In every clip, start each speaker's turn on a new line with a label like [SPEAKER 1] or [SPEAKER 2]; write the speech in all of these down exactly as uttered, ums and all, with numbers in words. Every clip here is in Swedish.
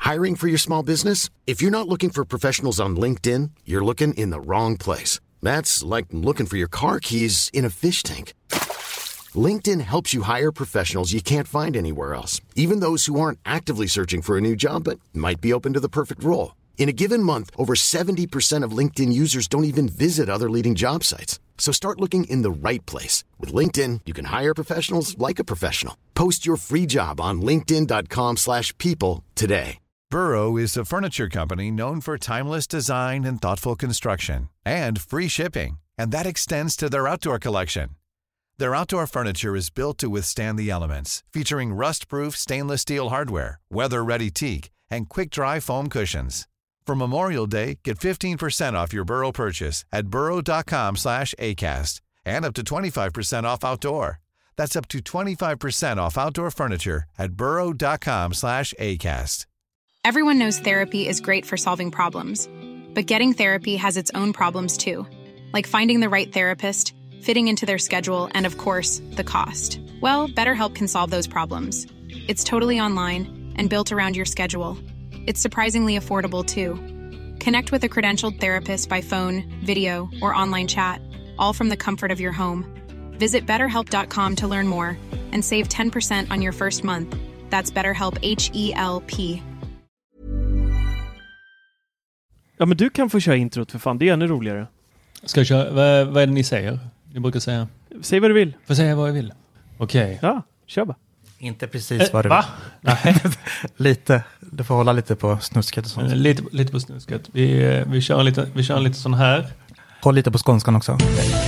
[SPEAKER 1] Hiring for your small business? If you're not looking for professionals on LinkedIn, you're looking in the wrong place. That's like looking for your car keys in a fish tank. LinkedIn helps you hire professionals you can't find anywhere else, even those who aren't actively searching for a new job but might be open to the perfect role. In a given month, over seventy percent of LinkedIn users don't even visit other leading job sites. So start looking in the right place. With LinkedIn, you can hire professionals like a professional. Post your free job on linkedin dot com slash people today.
[SPEAKER 2] Burrow is a furniture company known for timeless design and thoughtful construction, and free shipping, and that extends to their outdoor collection. Their outdoor furniture is built to withstand the elements, featuring rust-proof stainless steel hardware, weather-ready teak, and quick-dry foam cushions. For Memorial Day, get fifteen percent off your Burrow purchase at burrow dot com slash acast, and up to twenty-five percent off outdoor. That's up to twenty-five percent off outdoor furniture at burrow dot com slash acast.
[SPEAKER 3] Everyone knows therapy is great for solving problems, but getting therapy has its own problems too, like finding the right therapist, fitting into their schedule, and of course, the cost. Well, BetterHelp can solve those problems. It's totally online and built around your schedule. It's surprisingly affordable too. Connect with a credentialed therapist by phone, video, or online chat, all from the comfort of your home. Visit better help dot com to learn more and save ten percent on your first month. That's BetterHelp, H E L P.
[SPEAKER 4] Ja, men du kan få köra introt för fan, det är ännu roligare.
[SPEAKER 5] Ska jag köra? Vad, vad är det ni säger? Ni brukar säga.
[SPEAKER 4] Säg vad du vill.
[SPEAKER 5] Får säga vad jag vill. Okej. Okay.
[SPEAKER 4] Ja, kör bara.
[SPEAKER 6] Inte precis eh, vad du
[SPEAKER 5] va?
[SPEAKER 6] Nej. Lite. Du får hålla lite på snusket och sånt.
[SPEAKER 5] Lite, lite på snusket. Vi, vi kör lite, vi kör lite sån här.
[SPEAKER 6] Håll lite på skånskan också.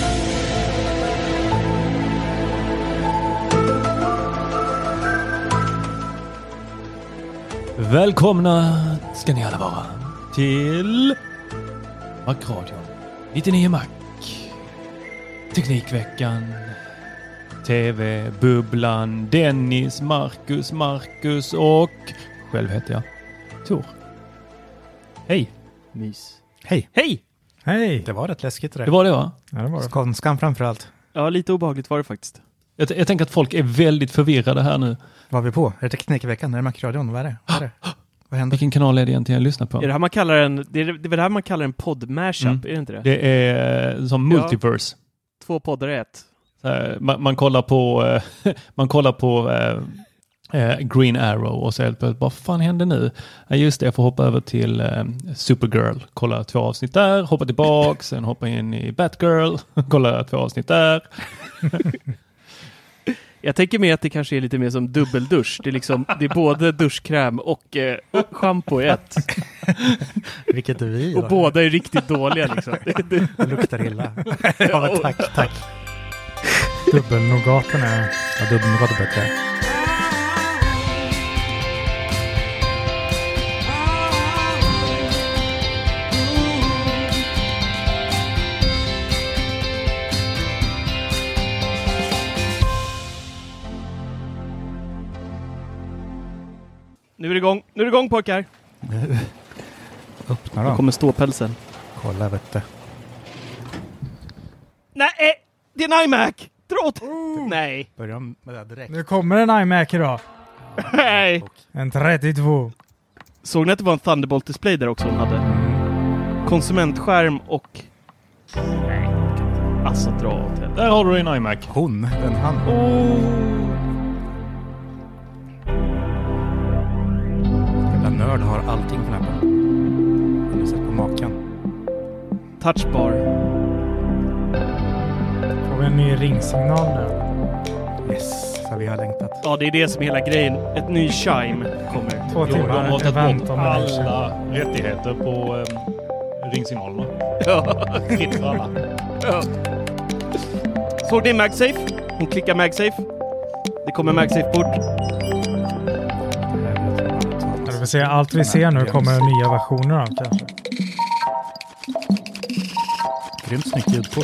[SPEAKER 5] Välkomna ska ni alla vara till Macradion nittionio Mac, Teknikveckan, T V-bubblan, Dennis, Marcus, Marcus och själv heter jag Tor. Hej.
[SPEAKER 4] Mys.
[SPEAKER 6] Hej.
[SPEAKER 4] Hej.
[SPEAKER 6] Hej. Det var rätt läskigt det där.
[SPEAKER 5] Det var det, va?
[SPEAKER 6] Ja, det var det. Skånskan framförallt.
[SPEAKER 4] Ja, lite obehagligt var det faktiskt.
[SPEAKER 5] Jag, jag tänker att folk är väldigt förvirrade här nu.
[SPEAKER 6] Vad är vi på? Är det Teknikveckan? Är det Macradion? Vad är det? Vad är det? Vad händer?
[SPEAKER 5] Vilken kanal är det egentligen jag lyssnar på?
[SPEAKER 4] Är det här man kallar en, det är det, det är det här man kallar en podd-mashup, mm. Är det inte det?
[SPEAKER 5] Det är som multiverse.
[SPEAKER 4] Ja, två poddar är ett.
[SPEAKER 5] Man, man kollar på man kollar på äh, Green Arrow och så helt plötsligt, vad fan händer nu? Ja, just det, jag får hoppa över till äh, Supergirl, kolla två avsnitt där, hoppa tillbaka, sen hoppa in i Batgirl, kolla två avsnitt där.
[SPEAKER 4] Jag tänker mer att det kanske är lite mer som dubbeldusch. Det är liksom, det är både duschkräm och eh, shampoo i ett.
[SPEAKER 6] Vilket är vi då?
[SPEAKER 4] Och båda är riktigt dåliga liksom.
[SPEAKER 6] Det luktar illa. Ja, men tack, tack. Dubbelnogaten är... Ja, dubbelnogat är bättre.
[SPEAKER 4] Nu är det igång. Nu är det igång, pojkar.
[SPEAKER 6] Öppna då.
[SPEAKER 4] Nu kommer ståpälsen.
[SPEAKER 6] Kolla, vet du.
[SPEAKER 4] Nej, det är en iMac. Dråt. Oh. Nej.
[SPEAKER 6] Börja med det direkt.
[SPEAKER 7] Nu kommer en iMac idag.
[SPEAKER 4] Nej.
[SPEAKER 7] En trettiotvå.
[SPEAKER 4] Såg ni att det var en Thunderbolt-display där också hon hade? Konsumentskärm och... Nej. Alltså, dra åt det.
[SPEAKER 5] Där har du en iMac.
[SPEAKER 6] Hon, den han.
[SPEAKER 4] Oh.
[SPEAKER 6] Nörd har allting på näppen. Har ni sett på makan?
[SPEAKER 4] Touchbar.
[SPEAKER 7] Får vi en ny ringsignal nu?
[SPEAKER 6] Yes, så vi har längtat.
[SPEAKER 4] Ja, det är det som är hela grejen. Ett ny chime kommer.
[SPEAKER 7] Två timmar.
[SPEAKER 5] De har tagit bort alla
[SPEAKER 7] alla
[SPEAKER 5] rättigheter på um, ringsignalerna.
[SPEAKER 4] Ja.
[SPEAKER 5] Fritt för alla.
[SPEAKER 4] Ja. Såg ni MagSafe? Hon klickar MagSafe. Det kommer MagSafe-bord.
[SPEAKER 7] Vi ser, allt vi ser nu kommer nya versioner av kanske.
[SPEAKER 6] Grymt snyggt ljudport.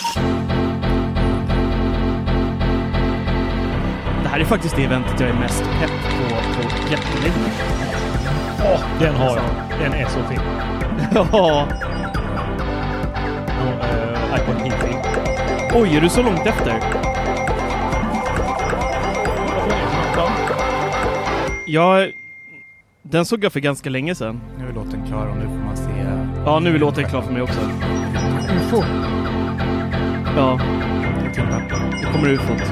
[SPEAKER 4] Det här är faktiskt det eventet jag är mest pepp på på jättelänge.
[SPEAKER 5] Åh, oh, den har jag. Den är så fin.
[SPEAKER 4] Ja.
[SPEAKER 5] Och uh, iPod Heating.
[SPEAKER 4] Oj, är du så långt efter? Jag... Den såg jag för ganska länge sedan.
[SPEAKER 6] Nu är låten klar och nu får man se...
[SPEAKER 4] Ja, nu är låten klar för mig också.
[SPEAKER 7] U F O.
[SPEAKER 4] Ja, det kommer ut fort.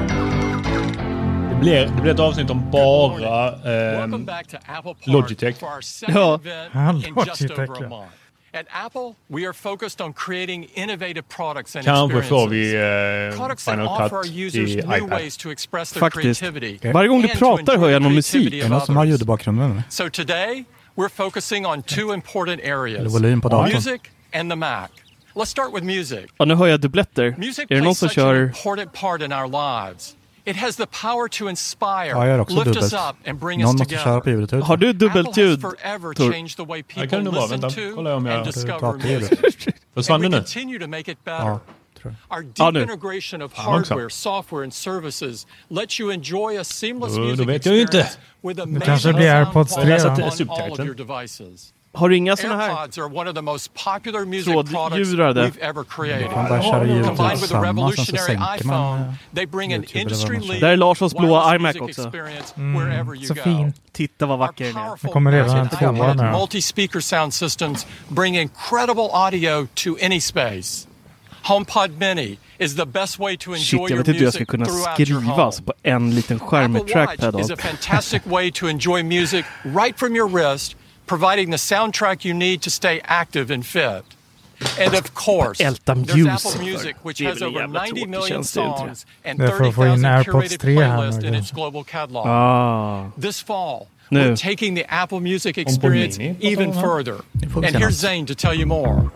[SPEAKER 5] Det blir, det blir ett avsnitt om bara eh, Logitech.
[SPEAKER 4] Ja.
[SPEAKER 7] Ja, Logitech, ja.
[SPEAKER 8] At Apple, we are focused on creating innovative products and
[SPEAKER 5] Kanske
[SPEAKER 8] experiences.
[SPEAKER 5] får vi eh,
[SPEAKER 8] Products that
[SPEAKER 5] Final
[SPEAKER 8] offer our
[SPEAKER 5] Cut i
[SPEAKER 8] users new
[SPEAKER 5] iPad.
[SPEAKER 8] ways to express their
[SPEAKER 4] Faktiskt.
[SPEAKER 8] creativity.
[SPEAKER 4] Varje gång du
[SPEAKER 8] and to
[SPEAKER 4] pratar
[SPEAKER 8] enjoy
[SPEAKER 4] hör jag någon
[SPEAKER 8] creativity
[SPEAKER 4] musik.
[SPEAKER 6] Är det
[SPEAKER 8] of
[SPEAKER 6] någon som har
[SPEAKER 8] others.
[SPEAKER 6] ljud i bakgrunden? Eller?
[SPEAKER 8] So today, we're focusing on two important areas.
[SPEAKER 6] Eller volym på datorn.
[SPEAKER 8] Music and the Mac. Let's start with music.
[SPEAKER 4] Ja, nu hör jag dubbletter.
[SPEAKER 8] Music
[SPEAKER 4] Är det någon
[SPEAKER 8] plays
[SPEAKER 4] som
[SPEAKER 8] such an
[SPEAKER 4] kör...
[SPEAKER 8] important part in our lives. It has the power to inspire,
[SPEAKER 6] Ja, jag gör också
[SPEAKER 8] lift us
[SPEAKER 6] dubbelt.
[SPEAKER 8] up and bring
[SPEAKER 6] Någon
[SPEAKER 8] us
[SPEAKER 6] måste köra
[SPEAKER 8] together.
[SPEAKER 6] på ljudet ut.
[SPEAKER 4] Har du dubbelt ljud?
[SPEAKER 8] Apple has forever
[SPEAKER 4] Tor?
[SPEAKER 8] changed the way
[SPEAKER 5] Ja,
[SPEAKER 8] people
[SPEAKER 5] kan det vara.
[SPEAKER 8] listen
[SPEAKER 5] Vänta,
[SPEAKER 8] to
[SPEAKER 5] kolla om jag-
[SPEAKER 8] and discover
[SPEAKER 6] Pratljudet.
[SPEAKER 8] music.
[SPEAKER 5] Försvann det
[SPEAKER 8] And we
[SPEAKER 5] nu?
[SPEAKER 8] continue to make it better.
[SPEAKER 6] Ja, tror jag.
[SPEAKER 8] Our deep
[SPEAKER 4] Ja, nu.
[SPEAKER 8] integration of
[SPEAKER 5] Ja, också.
[SPEAKER 8] hardware, software and services lets you enjoy a seamless
[SPEAKER 5] Då- då
[SPEAKER 8] music
[SPEAKER 5] vet jag ju inte.
[SPEAKER 8] experience with amazing
[SPEAKER 7] kanske blir
[SPEAKER 8] sound
[SPEAKER 7] AirPods
[SPEAKER 8] quality
[SPEAKER 7] tre då.
[SPEAKER 8] on
[SPEAKER 5] Jag läser
[SPEAKER 8] all of
[SPEAKER 5] subtiteln.
[SPEAKER 8] your devices.
[SPEAKER 4] Har du inga såna här?
[SPEAKER 8] AirPods are one of the most popular music
[SPEAKER 4] Trådljurade.
[SPEAKER 8] products we've ever created.
[SPEAKER 6] Man bara kör ljudet
[SPEAKER 8] Combined
[SPEAKER 6] ut
[SPEAKER 8] with the
[SPEAKER 6] samma, sen så
[SPEAKER 8] revolutionary
[SPEAKER 6] sänker man
[SPEAKER 8] iPhone, they bring an
[SPEAKER 6] YouTube eller vad man kör.
[SPEAKER 8] industry-leading
[SPEAKER 4] Där är Larssons blåa
[SPEAKER 8] wireless
[SPEAKER 4] iMac
[SPEAKER 8] music
[SPEAKER 4] också.
[SPEAKER 8] experience wherever you
[SPEAKER 7] Så
[SPEAKER 8] go.
[SPEAKER 7] fin.
[SPEAKER 4] Titta vad
[SPEAKER 8] Our
[SPEAKER 4] vacker den är.
[SPEAKER 8] powerful
[SPEAKER 7] Det kommer redan en
[SPEAKER 8] multi-packet
[SPEAKER 7] tvåa nu.
[SPEAKER 8] multi-speaker sound systems bring incredible audio to any space. HomePod Mini is the best way to
[SPEAKER 4] Shit,
[SPEAKER 8] enjoy
[SPEAKER 4] jag
[SPEAKER 8] your
[SPEAKER 4] vet inte hur jag
[SPEAKER 8] music
[SPEAKER 4] ska kunna
[SPEAKER 8] throughout your
[SPEAKER 4] skriva
[SPEAKER 8] home.
[SPEAKER 4] alltså på en liten skärm med
[SPEAKER 8] Apple Watch
[SPEAKER 4] trackpad
[SPEAKER 8] is a
[SPEAKER 4] och...
[SPEAKER 8] fantastic way to enjoy music right from your wrist, providing the soundtrack you need to stay active and fit. And of course,
[SPEAKER 4] Älta
[SPEAKER 8] there's
[SPEAKER 4] Muse.
[SPEAKER 8] Apple Music, which
[SPEAKER 4] Det är
[SPEAKER 8] has
[SPEAKER 4] väl en
[SPEAKER 8] over
[SPEAKER 4] jävla
[SPEAKER 8] ninety
[SPEAKER 4] tråkig
[SPEAKER 8] million
[SPEAKER 4] tjänst, är det inte det?
[SPEAKER 8] songs and
[SPEAKER 7] Det är för
[SPEAKER 8] thirty
[SPEAKER 7] att få in
[SPEAKER 8] thousand
[SPEAKER 7] AirPods
[SPEAKER 8] curated
[SPEAKER 7] tre här
[SPEAKER 8] playlists
[SPEAKER 7] nu,
[SPEAKER 8] in its
[SPEAKER 7] kanske.
[SPEAKER 8] global catalog.
[SPEAKER 4] Ah.
[SPEAKER 8] This fall,
[SPEAKER 4] Nu.
[SPEAKER 8] we're taking the Apple Music experience
[SPEAKER 5] Mini?
[SPEAKER 8] even
[SPEAKER 5] Vad
[SPEAKER 8] further.
[SPEAKER 6] får vi
[SPEAKER 8] And
[SPEAKER 6] se
[SPEAKER 8] here's
[SPEAKER 6] något.
[SPEAKER 8] Zane to tell you more.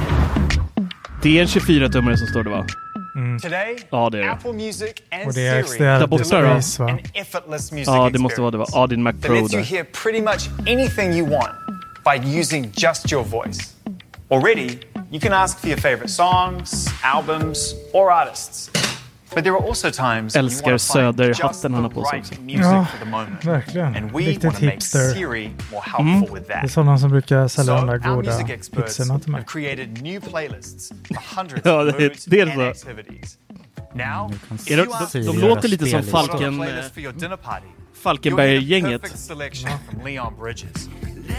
[SPEAKER 4] Det är en tjugofyra-tummare som står det, va?
[SPEAKER 9] Today,
[SPEAKER 4] Ja, det är det.
[SPEAKER 9] Apple Music and
[SPEAKER 7] Och det är
[SPEAKER 9] Siri
[SPEAKER 7] extra
[SPEAKER 4] Där borta då?
[SPEAKER 7] displays, va?
[SPEAKER 9] an effortless music
[SPEAKER 4] Ja, det måste vara det, va?
[SPEAKER 9] experience
[SPEAKER 4] Ja, din Mac
[SPEAKER 9] that
[SPEAKER 4] Pro
[SPEAKER 9] lets you
[SPEAKER 4] där.
[SPEAKER 9] hear pretty much anything you want by using just your voice. Already, you can ask for your favorite songs, albums, or artists. But there are also times when you
[SPEAKER 4] Älskar
[SPEAKER 9] want to find
[SPEAKER 4] Söder-hatten
[SPEAKER 9] just
[SPEAKER 4] han har
[SPEAKER 9] the
[SPEAKER 4] på sig
[SPEAKER 9] right
[SPEAKER 4] också.
[SPEAKER 9] music
[SPEAKER 7] Ja,
[SPEAKER 9] for the moment.
[SPEAKER 7] verkligen.
[SPEAKER 9] And we
[SPEAKER 7] Riktigt
[SPEAKER 9] want to make
[SPEAKER 7] hipster.
[SPEAKER 9] Siri more helpful with that.
[SPEAKER 7] Det är sådana som brukar sälja de där
[SPEAKER 9] our
[SPEAKER 7] goda
[SPEAKER 9] music experts
[SPEAKER 7] pizzorna till mig.
[SPEAKER 9] have created new playlists for hundreds
[SPEAKER 4] Ja,
[SPEAKER 9] of
[SPEAKER 4] det är-
[SPEAKER 9] moods
[SPEAKER 4] det är
[SPEAKER 9] and
[SPEAKER 4] så.
[SPEAKER 9] activities. Now,
[SPEAKER 4] Är
[SPEAKER 9] you
[SPEAKER 4] de,
[SPEAKER 9] ask
[SPEAKER 4] de,
[SPEAKER 6] Siri
[SPEAKER 4] de
[SPEAKER 6] göra
[SPEAKER 4] låter lite som
[SPEAKER 6] spellista.
[SPEAKER 9] What a
[SPEAKER 4] Falken, eh,
[SPEAKER 9] playlist for your dinner party. You'll get a
[SPEAKER 4] Falkenberg-gänget.
[SPEAKER 9] perfect selection from Leon Bridges.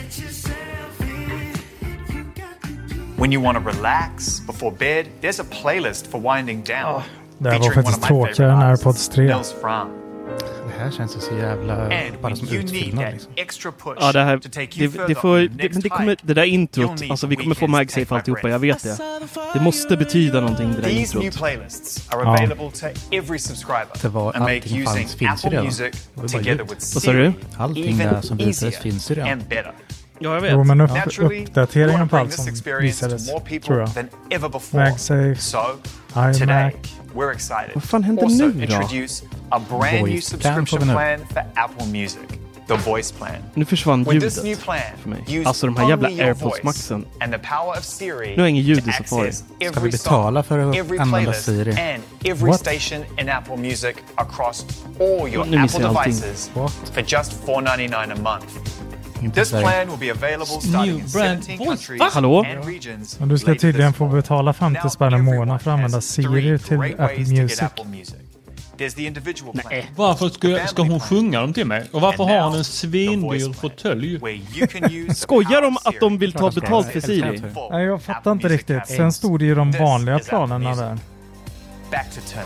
[SPEAKER 9] When you want to relax before bed, there's a playlist for winding down.
[SPEAKER 7] Det här var
[SPEAKER 9] featuring one
[SPEAKER 7] faktiskt
[SPEAKER 9] of my
[SPEAKER 7] tråkigare än
[SPEAKER 9] favorite
[SPEAKER 7] AirPods tre.
[SPEAKER 9] artists, Nils Fram.
[SPEAKER 6] Det här känns ju så jävla...
[SPEAKER 9] And
[SPEAKER 6] Bara
[SPEAKER 9] when
[SPEAKER 6] som
[SPEAKER 9] you need
[SPEAKER 6] utfyllnad
[SPEAKER 9] that
[SPEAKER 6] liksom.
[SPEAKER 9] extra push
[SPEAKER 4] Ja, det här,
[SPEAKER 9] to take you
[SPEAKER 4] det,
[SPEAKER 9] further
[SPEAKER 4] det, får,
[SPEAKER 9] on
[SPEAKER 4] det,
[SPEAKER 9] the
[SPEAKER 4] men
[SPEAKER 9] next
[SPEAKER 4] det, kommer,
[SPEAKER 9] hike,
[SPEAKER 4] det där
[SPEAKER 9] you'll
[SPEAKER 4] introt,
[SPEAKER 9] need
[SPEAKER 4] alltså vi kommer få
[SPEAKER 9] Weekend's
[SPEAKER 4] MagSafe
[SPEAKER 9] Take My
[SPEAKER 4] alltihopa, jag
[SPEAKER 9] Breath.
[SPEAKER 4] vet det. Det måste betyda någonting, det där
[SPEAKER 9] These new
[SPEAKER 4] introt.
[SPEAKER 9] playlists are
[SPEAKER 7] Ja.
[SPEAKER 9] available to every subscriber
[SPEAKER 6] Det var-
[SPEAKER 9] and make
[SPEAKER 6] allting
[SPEAKER 9] using
[SPEAKER 6] fanns- finns ju
[SPEAKER 9] Apple
[SPEAKER 6] redan.
[SPEAKER 9] Music
[SPEAKER 6] Det var bara
[SPEAKER 9] together
[SPEAKER 6] ljud.
[SPEAKER 9] with
[SPEAKER 4] Vad sa du?
[SPEAKER 9] Siri
[SPEAKER 6] Allting
[SPEAKER 9] even
[SPEAKER 6] där som visades
[SPEAKER 9] easier
[SPEAKER 6] finns ju redan.
[SPEAKER 9] and better.
[SPEAKER 4] Ja, jag vet.
[SPEAKER 7] Jo, men upp,
[SPEAKER 9] Naturally, we
[SPEAKER 7] uppdateringen
[SPEAKER 9] want
[SPEAKER 7] på
[SPEAKER 9] to bring
[SPEAKER 7] allt
[SPEAKER 9] this
[SPEAKER 7] som
[SPEAKER 9] experience
[SPEAKER 7] visades,
[SPEAKER 9] to more
[SPEAKER 7] tror
[SPEAKER 9] people
[SPEAKER 7] jag.
[SPEAKER 9] than ever before.
[SPEAKER 7] MagSafe,
[SPEAKER 9] So,
[SPEAKER 7] iMac.
[SPEAKER 9] today, we're excited
[SPEAKER 4] Vad fan händer
[SPEAKER 9] also
[SPEAKER 4] nu då?
[SPEAKER 9] introduce a brand new
[SPEAKER 6] Voice plan
[SPEAKER 9] subscription
[SPEAKER 6] får vi nu.
[SPEAKER 9] plan for Apple Music, the Voice Plan.
[SPEAKER 4] Nu försvann
[SPEAKER 9] With this new
[SPEAKER 4] ljudet
[SPEAKER 9] plan,
[SPEAKER 4] för mig.
[SPEAKER 9] use
[SPEAKER 4] Alltså de här jävla
[SPEAKER 9] only your
[SPEAKER 4] AirPods
[SPEAKER 9] voice
[SPEAKER 4] Maxen.
[SPEAKER 9] and the power of Siri
[SPEAKER 4] Nu har jag ingen ljud
[SPEAKER 9] to
[SPEAKER 4] i Safari.
[SPEAKER 9] access
[SPEAKER 6] Ska
[SPEAKER 9] every
[SPEAKER 6] vi betala
[SPEAKER 9] song,
[SPEAKER 6] för att
[SPEAKER 9] every
[SPEAKER 6] använda
[SPEAKER 9] playlist
[SPEAKER 6] Siri?
[SPEAKER 9] and every
[SPEAKER 7] What?
[SPEAKER 9] station in Apple Music across all your
[SPEAKER 4] Nu missar
[SPEAKER 9] Apple
[SPEAKER 4] jag allting.
[SPEAKER 9] devices
[SPEAKER 6] What?
[SPEAKER 9] for just four ninety-nine a month.
[SPEAKER 6] Inte
[SPEAKER 9] This
[SPEAKER 6] Sverige.
[SPEAKER 9] plan will be available starting in
[SPEAKER 5] brand
[SPEAKER 9] seventeen
[SPEAKER 5] voice.
[SPEAKER 9] countries
[SPEAKER 4] Va? Hallå?
[SPEAKER 9] and regions.
[SPEAKER 7] Men du ska
[SPEAKER 9] later
[SPEAKER 7] tydligen
[SPEAKER 9] this
[SPEAKER 7] få
[SPEAKER 9] fall.
[SPEAKER 7] betala femtio
[SPEAKER 9] Now
[SPEAKER 7] spänn i
[SPEAKER 9] everyone
[SPEAKER 7] månaden för att använda
[SPEAKER 9] has three
[SPEAKER 7] Siri till
[SPEAKER 9] great
[SPEAKER 7] Apple
[SPEAKER 9] ways to get
[SPEAKER 7] Music.
[SPEAKER 9] Apple Music. There's the individual plan.
[SPEAKER 5] Varför ska, ska hon sjunga dem till mig? Och varför
[SPEAKER 9] And
[SPEAKER 5] har
[SPEAKER 9] now,
[SPEAKER 5] han en
[SPEAKER 9] the
[SPEAKER 5] svindyr
[SPEAKER 9] voice plan,
[SPEAKER 5] fåtölj?
[SPEAKER 9] where you can use the
[SPEAKER 4] Skojar
[SPEAKER 9] power
[SPEAKER 4] de
[SPEAKER 9] of
[SPEAKER 4] att
[SPEAKER 9] Siri
[SPEAKER 4] de vill ta
[SPEAKER 6] Klart de ska.
[SPEAKER 4] betalt för
[SPEAKER 6] Jag
[SPEAKER 4] Siri?
[SPEAKER 6] älskar det.
[SPEAKER 9] full
[SPEAKER 7] Nej, jag fattar
[SPEAKER 9] Apple
[SPEAKER 7] inte
[SPEAKER 9] Music
[SPEAKER 7] riktigt.
[SPEAKER 9] catalog.
[SPEAKER 7] Sen stod det ju de
[SPEAKER 9] This
[SPEAKER 7] vanliga
[SPEAKER 9] is Apple
[SPEAKER 7] planerna
[SPEAKER 9] Music.
[SPEAKER 7] där.
[SPEAKER 9] Back to Tim.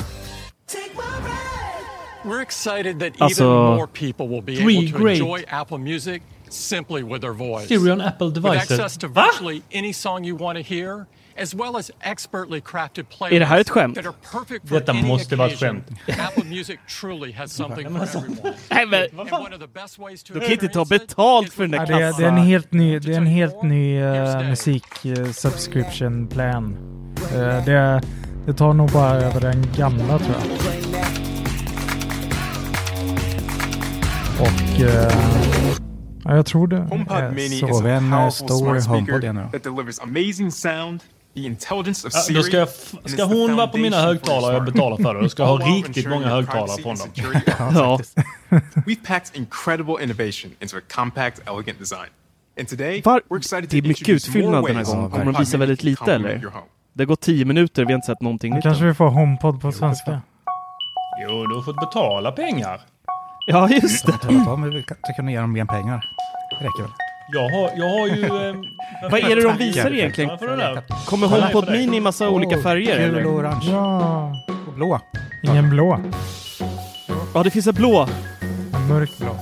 [SPEAKER 8] We're excited that
[SPEAKER 4] Alltså,
[SPEAKER 8] even more people will be
[SPEAKER 5] three
[SPEAKER 8] able to
[SPEAKER 5] great.
[SPEAKER 8] enjoy Apple Music simply with their voice.
[SPEAKER 5] Siri on Apple
[SPEAKER 8] With
[SPEAKER 5] devices.
[SPEAKER 8] access to
[SPEAKER 5] Va?
[SPEAKER 8] virtually any song you want to hear, as well as expertly crafted playlists
[SPEAKER 4] Är det här ett skämt?
[SPEAKER 8] that are perfect for
[SPEAKER 5] Detta
[SPEAKER 8] any
[SPEAKER 5] måste vara ett
[SPEAKER 8] occasion.
[SPEAKER 5] skämt.
[SPEAKER 8] Apple Music truly has something for everyone.
[SPEAKER 4] Nej, men
[SPEAKER 8] And one of the best ways to
[SPEAKER 4] du kan inte ta
[SPEAKER 8] experience it
[SPEAKER 4] betalt
[SPEAKER 8] is
[SPEAKER 4] för den där
[SPEAKER 7] Ja,
[SPEAKER 8] with
[SPEAKER 7] det, är, det är en
[SPEAKER 4] kassan.
[SPEAKER 7] helt ny, det är en helt ny uh, musik uh, subscription plan. Uh, det, det tar nog bara över den gamla, tror jag. Och uh, ja, jag tror det
[SPEAKER 10] HomePod
[SPEAKER 7] är
[SPEAKER 10] Mini
[SPEAKER 7] så.
[SPEAKER 10] is
[SPEAKER 6] Får vi
[SPEAKER 10] a
[SPEAKER 6] en, eh,
[SPEAKER 10] powerful
[SPEAKER 6] stor
[SPEAKER 10] smart
[SPEAKER 6] HomePod
[SPEAKER 10] speaker
[SPEAKER 6] igen då?
[SPEAKER 10] that delivers amazing sound, the intelligence of
[SPEAKER 5] Ja,
[SPEAKER 10] Siri.
[SPEAKER 5] då ska jag f-
[SPEAKER 10] and
[SPEAKER 5] ska
[SPEAKER 10] is the
[SPEAKER 5] hon vara på mina
[SPEAKER 10] foundation for
[SPEAKER 5] högtalare jag
[SPEAKER 10] smart.
[SPEAKER 5] betalar för det. Då ska jag ha
[SPEAKER 10] All while
[SPEAKER 5] riktigt
[SPEAKER 10] ensuring
[SPEAKER 5] många
[SPEAKER 10] your
[SPEAKER 5] högtalare
[SPEAKER 10] privacy
[SPEAKER 5] på
[SPEAKER 10] and
[SPEAKER 5] dem.
[SPEAKER 10] security.
[SPEAKER 4] Ja.
[SPEAKER 10] We've packed incredible innovation into a compact, elegant design. And today,
[SPEAKER 4] Var,
[SPEAKER 10] we're excited
[SPEAKER 4] det är
[SPEAKER 10] to
[SPEAKER 4] mycket
[SPEAKER 10] introduce more
[SPEAKER 4] utfyllnad den här
[SPEAKER 10] ways
[SPEAKER 4] gången. Kommer de
[SPEAKER 10] HomePod
[SPEAKER 4] visa
[SPEAKER 10] Mini
[SPEAKER 4] väldigt
[SPEAKER 10] can
[SPEAKER 4] lite
[SPEAKER 10] complement
[SPEAKER 4] eller?
[SPEAKER 10] your home.
[SPEAKER 4] Det har gått tio minuter, vi har inte sett någonting
[SPEAKER 7] Nu
[SPEAKER 4] nytt.
[SPEAKER 7] kanske vi får HomePod på svenska.
[SPEAKER 5] Jo, du har fått betala pengar.
[SPEAKER 4] Ja, just det.
[SPEAKER 6] Talat om hur vi ska kunna ge dem mer pengar. räcker väl.
[SPEAKER 5] Jag har, jag har ju... Eh,
[SPEAKER 4] Vad är det de visar egentligen? Kommer HomePod Mini i massa
[SPEAKER 6] oh,
[SPEAKER 4] olika färger?
[SPEAKER 6] Gul
[SPEAKER 4] eller?
[SPEAKER 6] och orange.
[SPEAKER 7] Ja.
[SPEAKER 6] Och blå.
[SPEAKER 7] Ingen blå.
[SPEAKER 4] Ja, det finns en blå.
[SPEAKER 7] En mörkblå.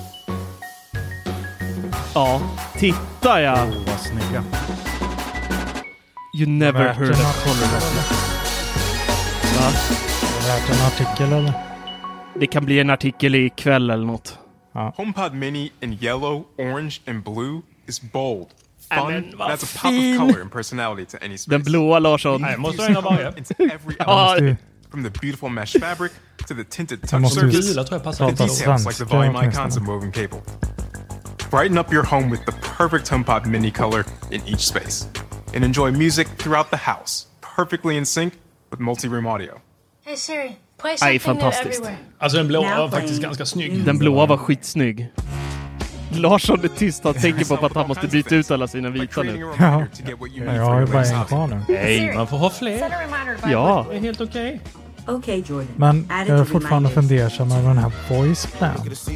[SPEAKER 4] Ja, titta ja.
[SPEAKER 6] Oh, vad snygga.
[SPEAKER 4] You never
[SPEAKER 7] Värt
[SPEAKER 4] heard
[SPEAKER 7] en
[SPEAKER 4] of
[SPEAKER 7] artikel,
[SPEAKER 4] Va?
[SPEAKER 7] Värt en artikel eller?
[SPEAKER 4] Det kan bli en artikel ikväll eller något.
[SPEAKER 7] Ja.
[SPEAKER 10] HomePod Mini in yellow, orange, and blue is bold,
[SPEAKER 4] Men
[SPEAKER 10] fun,
[SPEAKER 4] vad
[SPEAKER 10] and has a pop
[SPEAKER 4] fin.
[SPEAKER 10] of color and personality to any space.
[SPEAKER 4] Den blåa Larsson.
[SPEAKER 5] Nej, måste ha en av varje.
[SPEAKER 10] Into every
[SPEAKER 4] Ja,
[SPEAKER 10] element, from the beautiful mesh fabric to the tinted
[SPEAKER 7] Jag
[SPEAKER 10] touch
[SPEAKER 7] måste
[SPEAKER 10] surface,
[SPEAKER 5] Gula tror jag
[SPEAKER 10] to
[SPEAKER 5] passar.
[SPEAKER 10] the
[SPEAKER 7] prata
[SPEAKER 10] details like
[SPEAKER 7] svenska
[SPEAKER 10] the volume
[SPEAKER 7] åtminstone.
[SPEAKER 10] icons and woven cable. Brighten up your home with the perfect HomePod Mini color in each space, and enjoy music throughout the house, perfectly in sync with multi-room audio.
[SPEAKER 11] Hey Siri, play
[SPEAKER 4] Nej,
[SPEAKER 11] something new
[SPEAKER 4] fantastiskt.
[SPEAKER 11] everywhere.
[SPEAKER 5] Alltså den blå var faktiskt ganska snygg.
[SPEAKER 4] Den blåa var skitsnygg. Larsson är tyst och tänker på att han måste byta ut alla sina
[SPEAKER 10] Like
[SPEAKER 4] vita
[SPEAKER 10] creating
[SPEAKER 4] nu.
[SPEAKER 10] a
[SPEAKER 7] Ja.
[SPEAKER 10] reminder to get what you
[SPEAKER 7] Ja,
[SPEAKER 10] need
[SPEAKER 7] jag
[SPEAKER 10] for
[SPEAKER 7] har ju
[SPEAKER 10] your
[SPEAKER 7] bara
[SPEAKER 10] next
[SPEAKER 7] en
[SPEAKER 10] hobby.
[SPEAKER 7] kvar nu.
[SPEAKER 5] Nej, man får ha fler.
[SPEAKER 11] Set a reminder by
[SPEAKER 4] Ja.
[SPEAKER 5] Det är helt okej.
[SPEAKER 12] Okay, Jordan.
[SPEAKER 7] Men
[SPEAKER 12] Add it
[SPEAKER 7] jag är
[SPEAKER 12] to
[SPEAKER 7] fortfarande
[SPEAKER 12] reminders.
[SPEAKER 7] fundersam över den här voice plan.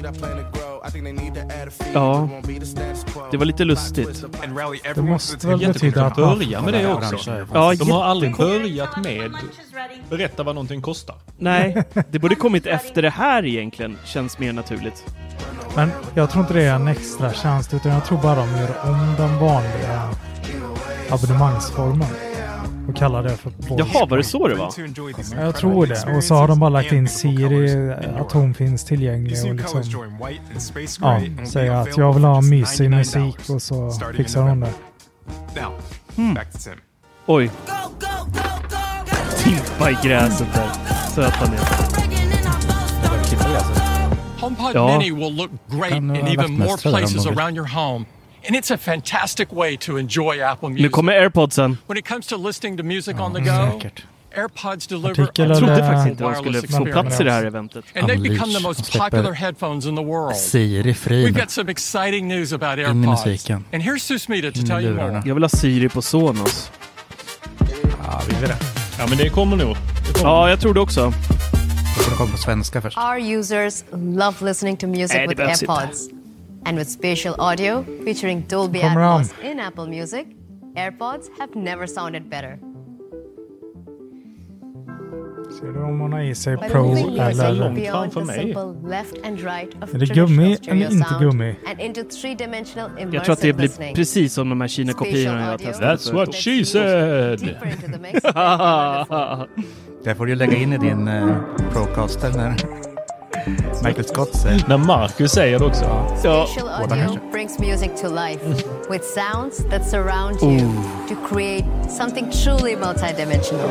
[SPEAKER 4] Ja, det var lite lustigt.
[SPEAKER 10] And rally
[SPEAKER 7] Det
[SPEAKER 10] everyone to
[SPEAKER 7] måste
[SPEAKER 10] the
[SPEAKER 7] väl
[SPEAKER 10] table.
[SPEAKER 7] betyda att
[SPEAKER 5] Börja med det
[SPEAKER 6] Orange
[SPEAKER 5] också.
[SPEAKER 6] är-
[SPEAKER 4] Ja,
[SPEAKER 5] De har aldrig
[SPEAKER 4] jättekonstigt.
[SPEAKER 5] börjat med berätta vad någonting kostar.
[SPEAKER 4] Nej, det borde kommit efter det här egentligen. Känns mer naturligt.
[SPEAKER 7] Men jag tror inte det är en extra tjänst, utan jag tror bara de gör om den vanliga abonnemangsformen och kallar det för voice.
[SPEAKER 4] Jaha, var det så det var?
[SPEAKER 10] To enjoy these
[SPEAKER 7] Jag tror det. Och så har de bara lagt in
[SPEAKER 10] and beautiful colors
[SPEAKER 7] Siri,
[SPEAKER 10] in your
[SPEAKER 7] att hon finns
[SPEAKER 10] These
[SPEAKER 7] tillgänglig och
[SPEAKER 10] new
[SPEAKER 7] liksom,
[SPEAKER 10] colors join white and space
[SPEAKER 7] ja,
[SPEAKER 10] gray and will
[SPEAKER 7] säga
[SPEAKER 10] be
[SPEAKER 7] att
[SPEAKER 10] available
[SPEAKER 7] jag vill ha
[SPEAKER 10] for just
[SPEAKER 7] mysig
[SPEAKER 10] ninety-nine
[SPEAKER 7] musik
[SPEAKER 10] dollars,
[SPEAKER 7] och så
[SPEAKER 10] starting in
[SPEAKER 7] fixar hon det.
[SPEAKER 10] Now,
[SPEAKER 4] Hmm.
[SPEAKER 10] back to Tim.
[SPEAKER 4] Oj. Timpa i gräset där. Söta ner.
[SPEAKER 8] HomePod
[SPEAKER 4] Ja.
[SPEAKER 8] Mini will look great
[SPEAKER 6] Kan
[SPEAKER 8] in
[SPEAKER 6] ha
[SPEAKER 8] even more
[SPEAKER 6] vaktmästare där om
[SPEAKER 8] places
[SPEAKER 6] de vill.
[SPEAKER 8] around your home. And it's a fantastic way to enjoy Apple
[SPEAKER 4] Nu
[SPEAKER 8] Music.
[SPEAKER 4] kommer AirPodsen.
[SPEAKER 8] When it comes to listening to music on the
[SPEAKER 7] Mm.
[SPEAKER 8] go,
[SPEAKER 6] Säkert.
[SPEAKER 8] AirPods deliver
[SPEAKER 7] Artikel
[SPEAKER 8] a
[SPEAKER 4] Jag trodde
[SPEAKER 7] eller-
[SPEAKER 4] faktiskt inte de
[SPEAKER 8] wireless
[SPEAKER 4] skulle få
[SPEAKER 8] experience.
[SPEAKER 4] plats i det här eventet.
[SPEAKER 8] And they've become
[SPEAKER 6] Unleash.
[SPEAKER 8] the
[SPEAKER 6] De
[SPEAKER 8] most
[SPEAKER 6] släpper
[SPEAKER 8] popular headphones in the world.
[SPEAKER 6] Siri fri
[SPEAKER 8] We've
[SPEAKER 6] nu.
[SPEAKER 8] got some exciting news about
[SPEAKER 6] In i
[SPEAKER 8] AirPods.
[SPEAKER 6] musiken.
[SPEAKER 8] And here's Susmita to
[SPEAKER 6] In i
[SPEAKER 8] tell you
[SPEAKER 6] lurarna.
[SPEAKER 8] more.
[SPEAKER 4] Jag vill ha Siri på Sonos.
[SPEAKER 6] Ja, vi vill det.
[SPEAKER 5] Ja, men det kommer nog. Det kommer.
[SPEAKER 4] Ja, jag tror det också.
[SPEAKER 6] Då får det komma på svenska först.
[SPEAKER 11] Our users love listening to music
[SPEAKER 4] Nej, det
[SPEAKER 11] with
[SPEAKER 4] behövs inte.
[SPEAKER 11] AirPods. And with spatial audio featuring Dolby
[SPEAKER 7] Kommer
[SPEAKER 11] Atmos
[SPEAKER 7] han.
[SPEAKER 11] in Apple Music, AirPods have never sounded better.
[SPEAKER 7] Ser du om hon har i sig
[SPEAKER 11] By
[SPEAKER 7] Pro
[SPEAKER 11] moving music
[SPEAKER 7] eller...
[SPEAKER 11] beyond
[SPEAKER 5] för
[SPEAKER 11] the
[SPEAKER 5] mig.
[SPEAKER 11] simple left and right of
[SPEAKER 7] Är det
[SPEAKER 11] traditional
[SPEAKER 7] gummi
[SPEAKER 11] stereo
[SPEAKER 7] eller inte
[SPEAKER 11] sound
[SPEAKER 7] gummi?
[SPEAKER 11] and into three-dimensional
[SPEAKER 4] Jag tror att
[SPEAKER 11] immersive
[SPEAKER 4] det blir
[SPEAKER 11] listening.
[SPEAKER 4] precis som de här Kina-kopiorna jag har
[SPEAKER 11] Spatial
[SPEAKER 4] testat.
[SPEAKER 5] That's what she said.
[SPEAKER 11] Deeper into the mix than ever before.
[SPEAKER 6] Det får du lägga in i din uh, Procaster när Michael Scott säger.
[SPEAKER 5] När Marcus säger det också.
[SPEAKER 4] Ja.
[SPEAKER 11] Spatial
[SPEAKER 6] Båda
[SPEAKER 11] audio
[SPEAKER 6] kanske.
[SPEAKER 11] brings music to life with sounds that surround you to create something truly multidimensional.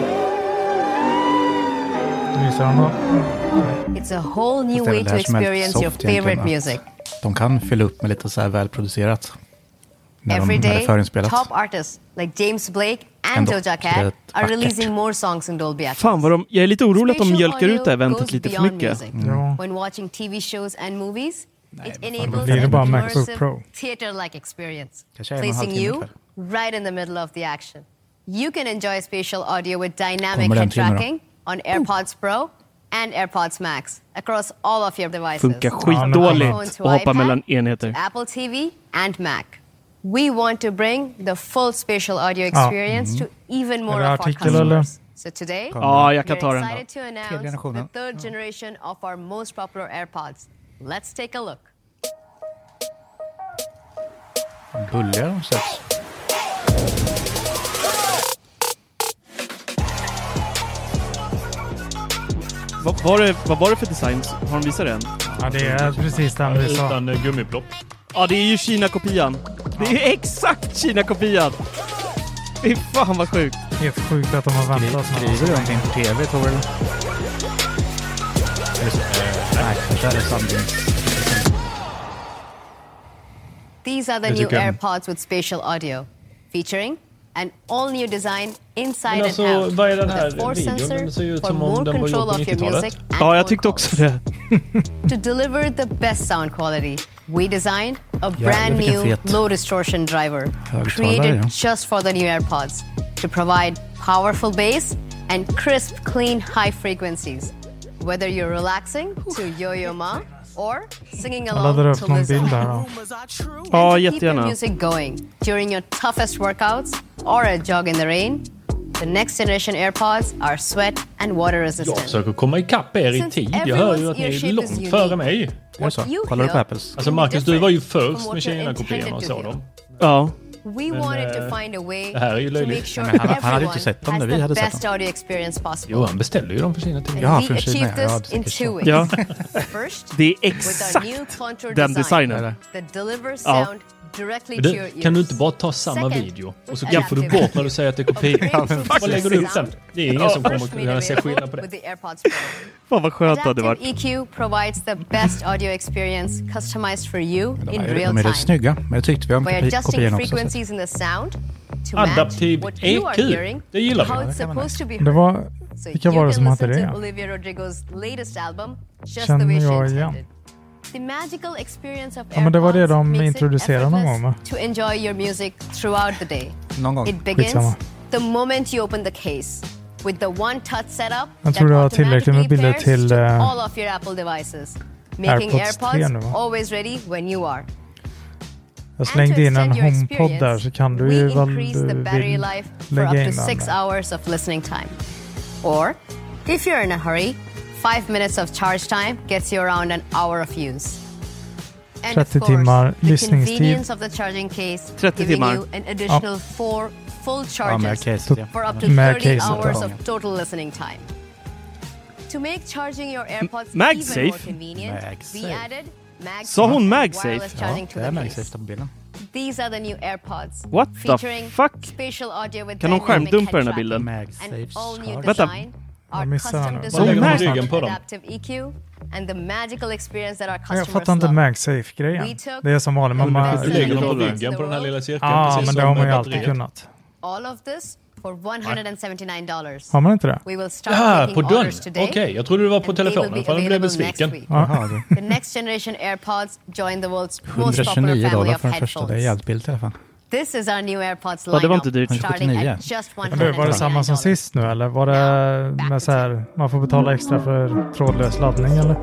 [SPEAKER 7] Visar han då?
[SPEAKER 11] It's a whole new
[SPEAKER 6] Fast det är
[SPEAKER 11] way
[SPEAKER 6] väl det
[SPEAKER 11] to
[SPEAKER 6] här som är
[SPEAKER 11] experience your
[SPEAKER 6] soft egentligen,
[SPEAKER 11] favorite
[SPEAKER 6] att
[SPEAKER 11] music.
[SPEAKER 6] De kan fylla upp med lite så här välproducerat. När, de,
[SPEAKER 11] Every
[SPEAKER 6] när det är
[SPEAKER 11] day,
[SPEAKER 6] förinspelat.
[SPEAKER 11] top artists like James Blake and
[SPEAKER 6] Ändå,
[SPEAKER 11] Doja
[SPEAKER 6] det är
[SPEAKER 11] Cat
[SPEAKER 6] vackert.
[SPEAKER 11] are releasing more songs in Dolby Atmos.
[SPEAKER 4] Fan vad de... Jag är lite orolig att de
[SPEAKER 11] Spatial
[SPEAKER 4] mjölkar ut det här
[SPEAKER 11] audio
[SPEAKER 4] eventet
[SPEAKER 11] goes
[SPEAKER 4] lite för
[SPEAKER 11] beyond
[SPEAKER 4] mycket.
[SPEAKER 11] music.
[SPEAKER 7] Ja.
[SPEAKER 11] When watching T V shows and movies, it
[SPEAKER 7] Då
[SPEAKER 11] enables
[SPEAKER 7] blir det
[SPEAKER 11] an
[SPEAKER 7] bara Macbook
[SPEAKER 11] immersive
[SPEAKER 7] Pro.
[SPEAKER 11] theater-like experience,
[SPEAKER 6] Kanske en och en halv
[SPEAKER 11] placing
[SPEAKER 6] timme
[SPEAKER 11] you
[SPEAKER 6] ikväll.
[SPEAKER 11] right in the middle of the action. You can enjoy spatial audio with dynamic
[SPEAKER 6] Kommer den
[SPEAKER 11] head
[SPEAKER 6] timmen då?
[SPEAKER 11] tracking on AirPods Pro and AirPods Max across all of your devices.
[SPEAKER 4] Funkar
[SPEAKER 11] From
[SPEAKER 4] skitdåligt
[SPEAKER 11] iPhone
[SPEAKER 4] att
[SPEAKER 11] to
[SPEAKER 4] hoppa
[SPEAKER 11] iPad,
[SPEAKER 4] mellan enheter.
[SPEAKER 11] Apple T V and Mac. We want to bring the full spatial audio experience to even more
[SPEAKER 7] Är det
[SPEAKER 11] of our
[SPEAKER 7] artikel eller?
[SPEAKER 11] customers. So today,
[SPEAKER 4] Ja, jag kan ta
[SPEAKER 11] we're
[SPEAKER 4] den.
[SPEAKER 11] excited to announce
[SPEAKER 6] generationen.
[SPEAKER 11] the third generation of our most popular AirPods. Let's take a look.
[SPEAKER 6] Bulliga de sätts.
[SPEAKER 4] Vad var, det, vad var det för designs? Har de visat den?
[SPEAKER 7] Ja, det är precis den vi sa.
[SPEAKER 5] Utan eh, gummiplopp.
[SPEAKER 4] Ja, det är ju Kina-kopian. Det är exakt Kina-kopian. Fy fan vad sjukt.
[SPEAKER 7] Helt sjukt att de har väntat med
[SPEAKER 6] Skriver du någonting på tv, tror du? Nej, det där är sanning.
[SPEAKER 11] These are the
[SPEAKER 5] Det
[SPEAKER 11] new
[SPEAKER 5] tycker jag.
[SPEAKER 11] AirPods with spatial audio, featuring an all new design inside
[SPEAKER 5] Men alltså,
[SPEAKER 11] and out.
[SPEAKER 5] vad är den
[SPEAKER 11] with
[SPEAKER 5] här
[SPEAKER 11] a force
[SPEAKER 5] videon?
[SPEAKER 11] sensor
[SPEAKER 5] Den ser ju ut
[SPEAKER 11] for
[SPEAKER 5] som om
[SPEAKER 11] more
[SPEAKER 5] den var
[SPEAKER 11] control
[SPEAKER 5] gjord på
[SPEAKER 11] of your
[SPEAKER 5] nittiotalet.
[SPEAKER 11] music and
[SPEAKER 4] Ja, jag
[SPEAKER 11] phone
[SPEAKER 4] tyckte
[SPEAKER 11] calls.
[SPEAKER 4] också det.
[SPEAKER 11] To deliver the best sound quality, we designed a brand
[SPEAKER 6] vilken
[SPEAKER 11] new
[SPEAKER 6] fet
[SPEAKER 11] low distortion driver
[SPEAKER 6] högtalare,
[SPEAKER 11] created
[SPEAKER 6] ja.
[SPEAKER 11] just for the new AirPods to provide powerful bass and crisp, clean, high frequencies. Whether you're relaxing to Yo-Yo Ma or singing
[SPEAKER 7] Jag laddar
[SPEAKER 11] along
[SPEAKER 7] upp
[SPEAKER 11] to
[SPEAKER 7] någon
[SPEAKER 11] Lizzo.
[SPEAKER 7] bild här då.
[SPEAKER 4] Ja,
[SPEAKER 11] Keep your
[SPEAKER 4] jättegärna.
[SPEAKER 11] music going during your toughest workouts or a jog in the rain. The next generation AirPods are sweat and water
[SPEAKER 5] Jag
[SPEAKER 11] resistant.
[SPEAKER 5] försöker komma ikapp er i tid. Jag hör ju att ni är långt före mig.
[SPEAKER 6] Är det så? Kollar du på Apples?
[SPEAKER 5] Alltså Marcus, du var ju först med Kina-kopiorna och så dem.
[SPEAKER 4] Ja.
[SPEAKER 11] We
[SPEAKER 5] Men,
[SPEAKER 11] wanted
[SPEAKER 5] eh,
[SPEAKER 11] to find a way
[SPEAKER 5] det här är ju
[SPEAKER 11] to make
[SPEAKER 5] löjligt.
[SPEAKER 11] sure
[SPEAKER 6] Men han- han hade
[SPEAKER 11] everyone
[SPEAKER 6] inte sett dem när
[SPEAKER 11] has
[SPEAKER 6] vi
[SPEAKER 11] the
[SPEAKER 6] hade sett
[SPEAKER 11] best
[SPEAKER 6] dem.
[SPEAKER 11] audio experience possible.
[SPEAKER 5] Jo, han beställde ju dem för sina ting.
[SPEAKER 6] Ja,
[SPEAKER 11] We
[SPEAKER 6] för Kina.
[SPEAKER 11] achieved
[SPEAKER 6] Ja,
[SPEAKER 11] this
[SPEAKER 6] det är
[SPEAKER 11] in
[SPEAKER 6] säkert
[SPEAKER 11] two
[SPEAKER 6] så.
[SPEAKER 11] ways.
[SPEAKER 4] Ja.
[SPEAKER 11] First,
[SPEAKER 4] Det är
[SPEAKER 11] with our
[SPEAKER 4] exakt
[SPEAKER 11] new contour
[SPEAKER 4] den
[SPEAKER 11] design
[SPEAKER 4] designen.
[SPEAKER 11] that delivers
[SPEAKER 4] Ja.
[SPEAKER 11] sound directly
[SPEAKER 5] Men
[SPEAKER 11] to your
[SPEAKER 5] du,
[SPEAKER 11] ears.
[SPEAKER 5] kan du inte bara ta samma
[SPEAKER 11] Second,
[SPEAKER 5] video och så
[SPEAKER 11] with
[SPEAKER 5] klipper du
[SPEAKER 11] adaptive
[SPEAKER 5] bort när du säger att det är kopia?
[SPEAKER 11] Ja, men
[SPEAKER 5] Vad lägger du upp sen? Det är ingen som kommer
[SPEAKER 11] First made
[SPEAKER 5] kunna se
[SPEAKER 11] available
[SPEAKER 5] skillnad på det.
[SPEAKER 11] with the AirPods Pro.
[SPEAKER 4] Fan vad skönt det hade varit.
[SPEAKER 11] Adaptive E Q provides the best audio experience customized for you
[SPEAKER 6] De
[SPEAKER 11] in
[SPEAKER 6] är,
[SPEAKER 11] real
[SPEAKER 6] de är rätt
[SPEAKER 11] time.
[SPEAKER 6] snygga, men det tyckte vi om
[SPEAKER 11] By
[SPEAKER 6] kopi-
[SPEAKER 11] adjusting
[SPEAKER 6] kopiorna också. så-
[SPEAKER 11] frequencies in the sound to match
[SPEAKER 5] Adaptive
[SPEAKER 11] what you are
[SPEAKER 5] E Q.
[SPEAKER 11] hearing,
[SPEAKER 5] Det gillar vi.
[SPEAKER 11] how
[SPEAKER 5] Ja,
[SPEAKER 11] it's
[SPEAKER 6] det kan man
[SPEAKER 11] supposed to be
[SPEAKER 7] Det
[SPEAKER 11] heard.
[SPEAKER 7] var...
[SPEAKER 11] So
[SPEAKER 7] Vilka
[SPEAKER 11] you
[SPEAKER 7] var det
[SPEAKER 11] can
[SPEAKER 7] som hade
[SPEAKER 11] listen
[SPEAKER 7] det?
[SPEAKER 11] to Olivia Rodrigo's latest album just the
[SPEAKER 7] Känner
[SPEAKER 11] way she
[SPEAKER 7] jag igen.
[SPEAKER 11] intended. The magical experience of
[SPEAKER 7] Ja, men det var det
[SPEAKER 11] AirPods
[SPEAKER 7] de
[SPEAKER 11] makes it
[SPEAKER 7] introducerade någon gång, va?
[SPEAKER 11] effortless to enjoy your music throughout the day.
[SPEAKER 6] Någon gång.
[SPEAKER 11] It begins
[SPEAKER 7] Skitsamma.
[SPEAKER 11] the moment you open the case with the one-touch setup
[SPEAKER 7] Jag tror det var
[SPEAKER 11] that
[SPEAKER 7] tillräckligt med
[SPEAKER 11] automatically
[SPEAKER 7] bilder
[SPEAKER 11] pairs
[SPEAKER 7] till,
[SPEAKER 11] to
[SPEAKER 7] eh,
[SPEAKER 11] all of your Apple devices, making
[SPEAKER 7] AirPods tre
[SPEAKER 11] AirPods
[SPEAKER 7] nu, va?
[SPEAKER 11] always ready when you are.
[SPEAKER 7] Jag slängde in en
[SPEAKER 11] And to extend your
[SPEAKER 7] HomePod där
[SPEAKER 11] experience,
[SPEAKER 7] så kan du
[SPEAKER 11] we
[SPEAKER 7] ju väl
[SPEAKER 11] increase the
[SPEAKER 7] du
[SPEAKER 11] battery
[SPEAKER 7] vill
[SPEAKER 11] life for
[SPEAKER 7] lägga
[SPEAKER 11] up
[SPEAKER 7] in
[SPEAKER 11] to
[SPEAKER 7] den
[SPEAKER 11] six
[SPEAKER 7] där.
[SPEAKER 11] hours of listening time. Or, if you're in a hurry, five minutes of charge time gets you around an hour of use. And of
[SPEAKER 7] trettio
[SPEAKER 11] course,
[SPEAKER 7] timmar
[SPEAKER 11] the
[SPEAKER 7] lyssningstid.
[SPEAKER 11] convenience of the charging case
[SPEAKER 4] trettio
[SPEAKER 11] giving
[SPEAKER 4] timmar.
[SPEAKER 11] you an additional four full
[SPEAKER 6] Ja, med
[SPEAKER 11] charges
[SPEAKER 6] case. Ja.
[SPEAKER 11] for up to
[SPEAKER 7] Med
[SPEAKER 11] thirty
[SPEAKER 7] case
[SPEAKER 11] hours
[SPEAKER 7] då.
[SPEAKER 11] of total listening time. To make charging your AirPods
[SPEAKER 4] MagSafe?
[SPEAKER 11] even more convenient,
[SPEAKER 6] MagSafe.
[SPEAKER 11] we added MagSafe
[SPEAKER 4] Sa hon
[SPEAKER 11] and
[SPEAKER 4] MagSafe?
[SPEAKER 11] wireless
[SPEAKER 6] Ja,
[SPEAKER 11] charging to
[SPEAKER 6] det är
[SPEAKER 11] the
[SPEAKER 6] MagSafe
[SPEAKER 11] case.
[SPEAKER 6] på bilden.
[SPEAKER 11] These are the new AirPods.
[SPEAKER 4] What the
[SPEAKER 11] featuring
[SPEAKER 4] fuck?
[SPEAKER 11] spatial audio with
[SPEAKER 4] Kan de
[SPEAKER 11] dynamic
[SPEAKER 4] skärmdumpa
[SPEAKER 11] head
[SPEAKER 4] den här
[SPEAKER 11] tracking
[SPEAKER 4] bilden?
[SPEAKER 6] MagSafe
[SPEAKER 11] and all new
[SPEAKER 6] charge.
[SPEAKER 4] Vänta.
[SPEAKER 11] design,
[SPEAKER 7] Jag
[SPEAKER 11] our
[SPEAKER 7] missar
[SPEAKER 11] custom
[SPEAKER 7] den.
[SPEAKER 11] design
[SPEAKER 5] Vad lägger
[SPEAKER 4] man
[SPEAKER 11] with
[SPEAKER 5] ryggen på dem?
[SPEAKER 11] adaptive E Q and the magical experience that our
[SPEAKER 7] Jag
[SPEAKER 11] customers
[SPEAKER 7] fattar inte
[SPEAKER 11] love.
[SPEAKER 7] MagSafe-grejen.
[SPEAKER 11] We took
[SPEAKER 7] Det är som vanligt. Man
[SPEAKER 11] the
[SPEAKER 7] bara...
[SPEAKER 11] best
[SPEAKER 5] Du lägger dem på
[SPEAKER 11] design
[SPEAKER 5] ryggen
[SPEAKER 11] in
[SPEAKER 5] på
[SPEAKER 11] the
[SPEAKER 5] den här
[SPEAKER 11] world.
[SPEAKER 5] lilla cirkeln.
[SPEAKER 7] Ja,
[SPEAKER 5] precis
[SPEAKER 7] men det
[SPEAKER 5] som
[SPEAKER 7] har man ju
[SPEAKER 5] med
[SPEAKER 7] alltid
[SPEAKER 5] batteriet.
[SPEAKER 7] kunnat.
[SPEAKER 11] All of this for one hundred seventy-nine dollars.
[SPEAKER 7] Har man inte det?
[SPEAKER 11] We will start
[SPEAKER 5] Ja,
[SPEAKER 11] taking
[SPEAKER 5] på dörren.
[SPEAKER 11] orders today.
[SPEAKER 5] Okej, jag trodde du var på
[SPEAKER 11] and they will
[SPEAKER 5] telefonen
[SPEAKER 11] be
[SPEAKER 5] för jag blev
[SPEAKER 11] available next
[SPEAKER 5] besviken.
[SPEAKER 11] week.
[SPEAKER 6] Jaha, du.
[SPEAKER 11] The next generation AirPods join the world's most popular
[SPEAKER 6] hundratjugonio
[SPEAKER 11] family
[SPEAKER 6] dollar
[SPEAKER 11] of
[SPEAKER 6] för den första. Det är
[SPEAKER 11] headphones.
[SPEAKER 6] jävligt billigt i alla fall.
[SPEAKER 11] This is our new AirPods
[SPEAKER 4] Ja, det var inte
[SPEAKER 11] lineup,
[SPEAKER 4] dyrt.
[SPEAKER 11] starting
[SPEAKER 6] sjuttionio.
[SPEAKER 11] at just
[SPEAKER 7] Men du, var det
[SPEAKER 11] one hundred
[SPEAKER 7] samma som
[SPEAKER 11] ninety-nine
[SPEAKER 7] sist nu eller? Var det med så här, man får betala extra för trådlös laddning eller?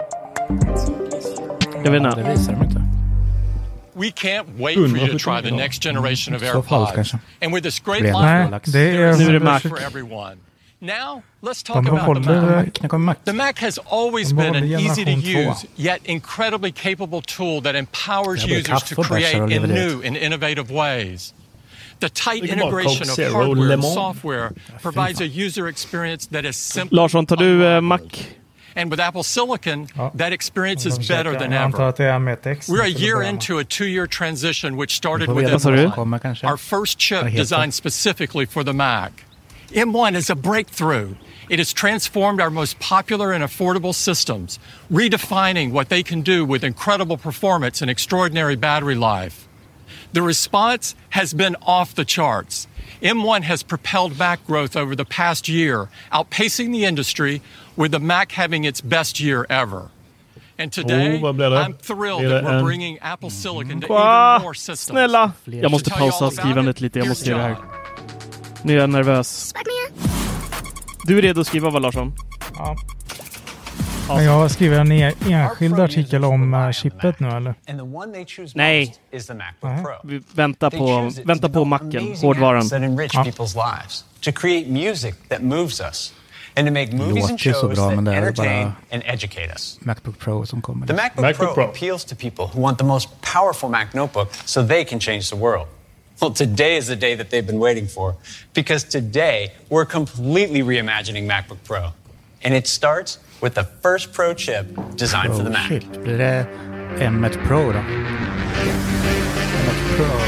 [SPEAKER 4] Jag vet
[SPEAKER 6] Det
[SPEAKER 4] inte.
[SPEAKER 6] visar de inte.
[SPEAKER 8] We can't wait for you to try the next generation of
[SPEAKER 6] Så falskt
[SPEAKER 8] AirPods.
[SPEAKER 6] kanske.
[SPEAKER 8] And with this great
[SPEAKER 6] Nej,
[SPEAKER 8] lineup,
[SPEAKER 7] Nej, det är...
[SPEAKER 4] Nu är det Mac.
[SPEAKER 8] for everyone. Now, let's
[SPEAKER 7] De
[SPEAKER 8] talk about the Mac.
[SPEAKER 7] behåller...
[SPEAKER 6] När kommer Mac?
[SPEAKER 8] The Mac has always
[SPEAKER 7] De
[SPEAKER 8] been an
[SPEAKER 7] behåller
[SPEAKER 8] easy to
[SPEAKER 7] generation
[SPEAKER 8] use, yet incredibly capable tool that empowers
[SPEAKER 6] Det blir
[SPEAKER 8] users
[SPEAKER 6] kaffe
[SPEAKER 8] to
[SPEAKER 6] och bärs
[SPEAKER 8] create
[SPEAKER 6] och
[SPEAKER 8] in
[SPEAKER 6] lever det.
[SPEAKER 8] new and innovative ways. The tight
[SPEAKER 5] Det kan vara
[SPEAKER 8] integration
[SPEAKER 5] Coke
[SPEAKER 8] of
[SPEAKER 5] Zero,
[SPEAKER 8] hardware and
[SPEAKER 5] Lemon.
[SPEAKER 8] software provides a user experience that is simple.
[SPEAKER 4] Larsson, tar du eh, Mac?
[SPEAKER 8] And with Apple Silicon,
[SPEAKER 7] Ja.
[SPEAKER 8] that experience is
[SPEAKER 7] Jag
[SPEAKER 8] better than
[SPEAKER 7] Jag antar
[SPEAKER 8] ever.
[SPEAKER 7] att det är med text.
[SPEAKER 8] We're a year into a two-year transition which started
[SPEAKER 6] Vi får
[SPEAKER 8] with
[SPEAKER 6] veta
[SPEAKER 8] M
[SPEAKER 6] vad
[SPEAKER 4] du?
[SPEAKER 6] som
[SPEAKER 8] one,
[SPEAKER 6] kommer kanske.
[SPEAKER 8] our first chip
[SPEAKER 6] Vad heter?
[SPEAKER 8] designed specifically for the Mac. M one is a breakthrough. It has transformed our most popular and affordable systems, redefining what they can do with incredible performance and extraordinary battery life. The response has been off the charts. M one has propelled Mac growth over the past year, outpacing the industry, with the Mac having its best year ever. And today,
[SPEAKER 5] Oh, vad blir det?
[SPEAKER 8] I'm thrilled
[SPEAKER 5] Blir det
[SPEAKER 8] that we're
[SPEAKER 5] en-
[SPEAKER 8] bringing Apple Silicon to
[SPEAKER 4] Va?
[SPEAKER 8] even more systems.
[SPEAKER 4] Snälla! Jag måste
[SPEAKER 8] To tell you
[SPEAKER 4] pausa
[SPEAKER 8] all about
[SPEAKER 4] skrivandet
[SPEAKER 8] it,
[SPEAKER 4] lite. Jag
[SPEAKER 8] here's
[SPEAKER 4] måste göra det här.
[SPEAKER 8] John.
[SPEAKER 4] Nu är jag nervös. Du är redo att skriva, va, Larsson?
[SPEAKER 7] Ja. Men jag skriver en e- enskild artikel om uh, chippet nu eller?
[SPEAKER 9] And the one they choose
[SPEAKER 4] Nej.
[SPEAKER 9] most is the MacBook
[SPEAKER 7] Nej.
[SPEAKER 9] Pro.
[SPEAKER 4] Vi väntar
[SPEAKER 9] They
[SPEAKER 4] på,
[SPEAKER 9] choose it to
[SPEAKER 4] vänta på
[SPEAKER 9] develop
[SPEAKER 4] macken,
[SPEAKER 9] amazing
[SPEAKER 4] hårdvaran.
[SPEAKER 9] apps that enrich
[SPEAKER 7] Ja.
[SPEAKER 9] people's lives, to create music that moves us, and to make movies and
[SPEAKER 6] låter ju så
[SPEAKER 9] shows
[SPEAKER 6] bra, men
[SPEAKER 9] that
[SPEAKER 6] det är
[SPEAKER 9] entertain
[SPEAKER 6] bara-
[SPEAKER 9] and educate us.
[SPEAKER 6] Macbook Pro som kommer.
[SPEAKER 9] The MacBook,
[SPEAKER 5] MacBook
[SPEAKER 9] Pro,
[SPEAKER 5] Pro.
[SPEAKER 9] appeals to people who want the most powerful Mac notebook so they can change the world. Well, today is the day that they've been waiting for, because today we're completely reimagining MacBook Pro. And it starts with the first Pro chip designed for the
[SPEAKER 6] Pro
[SPEAKER 9] Mac.
[SPEAKER 6] chip. Blir det M ett Pro då? M ett Pro.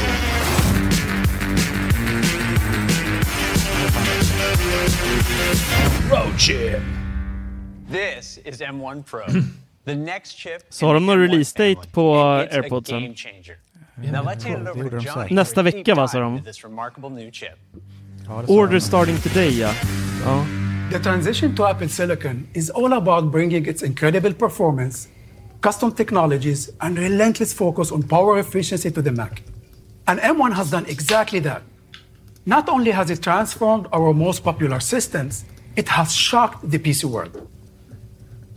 [SPEAKER 5] Pro chip.
[SPEAKER 9] This is M one Pro. The next chip.
[SPEAKER 4] Så har de någon
[SPEAKER 9] in the M one
[SPEAKER 4] release date
[SPEAKER 9] family,
[SPEAKER 4] på
[SPEAKER 9] and it's a
[SPEAKER 4] AirPodsen?
[SPEAKER 9] game changer. Now let's hand it over
[SPEAKER 6] gjorde
[SPEAKER 9] to
[SPEAKER 6] de
[SPEAKER 9] John.
[SPEAKER 6] säkert.
[SPEAKER 4] Nästa
[SPEAKER 9] for a deep
[SPEAKER 4] vecka, va, sa
[SPEAKER 9] dive
[SPEAKER 4] de?
[SPEAKER 9] into this remarkable new chip.
[SPEAKER 6] Ja, det sa
[SPEAKER 4] Order
[SPEAKER 6] de.
[SPEAKER 4] starting today, ja. ja.
[SPEAKER 12] The transition to Apple Silicon is all about bringing its incredible performance, custom technologies, and relentless focus on power efficiency to the Mac. And M one has done exactly that. Not only has it transformed our most popular systems, it has shocked the P C world.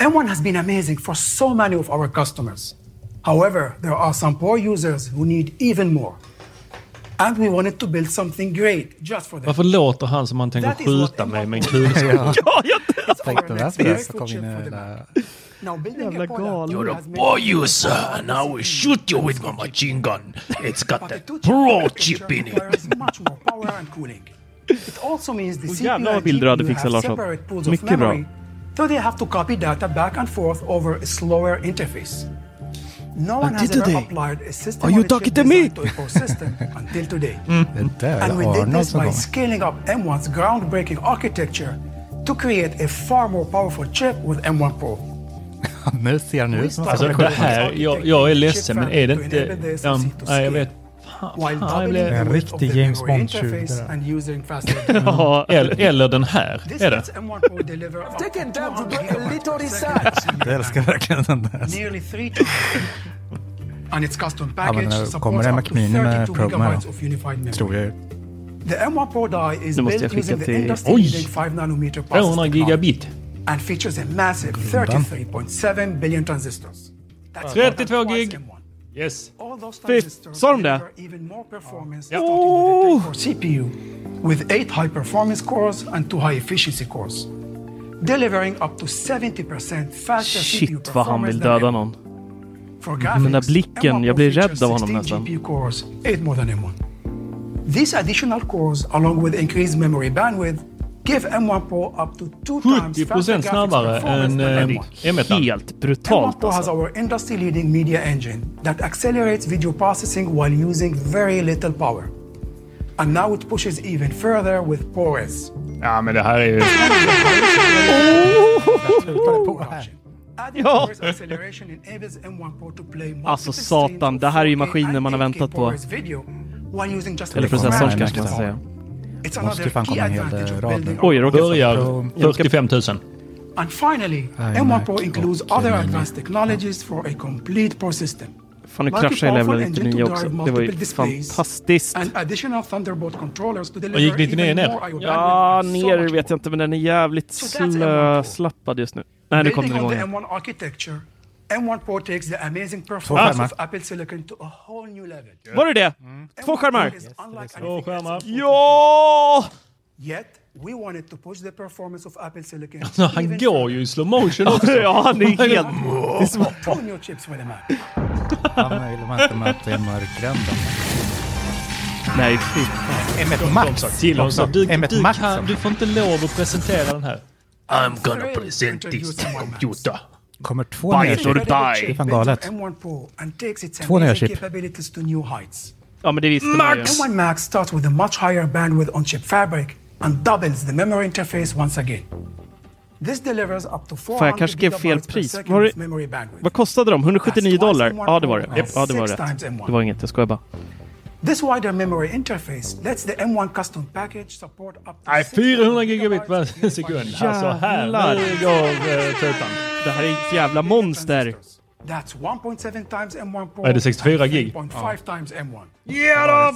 [SPEAKER 12] M one has been amazing for so many of our customers. However, there are some poor users who need even more. And we wanted to build something great just for them.
[SPEAKER 5] Varför låter han som man tänker skjuta mig med en kulspruta?
[SPEAKER 4] Ja, jag
[SPEAKER 6] tänkte det. Så kom in i
[SPEAKER 4] jävla galen.
[SPEAKER 5] You're a poor user and I will shoot you with my machine gun. It's got the pro chip in it.
[SPEAKER 12] Much more power and cooling. It also means the C P U
[SPEAKER 4] jävla
[SPEAKER 12] and G
[SPEAKER 4] bilder
[SPEAKER 12] P
[SPEAKER 4] hade
[SPEAKER 12] U
[SPEAKER 4] fixat
[SPEAKER 12] have
[SPEAKER 4] Larsson.
[SPEAKER 12] separate pools of
[SPEAKER 4] Mycket bra.
[SPEAKER 12] memory, so they have to copy data back and forth over a slower interface. No one has ever applied a system
[SPEAKER 4] Are you talking to me?
[SPEAKER 12] to a core system until today.
[SPEAKER 6] Mm.
[SPEAKER 12] And we did this by scaling up M one's groundbreaking architecture to create a far more powerful chip with M one Pro.
[SPEAKER 6] Nu ser ni ut.
[SPEAKER 5] Alltså det här, jag, jag är ledsen, men är det inte... Um, nej, jag vet.
[SPEAKER 12] While
[SPEAKER 5] Fan,
[SPEAKER 12] doubling
[SPEAKER 7] En
[SPEAKER 12] the width of
[SPEAKER 7] riktig
[SPEAKER 12] the
[SPEAKER 7] James
[SPEAKER 12] memory
[SPEAKER 7] Bond-tjuv
[SPEAKER 12] interface
[SPEAKER 7] det där.
[SPEAKER 12] and using faster
[SPEAKER 5] Ja, eller, eller den här.
[SPEAKER 12] This
[SPEAKER 5] Är det?
[SPEAKER 12] lets M one Pro deliver up to two hundred gigabytes per second.
[SPEAKER 6] Jag älskar verkligen den där.
[SPEAKER 12] Nearly three times. And its custom
[SPEAKER 6] Ja, men
[SPEAKER 12] package
[SPEAKER 6] nu kommer
[SPEAKER 12] supports
[SPEAKER 6] det
[SPEAKER 12] up
[SPEAKER 6] Mac
[SPEAKER 12] to
[SPEAKER 6] Mini med
[SPEAKER 12] thirty-two
[SPEAKER 6] Pro med
[SPEAKER 12] gigabytes
[SPEAKER 6] då.
[SPEAKER 12] of unified memory.
[SPEAKER 6] Tror jag.
[SPEAKER 12] The M one Pro die is
[SPEAKER 4] Nu måste jag
[SPEAKER 12] built
[SPEAKER 4] skicka
[SPEAKER 12] using the
[SPEAKER 4] till-
[SPEAKER 12] industry-leading five nanometer process
[SPEAKER 5] tvåhundra
[SPEAKER 12] technology
[SPEAKER 5] gigabit.
[SPEAKER 12] and features a massive thirty-three point seven billion transistors. That's
[SPEAKER 5] trettiotvå
[SPEAKER 12] more than
[SPEAKER 5] gig.
[SPEAKER 12] twice M one.
[SPEAKER 5] Yes.
[SPEAKER 12] All those
[SPEAKER 4] Fy-
[SPEAKER 12] transistors
[SPEAKER 4] sa de det?
[SPEAKER 12] deliver even more performance
[SPEAKER 5] Ja.
[SPEAKER 12] starting with a ten core C P U with eight high-performance cores and two high-efficiency cores, delivering up to seventy percent faster C P U
[SPEAKER 4] Shit vad han vill
[SPEAKER 12] performance than
[SPEAKER 4] döda
[SPEAKER 12] M one.
[SPEAKER 4] någon.
[SPEAKER 12] For
[SPEAKER 4] Den där
[SPEAKER 12] graphics,
[SPEAKER 4] blicken,
[SPEAKER 12] M one
[SPEAKER 4] jag
[SPEAKER 12] Pro
[SPEAKER 4] blir rädd
[SPEAKER 12] features
[SPEAKER 4] av honom
[SPEAKER 12] sixteen
[SPEAKER 4] nästan.
[SPEAKER 12] G P U cores, eight more than M one. These additional cores, along with increased memory bandwidth, give M one Pro up to two times
[SPEAKER 5] sjuttio
[SPEAKER 12] faster
[SPEAKER 5] procent
[SPEAKER 12] graphics
[SPEAKER 5] snabbare
[SPEAKER 12] performance
[SPEAKER 5] än
[SPEAKER 12] than M
[SPEAKER 5] eh,
[SPEAKER 12] one.
[SPEAKER 5] M ett.
[SPEAKER 4] Helt
[SPEAKER 12] M one
[SPEAKER 4] brutalt
[SPEAKER 12] Pro has
[SPEAKER 4] alltså.
[SPEAKER 12] our industry-leading media engine that accelerates video processing while using very little power. And now it pushes even further with ProRes.
[SPEAKER 5] Ja, men det här är ju...
[SPEAKER 12] Adding
[SPEAKER 4] Ja.
[SPEAKER 12] ProRes acceleration enables M one Pro to play multiple
[SPEAKER 4] Alltså satan,
[SPEAKER 12] streams
[SPEAKER 4] det här är ju
[SPEAKER 12] of four K
[SPEAKER 4] maskiner man har
[SPEAKER 12] and eight K
[SPEAKER 4] väntat på.
[SPEAKER 12] ProRes video while using just
[SPEAKER 4] Eller
[SPEAKER 12] the command
[SPEAKER 4] processorn
[SPEAKER 12] line
[SPEAKER 4] kanske man ska
[SPEAKER 12] power.
[SPEAKER 4] säga.
[SPEAKER 12] It's
[SPEAKER 6] Måste ju
[SPEAKER 12] another
[SPEAKER 6] fan
[SPEAKER 12] key
[SPEAKER 6] komma en hel
[SPEAKER 12] advantage of
[SPEAKER 6] rad
[SPEAKER 12] building
[SPEAKER 4] Oj,
[SPEAKER 12] our-
[SPEAKER 4] Roger.
[SPEAKER 5] Börjar fyrtiofem tusen.
[SPEAKER 12] And finally,
[SPEAKER 6] iMac
[SPEAKER 12] M one Pro includes
[SPEAKER 6] och
[SPEAKER 12] other
[SPEAKER 6] Mini.
[SPEAKER 12] advanced technologies for a complete Pro system.
[SPEAKER 4] Fan, nu kraschade jag level nittionio också. Det var ju
[SPEAKER 12] Displays
[SPEAKER 4] fantastiskt.
[SPEAKER 12] and additional Thunderbolt controllers to deliver
[SPEAKER 5] gick nittionio
[SPEAKER 12] even
[SPEAKER 5] ner?
[SPEAKER 12] more I O
[SPEAKER 4] Ja,
[SPEAKER 12] bandwidth and so
[SPEAKER 4] ner
[SPEAKER 12] much
[SPEAKER 4] vet jag
[SPEAKER 12] more.
[SPEAKER 4] inte, men den är jävligt
[SPEAKER 12] So that's M one Pro.
[SPEAKER 4] slöslappad just nu. Nej, nu kom den
[SPEAKER 12] Building on
[SPEAKER 4] igång
[SPEAKER 12] the
[SPEAKER 4] igen.
[SPEAKER 12] M one architecture, M one Pro takes the amazing
[SPEAKER 6] skärmar.
[SPEAKER 12] performance of Apple Silicon to a whole new level.
[SPEAKER 4] Var det det? Två skärmar?
[SPEAKER 12] Is unlike
[SPEAKER 5] Två
[SPEAKER 12] anything
[SPEAKER 5] skärmar.
[SPEAKER 12] else.
[SPEAKER 4] Ja!
[SPEAKER 12] Yet, we wanted to push the performance of Apple Silicon
[SPEAKER 5] Så han
[SPEAKER 12] even
[SPEAKER 5] går ju i slow motion också.
[SPEAKER 4] Ja, han är helt... Det är som...
[SPEAKER 12] two new chips for the Mac.
[SPEAKER 6] Han vill man inte möta i mörkgränden.
[SPEAKER 4] Nej, fy fan.
[SPEAKER 6] M ett Max.
[SPEAKER 5] Till oss. Du,
[SPEAKER 6] M ett
[SPEAKER 5] du,
[SPEAKER 6] Max.
[SPEAKER 5] kan, du får inte lov att presentera den här. I'm gonna
[SPEAKER 12] Thrilled to
[SPEAKER 5] present this
[SPEAKER 12] introduce M one Max.
[SPEAKER 5] computer.
[SPEAKER 6] Kommer två
[SPEAKER 4] Bye,
[SPEAKER 6] nya
[SPEAKER 4] it or
[SPEAKER 6] chip.
[SPEAKER 4] die.
[SPEAKER 6] Det är fan galet.
[SPEAKER 12] M one Pro and takes its
[SPEAKER 6] Två nya
[SPEAKER 12] amazing
[SPEAKER 6] chip.
[SPEAKER 12] capabilities to new heights.
[SPEAKER 4] Ja, men det visste man ju.
[SPEAKER 12] M one Max starts with a much higher bandwidth on chip fabric and doubles the memory interface once again. This delivers up to four
[SPEAKER 4] Fan, jag kanske
[SPEAKER 12] hundred
[SPEAKER 4] skrev fel
[SPEAKER 12] gigabytes per
[SPEAKER 4] pris.
[SPEAKER 12] second
[SPEAKER 4] Var det-
[SPEAKER 12] of memory bandwidth.
[SPEAKER 4] Vad kostade de? hundrasjuttionio dollar? Ja, det var det.
[SPEAKER 12] Yep.
[SPEAKER 4] Ja, det var
[SPEAKER 12] Six
[SPEAKER 4] rätt.
[SPEAKER 12] times M one.
[SPEAKER 4] Det var inget, jag skojar bara.
[SPEAKER 12] This wider memory interface lets the M one custom package support up to
[SPEAKER 5] Nej,
[SPEAKER 12] six
[SPEAKER 5] fyrahundra gigabit per
[SPEAKER 12] gigabytes
[SPEAKER 5] sekund.
[SPEAKER 12] unified
[SPEAKER 5] Alltså här,
[SPEAKER 4] Jävlar.
[SPEAKER 5] nu går eh, tutan.
[SPEAKER 4] Det här är ett jävla monster.
[SPEAKER 12] That's one point seven times M one Pro.
[SPEAKER 5] Är det sextiofyra gig?
[SPEAKER 12] three point five times M one.
[SPEAKER 4] Ge dem!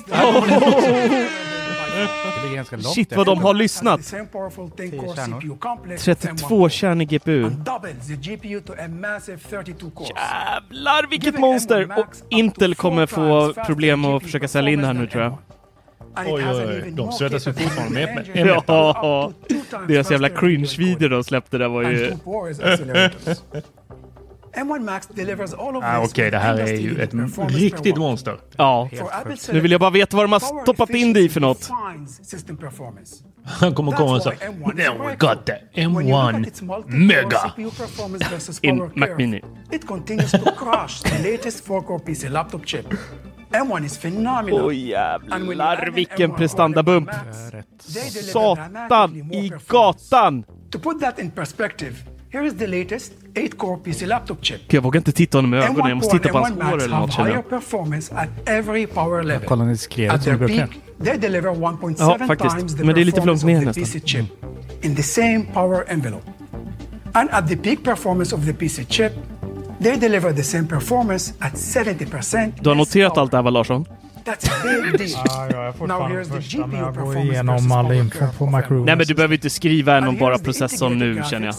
[SPEAKER 6] Det ligger ganska långt.
[SPEAKER 4] Shit vad de har lyssnat.
[SPEAKER 12] The same powerful ten core C
[SPEAKER 6] kärnor.
[SPEAKER 12] P U complex with M one
[SPEAKER 4] trettiotvå kärnig G P U.
[SPEAKER 12] and doubles the G P U to a massive thirty-two cores.
[SPEAKER 4] Jävlar vilket monster! Och Intel kommer få problem att försöka sälja in det här nu tror jag.
[SPEAKER 12] And it
[SPEAKER 5] Oj,
[SPEAKER 12] has
[SPEAKER 5] oj,
[SPEAKER 12] an
[SPEAKER 5] oj.
[SPEAKER 12] even
[SPEAKER 5] De
[SPEAKER 12] more
[SPEAKER 5] svettas ju
[SPEAKER 12] capable
[SPEAKER 5] fortfarande med-
[SPEAKER 12] engine
[SPEAKER 5] med-
[SPEAKER 12] up
[SPEAKER 4] Ja,
[SPEAKER 12] to two times
[SPEAKER 4] deras jävla
[SPEAKER 12] faster video
[SPEAKER 4] cringe-video de släppte där var
[SPEAKER 12] and
[SPEAKER 4] ju...
[SPEAKER 12] two ProRes accelerators. M one Max delivers all of
[SPEAKER 5] Ah,
[SPEAKER 12] this
[SPEAKER 5] Okej,
[SPEAKER 12] with
[SPEAKER 5] det här är ju
[SPEAKER 12] industry-leading
[SPEAKER 5] ett
[SPEAKER 12] performance per
[SPEAKER 5] riktigt
[SPEAKER 12] watt.
[SPEAKER 5] monster.
[SPEAKER 4] Ja.
[SPEAKER 12] For Apple
[SPEAKER 4] Nu
[SPEAKER 12] Silicon,
[SPEAKER 4] vill jag bara veta vad de har
[SPEAKER 12] power
[SPEAKER 4] stoppat in det i för något.
[SPEAKER 12] efficiency defines system performance.
[SPEAKER 5] Han kommer komma och
[SPEAKER 12] That's
[SPEAKER 5] säga
[SPEAKER 12] why M one is
[SPEAKER 5] Now we
[SPEAKER 12] breakthrough.
[SPEAKER 5] got the M
[SPEAKER 12] When you look
[SPEAKER 5] one
[SPEAKER 12] at its multi-core
[SPEAKER 5] Mega.
[SPEAKER 12] C P U performance versus
[SPEAKER 4] In
[SPEAKER 12] power
[SPEAKER 4] Mac
[SPEAKER 12] curve,
[SPEAKER 4] Mini.
[SPEAKER 12] it continues to crush the latest four-core P C laptop chip. M one is phenomenal.
[SPEAKER 4] Oj
[SPEAKER 12] And when you add
[SPEAKER 4] jävlar
[SPEAKER 12] in
[SPEAKER 4] vilken
[SPEAKER 12] M one
[SPEAKER 4] prestandabump.
[SPEAKER 12] Max, they deliver
[SPEAKER 4] Satan
[SPEAKER 12] dramatically more
[SPEAKER 4] i
[SPEAKER 12] performance.
[SPEAKER 4] gatan!
[SPEAKER 12] To put that in perspective, here is the latest eight-core P C laptop chip.
[SPEAKER 4] Jag vågar inte titta honom i
[SPEAKER 12] M
[SPEAKER 4] ögonen,
[SPEAKER 12] one
[SPEAKER 4] jag måste
[SPEAKER 12] Pro
[SPEAKER 4] titta på
[SPEAKER 12] and
[SPEAKER 4] hans
[SPEAKER 12] M one
[SPEAKER 4] hår
[SPEAKER 12] Max
[SPEAKER 4] eller
[SPEAKER 12] have
[SPEAKER 4] något känner
[SPEAKER 12] higher
[SPEAKER 4] jag.
[SPEAKER 12] performance at every power level.
[SPEAKER 6] Kolla ni skrev
[SPEAKER 12] At
[SPEAKER 6] som du
[SPEAKER 12] their
[SPEAKER 6] brukar.
[SPEAKER 12] peak, they deliver one point
[SPEAKER 4] Ja,
[SPEAKER 12] seven
[SPEAKER 4] faktiskt.
[SPEAKER 12] times the
[SPEAKER 4] Men det är lite för långt
[SPEAKER 12] performance
[SPEAKER 4] ner
[SPEAKER 12] of the
[SPEAKER 4] nästan.
[SPEAKER 12] P C chip in the same power envelope. And at the peak performance of the P C chip, they deliver the same performance at seventy percent.
[SPEAKER 4] Du har noterat allt det här va Larsson?
[SPEAKER 12] That's a big deal.
[SPEAKER 7] Ja, jag är
[SPEAKER 12] Now
[SPEAKER 7] fortfarande
[SPEAKER 12] here's the
[SPEAKER 7] första,
[SPEAKER 12] G
[SPEAKER 7] men
[SPEAKER 12] P U
[SPEAKER 7] jag går
[SPEAKER 12] performance
[SPEAKER 7] igenom
[SPEAKER 12] versus
[SPEAKER 7] all
[SPEAKER 12] power
[SPEAKER 7] info
[SPEAKER 12] curve
[SPEAKER 7] på
[SPEAKER 12] of M one.
[SPEAKER 7] Macro.
[SPEAKER 4] Nej men du behöver inte skriva en om
[SPEAKER 12] And
[SPEAKER 4] bara
[SPEAKER 12] here's the
[SPEAKER 4] processorn
[SPEAKER 12] integrated
[SPEAKER 4] nu känner jag.
[SPEAKER 12] graphics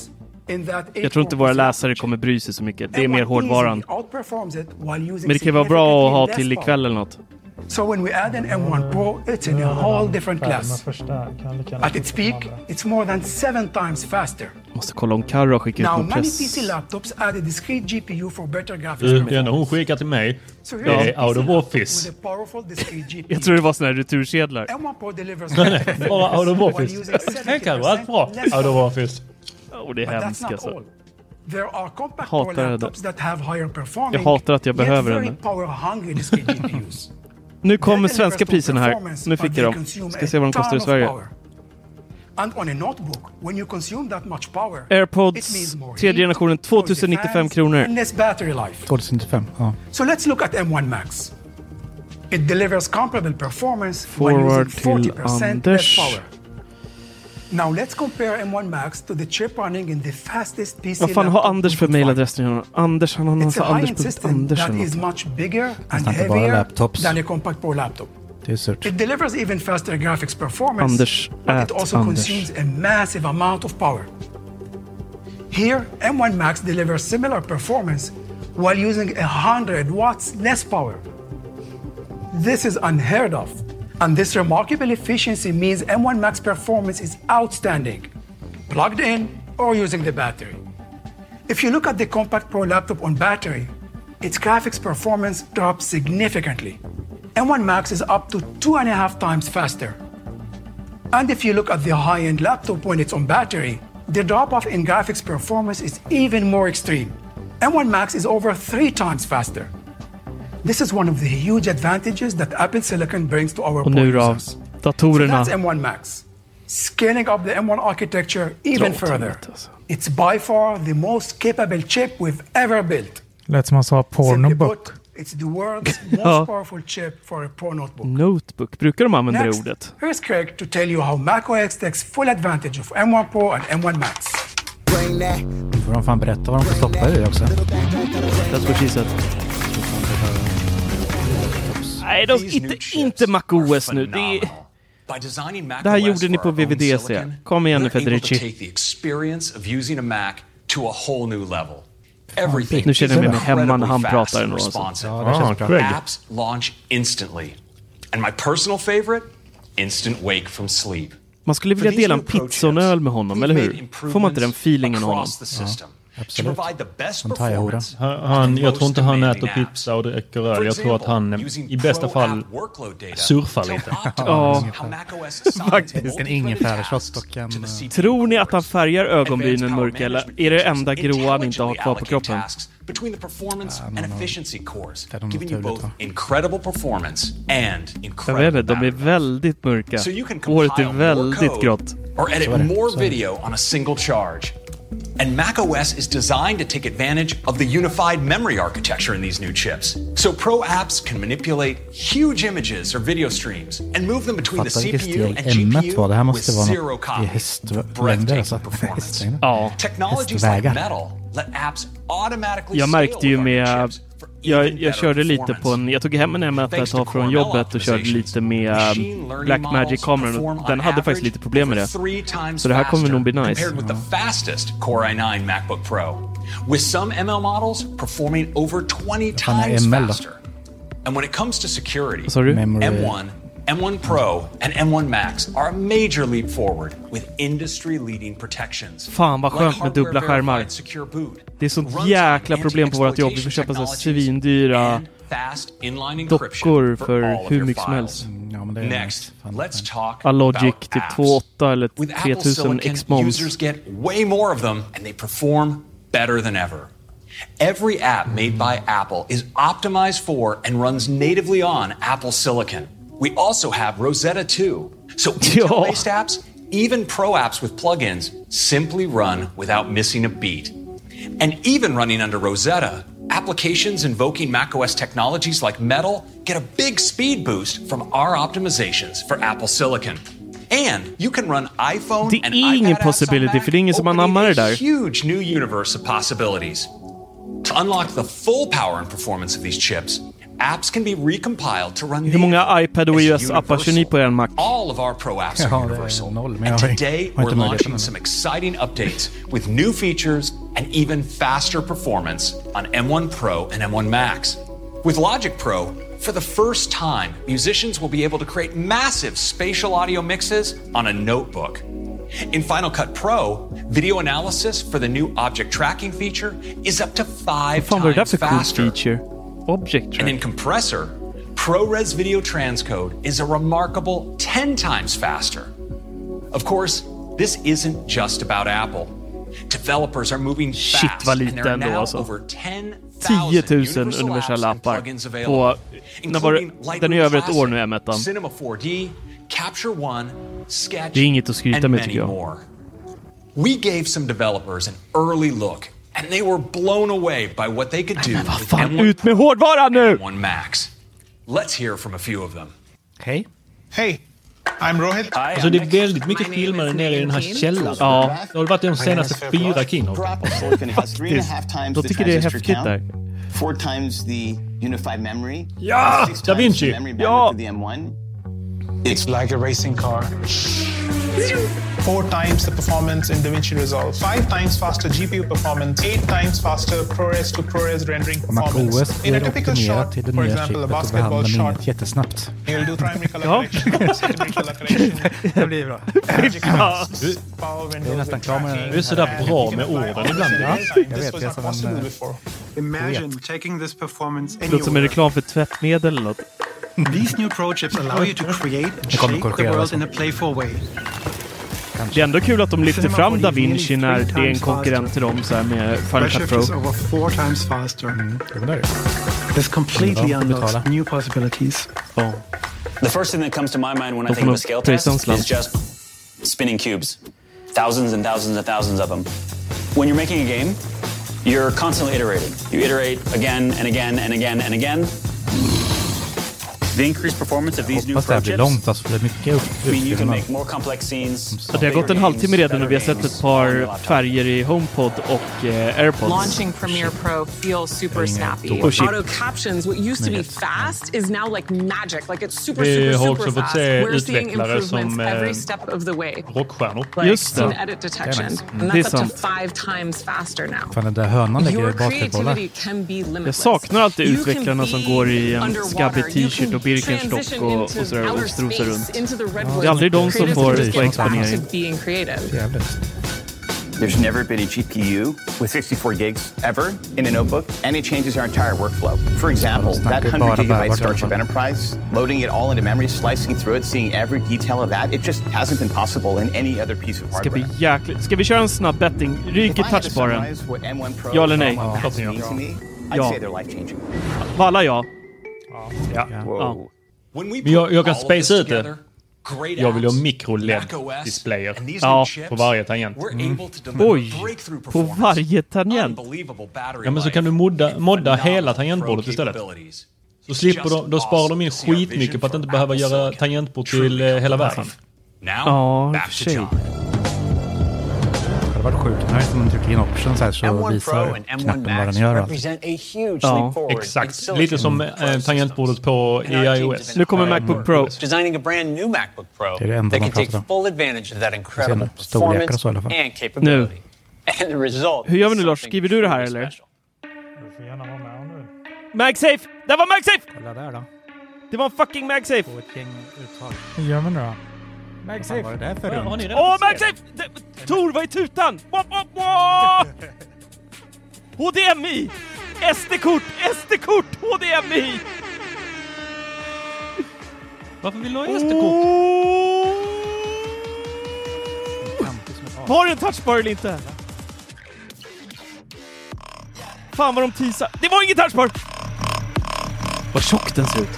[SPEAKER 4] Jag tror inte våra läsare kommer bry sig så mycket. Det är mer hårdvaran. Men det kan vara bra att ha till ikväll eller något.
[SPEAKER 12] So when we add an M one Pro, it's in a whole different class. At its peak, it's more than seven times faster.
[SPEAKER 4] Måste kolla om Karo har skickat ut
[SPEAKER 12] Now,
[SPEAKER 4] någon
[SPEAKER 12] many
[SPEAKER 4] press.
[SPEAKER 12] P C laptops add a discrete G P U for better graphics
[SPEAKER 5] Det
[SPEAKER 12] performance.
[SPEAKER 5] enda hon skickar till mig, det är out of office.
[SPEAKER 4] Jag tror det var såna här retursedlar.
[SPEAKER 12] M one Pro delivers
[SPEAKER 5] Nej, nej, bara out of office. Hej Karo, allt bra. Out of office.
[SPEAKER 4] Och det är hemskt alltså.
[SPEAKER 12] There are compact
[SPEAKER 4] Hatar
[SPEAKER 12] Pro
[SPEAKER 4] det.
[SPEAKER 12] laptops that have higher performing,
[SPEAKER 4] Jag hatar att jag
[SPEAKER 12] yet
[SPEAKER 4] behöver
[SPEAKER 12] very
[SPEAKER 4] den.
[SPEAKER 12] power-hungry discrete G P Us.
[SPEAKER 4] Nu kommer svenska priserna här. Nu fick jag dem. Ska se vad de kostar i Sverige.
[SPEAKER 12] And on a notebook, when you consume that much power,
[SPEAKER 4] AirPods tredje generationen tvåtusennittiofem kronor.
[SPEAKER 12] and less battery life.
[SPEAKER 6] tvåtusennittiofem, ja.
[SPEAKER 12] So let's look at M one Max. It delivers comparable performance while
[SPEAKER 4] Forward
[SPEAKER 12] using forty percent
[SPEAKER 4] till
[SPEAKER 12] less
[SPEAKER 4] Anders.
[SPEAKER 12] power. Now let's compare M one Max to the chip running in the fastest P C
[SPEAKER 4] Vad fan har
[SPEAKER 12] laptop
[SPEAKER 4] Anders
[SPEAKER 12] we
[SPEAKER 4] för
[SPEAKER 12] could find.
[SPEAKER 4] mailadress nu? Anders, han har någon
[SPEAKER 12] It's
[SPEAKER 4] sån
[SPEAKER 12] a high-end
[SPEAKER 4] Anders.
[SPEAKER 12] system
[SPEAKER 4] Anders
[SPEAKER 12] that
[SPEAKER 4] eller
[SPEAKER 12] is
[SPEAKER 4] något.
[SPEAKER 12] much bigger and
[SPEAKER 6] Nästan inte bara
[SPEAKER 12] heavier
[SPEAKER 6] laptops.
[SPEAKER 12] than a compact Pro laptop.
[SPEAKER 6] Det är surt.
[SPEAKER 12] It delivers even faster graphics performance,
[SPEAKER 4] Anders
[SPEAKER 12] but it
[SPEAKER 4] at
[SPEAKER 12] also
[SPEAKER 4] Anders.
[SPEAKER 12] consumes a massive amount of power. Here, M one Max delivers similar performance while using one hundred watts less power. This is unheard of, and this remarkable efficiency means M one Max performance is outstanding, plugged in or using the battery. If you look at the compact Pro laptop on battery, its graphics performance drops significantly. M one Max is up to two and a half times faster. And if you look at the high-end laptop when it's on battery, the drop-off in graphics performance is even more extreme. M one Max is over three times faster. This is one of the huge advantages that Apple Silicon brings to our
[SPEAKER 4] Och nu
[SPEAKER 12] Pro
[SPEAKER 4] då,
[SPEAKER 12] users. So
[SPEAKER 4] datorerna.
[SPEAKER 12] that's M one Max. Scaling up the M one architecture even
[SPEAKER 4] Dra åt
[SPEAKER 12] further.
[SPEAKER 4] helvete, alltså.
[SPEAKER 12] It's by far the most capable chip we've ever built.
[SPEAKER 7] Lät som man sa
[SPEAKER 12] Simply
[SPEAKER 7] pornobook.
[SPEAKER 12] put, it's the world's most
[SPEAKER 4] Ja.
[SPEAKER 12] powerful chip for a Pro notebook.
[SPEAKER 4] Notebook, brukar de använda det
[SPEAKER 12] Next,
[SPEAKER 4] ordet?
[SPEAKER 12] here's Craig to tell you how macOS takes full advantage of M one Pro and M one Max.
[SPEAKER 6] Nu får de fan berätta vad de får stoppa i också.
[SPEAKER 4] That's what she said. Nej, de, inte, inte macOS nu. Det, är, det här gjorde ni på V V D C. Kom igen nu, Federici. Nu känner jag mig hemma när han pratar ändå. Alltså.
[SPEAKER 13] Apps launch instantly. And my personal favorite, instant wake from sleep.
[SPEAKER 4] Man skulle vilja dela en pizza och en öl med honom, eller hur? Får man inte den feelingen av honom?
[SPEAKER 6] Ja, absolut. En thai-hora.
[SPEAKER 5] Han, han, jag tror inte han äter pizza och dricker öl. Jag tror att han i bästa fall surfar lite.
[SPEAKER 4] Ja,
[SPEAKER 6] faktiskt. En ingefärshot och en...
[SPEAKER 4] Tror ni att han färgar ögonbrynen mörka, eller är det enda gråa han inte har kvar på kroppen?
[SPEAKER 13] Between the performance
[SPEAKER 6] Ja,
[SPEAKER 13] and
[SPEAKER 6] no, no.
[SPEAKER 13] efficiency cores,
[SPEAKER 6] Det är nog
[SPEAKER 13] giving you
[SPEAKER 6] naturligt,
[SPEAKER 13] both
[SPEAKER 6] va?
[SPEAKER 13] incredible performance and
[SPEAKER 4] Jag vet
[SPEAKER 13] incredible
[SPEAKER 4] inte, de är
[SPEAKER 13] battery.
[SPEAKER 4] väldigt mörka.
[SPEAKER 13] So you can
[SPEAKER 4] Året är
[SPEAKER 13] compile more
[SPEAKER 4] väldigt
[SPEAKER 13] code
[SPEAKER 4] grått.
[SPEAKER 13] or edit
[SPEAKER 6] Så är det,
[SPEAKER 13] more
[SPEAKER 6] så är det.
[SPEAKER 13] video on a single charge. And macOS is designed to take advantage of the unified memory architecture in these new chips. So Pro apps can manipulate huge images or video streams and move them between the
[SPEAKER 6] Fattar
[SPEAKER 13] C
[SPEAKER 6] vilket
[SPEAKER 13] P U
[SPEAKER 6] steg
[SPEAKER 13] and
[SPEAKER 6] M
[SPEAKER 13] G
[SPEAKER 6] ett
[SPEAKER 13] P U
[SPEAKER 6] var. Det här
[SPEAKER 13] with
[SPEAKER 6] måste vara
[SPEAKER 13] zero
[SPEAKER 6] något i
[SPEAKER 13] copy.
[SPEAKER 6] hästlängder alltså.
[SPEAKER 13] Breathtaking performance.
[SPEAKER 4] Ja.
[SPEAKER 13] Technologies like metal let apps automatically
[SPEAKER 4] Jag märkte ju
[SPEAKER 13] scale with
[SPEAKER 4] med...
[SPEAKER 13] our chips for
[SPEAKER 4] Jag,
[SPEAKER 13] even
[SPEAKER 4] jag
[SPEAKER 13] better
[SPEAKER 4] körde lite
[SPEAKER 13] performance.
[SPEAKER 4] på en... Jag tog hem en M ett ett tag från jobbet och körde lite med Blackmagic-kameran. Den hade faktiskt lite problem med det. Så det här kommer nog bli nice.
[SPEAKER 13] Compared with the fastest Core i nine MacBook Pro, with some M L models performing over twenty
[SPEAKER 6] fan är
[SPEAKER 13] times
[SPEAKER 6] M L då?
[SPEAKER 13] faster. And when it comes to security,
[SPEAKER 4] Vad sa du?
[SPEAKER 6] Memory.
[SPEAKER 13] M one, M one Pro, and M one Max are a major leap forward with industry-leading protections.
[SPEAKER 4] Fan vad skönt med dubbla skärmar.
[SPEAKER 13] Hardware-verified secure boot,
[SPEAKER 4] Det är sånt jäkla problem på vårt jobb. Vi får köpa så svindyra
[SPEAKER 13] fast inline encryption
[SPEAKER 4] dockor
[SPEAKER 13] for
[SPEAKER 4] för
[SPEAKER 13] all of
[SPEAKER 4] hur
[SPEAKER 13] your
[SPEAKER 4] mycket som
[SPEAKER 13] files.
[SPEAKER 4] helst.
[SPEAKER 6] Ja, men det är
[SPEAKER 13] Next,
[SPEAKER 6] fan-
[SPEAKER 13] let's talk
[SPEAKER 4] A Logic
[SPEAKER 13] about
[SPEAKER 4] typ
[SPEAKER 13] apps.
[SPEAKER 4] två komma åtta eller
[SPEAKER 13] With
[SPEAKER 4] tre
[SPEAKER 13] Apple
[SPEAKER 4] tusen
[SPEAKER 13] Silicon,
[SPEAKER 4] X-moms.
[SPEAKER 13] users get way more of them and they perform better than ever. Every app made by Apple is optimized for and runs natively on Apple Silicon. We also have Rosetta two. So Intel-based apps, even Pro apps with plugins, simply run without missing a beat. And even running under Rosetta, applications invoking macOS technologies like Metal get a big speed boost from our optimizations for Apple Silicon. And you can run iPhone
[SPEAKER 4] Det
[SPEAKER 13] and
[SPEAKER 4] är ingen
[SPEAKER 13] iPad apps on
[SPEAKER 4] possibility,
[SPEAKER 13] Mac,
[SPEAKER 4] för det är ingen som
[SPEAKER 13] opening
[SPEAKER 4] anammar det
[SPEAKER 13] a
[SPEAKER 4] där.
[SPEAKER 13] huge new universe of possibilities. To unlock the full power and performance of these chips, apps can be recompiled to run.
[SPEAKER 4] Hur många iPad och iOS-appar kör ni på er Mac?
[SPEAKER 13] All of our Pro apps are universal. And today we're launching some exciting updates with new features and even faster performance on M one Pro and M one Max. With Logic Pro, for the first time, musicians will be able to create massive spatial audio mixes on a notebook. In Final Cut Pro, video analysis for the new object tracking feature is up to five times faster.
[SPEAKER 4] Feature? Object track.
[SPEAKER 13] And in Compressor, ProRes video transcode is a remarkable ten times faster. Of course, this isn't just about Apple. Developers are moving
[SPEAKER 4] Shit,
[SPEAKER 13] fast,
[SPEAKER 4] vad
[SPEAKER 13] and
[SPEAKER 4] lite
[SPEAKER 13] there are
[SPEAKER 4] ändå
[SPEAKER 13] now
[SPEAKER 4] alltså.
[SPEAKER 13] over ten
[SPEAKER 4] tio tusen universella appar på, när var det, den är över ett år nu, M ett.
[SPEAKER 13] Cinema four D, Capture One, Sketch,
[SPEAKER 4] det är inget att skryta
[SPEAKER 13] and
[SPEAKER 4] med,
[SPEAKER 13] many
[SPEAKER 4] tycker jag.
[SPEAKER 13] more. We gave some developers an early look, and they were blown away by what they could do with
[SPEAKER 4] Fan,
[SPEAKER 13] M one
[SPEAKER 4] ut med hårdvaran nu!
[SPEAKER 13] M one Max. Let's hear from a few of them.
[SPEAKER 6] Hej.
[SPEAKER 14] Hey, I'm Rohit.
[SPEAKER 5] Alltså det är väldigt mycket filmer nere i den här källaren.
[SPEAKER 4] Ja.
[SPEAKER 5] Det har varit de senaste fyra Keynote.
[SPEAKER 4] Faktiskt. De tycker det är häftigt där.
[SPEAKER 15] Four times the unified memory.
[SPEAKER 5] Ja! Da Vinci!
[SPEAKER 15] Ja!
[SPEAKER 14] It's like a racing car. Four times the performance in DaVinci Resolve. Five times faster G P U performance. Eight times faster ProRes to ProRes rendering performance.
[SPEAKER 7] MacOS
[SPEAKER 14] In a
[SPEAKER 7] blir
[SPEAKER 14] typical
[SPEAKER 7] optimerat
[SPEAKER 14] shot,
[SPEAKER 7] till det
[SPEAKER 14] for
[SPEAKER 7] nya
[SPEAKER 14] example, a
[SPEAKER 7] chippet och
[SPEAKER 14] basketball
[SPEAKER 7] behandlar
[SPEAKER 14] shot,
[SPEAKER 7] minnet jättesnabbt.
[SPEAKER 14] you'll do primary color correction, secondary color correction.
[SPEAKER 6] Det blir bra.
[SPEAKER 14] Det
[SPEAKER 6] är nästan klar med
[SPEAKER 5] Du är sådär bra med orden ibland.
[SPEAKER 6] Ja, jag vet. Jag är som en...
[SPEAKER 16] Imagine taking this performance
[SPEAKER 4] Det låter som en reklam för tvättmedel eller något.
[SPEAKER 16] These new pro chips allow you to create and shape the world in a playful way.
[SPEAKER 4] Det är ändå kul att de lyfter fram Da Vinci när det är en konkurrent till dem så här med Final Cut Pro.
[SPEAKER 16] Redshift is over four times faster.
[SPEAKER 6] Mm, det där.
[SPEAKER 16] This completely unlocks new possibilities.
[SPEAKER 4] Oh.
[SPEAKER 17] The first thing that comes to my mind when I
[SPEAKER 4] De
[SPEAKER 17] think of a scale test
[SPEAKER 4] slam.
[SPEAKER 17] is just spinning cubes. Thousands and thousands and thousands of them. When you're making a game, you're constantly iterating. You iterate again and again and again and again. The increased performance of these new
[SPEAKER 7] Hoppas det här blir
[SPEAKER 17] pro
[SPEAKER 7] långt,
[SPEAKER 17] chips
[SPEAKER 7] alltså, för det är mycket upp-
[SPEAKER 17] mean you can
[SPEAKER 7] uppfyllnad.
[SPEAKER 17] make more complex scenes.
[SPEAKER 4] Ja, det har gått en halvtimme redan och vi har sett ett par färger i HomePod och eh, AirPods.
[SPEAKER 18] Launching Premiere Pro feels super snappy.
[SPEAKER 4] Oh, shit.
[SPEAKER 18] Auto captions, what used to be fast is now like magic. Like it's super,
[SPEAKER 5] Vi
[SPEAKER 18] super,
[SPEAKER 5] har
[SPEAKER 18] super
[SPEAKER 5] också fått
[SPEAKER 18] fast.
[SPEAKER 5] se
[SPEAKER 18] We're seeing
[SPEAKER 5] utvecklare
[SPEAKER 18] improvements
[SPEAKER 5] som, eh,
[SPEAKER 18] every step of the way.
[SPEAKER 5] rockstjärnor.
[SPEAKER 18] Like
[SPEAKER 4] Just det.
[SPEAKER 18] scene edit detection.
[SPEAKER 7] Det är nice.
[SPEAKER 18] And
[SPEAKER 4] Det är
[SPEAKER 18] that's up to
[SPEAKER 4] sant.
[SPEAKER 18] five times faster now.
[SPEAKER 7] Fan, den där hönan lägger
[SPEAKER 18] Your
[SPEAKER 7] basketbollar.
[SPEAKER 18] creativity can be limitless.
[SPEAKER 4] Jag saknar alltid
[SPEAKER 18] You can
[SPEAKER 4] utvecklarna som
[SPEAKER 18] be
[SPEAKER 4] går i en
[SPEAKER 18] underwater.
[SPEAKER 4] skabbig
[SPEAKER 18] You
[SPEAKER 4] t-shirt
[SPEAKER 18] can
[SPEAKER 4] och Birkenstock
[SPEAKER 18] transition
[SPEAKER 4] och,
[SPEAKER 18] into
[SPEAKER 4] och sådär och
[SPEAKER 18] outer
[SPEAKER 4] strosar
[SPEAKER 18] space,
[SPEAKER 4] runt.
[SPEAKER 18] into the redwoods.
[SPEAKER 4] Det är aldrig de som
[SPEAKER 18] Creatives
[SPEAKER 4] får
[SPEAKER 18] can just
[SPEAKER 4] få
[SPEAKER 18] get back
[SPEAKER 4] exponering.
[SPEAKER 18] to being creative.
[SPEAKER 15] There's never been a G P U with sixty-four gigs ever in a notebook, and it changes our entire workflow. For example, that one hundred gigabyte Starship Enterprise, loading it all into memory, slicing through it, seeing every detail of that, it just hasn't been possible in any other piece of
[SPEAKER 4] Ska
[SPEAKER 15] hardware.
[SPEAKER 4] bli jäkligt... Ska vi köra en snabb betting? Ryker touchbaren? Ja eller nej?
[SPEAKER 15] I'd
[SPEAKER 4] Ja.
[SPEAKER 15] say they're life-changing.
[SPEAKER 4] Valla ja.
[SPEAKER 5] Ja.
[SPEAKER 4] Ja.
[SPEAKER 5] Men jag, jag kan spacea ut det. Jag vill ha mikro-L E D-displayer
[SPEAKER 4] Ja.
[SPEAKER 5] på varje tangent.
[SPEAKER 13] Mm.
[SPEAKER 4] Oj, på varje tangent.
[SPEAKER 5] Ja, men så kan du modda, modda hela tangentbordet istället. Så slipper de, då sparar de in skitmycket på att inte behöva göra tangentbord till eh, hela världen.
[SPEAKER 4] Ja, i och för sig.
[SPEAKER 7] Det hade varit sjukt nice om man trycker in option så här så visar knappen vad den gör.
[SPEAKER 4] Ja,
[SPEAKER 5] exakt. Lite som eh, tangentbordet på i iOS.
[SPEAKER 4] Nu kommer Macbook Pro.
[SPEAKER 9] Designing a brand new MacBook Pro
[SPEAKER 7] Det är det enda
[SPEAKER 9] that
[SPEAKER 7] man
[SPEAKER 9] can take
[SPEAKER 7] pratar om.
[SPEAKER 9] full advantage of that incredible
[SPEAKER 7] Storlekar och
[SPEAKER 9] performance
[SPEAKER 7] så i alla fall.
[SPEAKER 9] and capability. And the result
[SPEAKER 4] Hur gör vi nu, Lars? Skriver du det här eller? MagSafe! Det var MagSafe!
[SPEAKER 7] Kolla där då.
[SPEAKER 4] Det var en fucking MagSafe!
[SPEAKER 7] På ett gäng uttag. Hur gör man nu då? MagSafe. Vad är det där för runt?
[SPEAKER 4] Åh, MagSafe! Det- Tor, vad är tutan? Wop, wop, wop! H D M I! S D-kort! S D-kort! H D M I!
[SPEAKER 5] Varför vill du ha S D-kort?
[SPEAKER 4] Har du en touchbar eller inte? Fan vad de teasar. Det var ingen touchbar! Vad tjock den ser ut.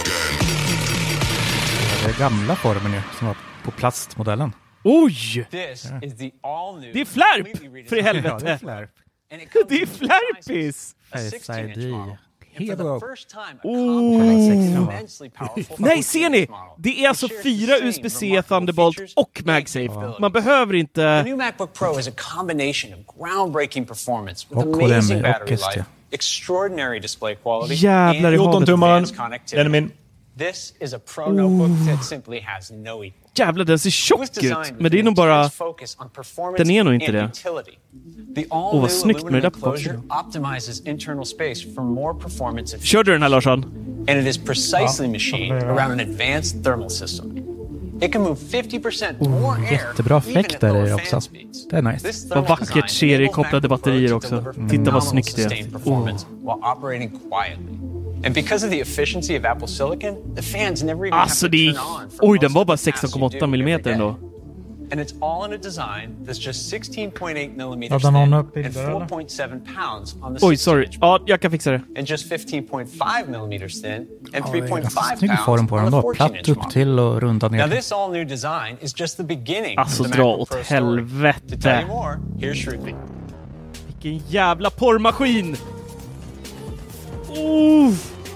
[SPEAKER 7] Det är gamla formen ju som var på plastmodellen.
[SPEAKER 4] Oj!
[SPEAKER 9] This is the all new
[SPEAKER 4] Det är flärp! För i helvete!
[SPEAKER 7] Ja, det är flärp.
[SPEAKER 4] Det är flärpis!
[SPEAKER 7] Face I D. Hero.
[SPEAKER 4] Oh. Nej, ser ni? Det är alltså fyra U S B C, Thunderbolt och MagSafe. Man behöver inte...
[SPEAKER 9] The new MacBook Pro is a combination of groundbreaking performance with
[SPEAKER 7] Och
[SPEAKER 9] amazing
[SPEAKER 7] H D M I och
[SPEAKER 9] battery
[SPEAKER 7] S D.
[SPEAKER 9] life extraordinary display quality,
[SPEAKER 4] Jävlar i
[SPEAKER 9] and
[SPEAKER 5] fjorton tummar.
[SPEAKER 9] advanced connectivity.
[SPEAKER 5] Den är min.
[SPEAKER 9] This is a Pro notebook that simply has no equal.
[SPEAKER 4] Jävlar, den ser tjock ut. Men det är nog bara... Den är nog inte det. Åh, oh, vad snyggt med det där på baksidan. Kör du den här, Larsson?
[SPEAKER 9] And it is precisely machined around an advanced thermal system. It can move fifty percent more air.
[SPEAKER 6] Jättebra fläktar i det också. Det är nice.
[SPEAKER 4] Vad vackert seriekopplade batterier också. Mm. Titta vad snyggt det är. Oh.
[SPEAKER 9] And because of the efficiency of Apple Silicon, the fans never even
[SPEAKER 4] alltså,
[SPEAKER 9] have to
[SPEAKER 4] det...
[SPEAKER 9] turn on.
[SPEAKER 4] Oj, den var bara sexton komma åtta millimeter ändå.
[SPEAKER 9] And it's all in a design that's just sixteen point eight millimeters
[SPEAKER 7] thin
[SPEAKER 9] and four point seven pounds on the
[SPEAKER 4] Oj, sorry. Ja, jag kan fixa det.
[SPEAKER 9] And just fifteen point five millimeters thin and three point five
[SPEAKER 6] snygg form på den då. Platt upp till och runda ner.
[SPEAKER 9] Now this all new design is just the beginning
[SPEAKER 4] alltså,
[SPEAKER 9] of the
[SPEAKER 4] dra
[SPEAKER 9] MacBook
[SPEAKER 4] åt
[SPEAKER 9] Pro
[SPEAKER 4] helvete.
[SPEAKER 9] To tell you more, here's Shruti.
[SPEAKER 4] Vilken jävla porrmaskin! Uh.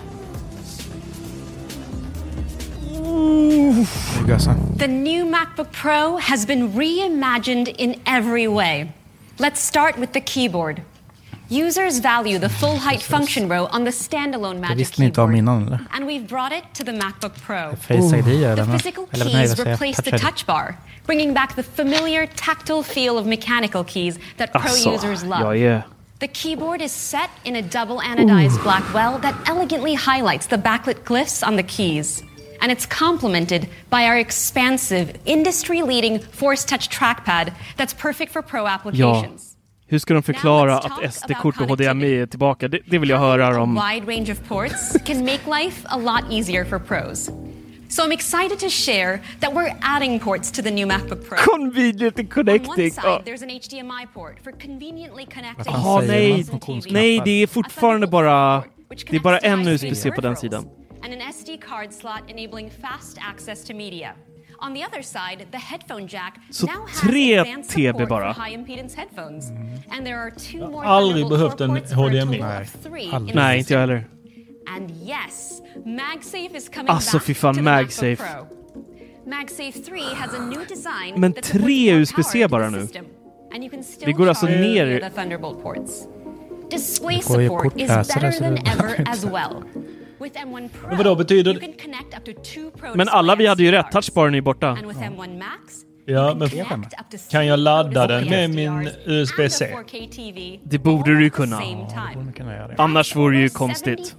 [SPEAKER 19] The new MacBook Pro has been reimagined in every way. Let's start with the keyboard. Users value the full height function row on the standalone Magic Keyboard.
[SPEAKER 6] Innan,
[SPEAKER 19] and we've brought it to the MacBook Pro.
[SPEAKER 6] Face I D,
[SPEAKER 19] the physical keys replace the touch bar, bringing back the familiar tactile feel of mechanical keys that Pro
[SPEAKER 4] alltså,
[SPEAKER 19] users love.
[SPEAKER 4] Ja, yeah.
[SPEAKER 19] The keyboard is set in a double anodized Ooh. black well that elegantly highlights the backlit glyphs on the keys. And it's complemented by our expansive, industry-leading Force Touch trackpad that's perfect for Pro applications.
[SPEAKER 4] Ja. Hur ska de förklara att S D-kort och H D M I är tillbaka? Det, det vill jag höra om.
[SPEAKER 19] A wide range of ports can make life a lot easier for pros. So I'm excited to share that we're adding ports to the new MacBook Pro.
[SPEAKER 4] Convenient connecting.
[SPEAKER 19] On one side, oh. there's an H D M I port for conveniently connecting.
[SPEAKER 4] Ja, oh, nej, nej, det är fortfarande bara det är bara en U S B-C på den sidan.
[SPEAKER 19] And an S D card slot enabling fast access to media. On the other side, the headphone jack
[SPEAKER 4] så
[SPEAKER 19] now has
[SPEAKER 4] tre
[SPEAKER 19] advanced
[SPEAKER 4] T V
[SPEAKER 19] support
[SPEAKER 4] bara.
[SPEAKER 19] for high impedance headphones. And there are two more
[SPEAKER 5] aldrig behövt en H D M I.
[SPEAKER 19] Nej,
[SPEAKER 4] Nej inte jag heller.
[SPEAKER 19] And yes, MagSafe is coming
[SPEAKER 4] alltså,
[SPEAKER 19] back
[SPEAKER 4] fy fan,
[SPEAKER 19] to the
[SPEAKER 4] MagSafe.
[SPEAKER 19] MacBook Pro. MagSafe three has a new design.
[SPEAKER 4] Men tre U S B-C bara nu. Det går alltså ner.
[SPEAKER 19] The Thunderbolt ports. Display support is better than ever as well. With M one Pro,
[SPEAKER 5] men vad då betyder
[SPEAKER 19] you can connect up to two Pro
[SPEAKER 4] men alla vi hade ju rätt, touchbaren är ju borta.
[SPEAKER 19] And with M one Max,
[SPEAKER 5] ja, men kan jag ladda den med min U S B-C?
[SPEAKER 4] Det borde du kunna. Annars vore det ju konstigt.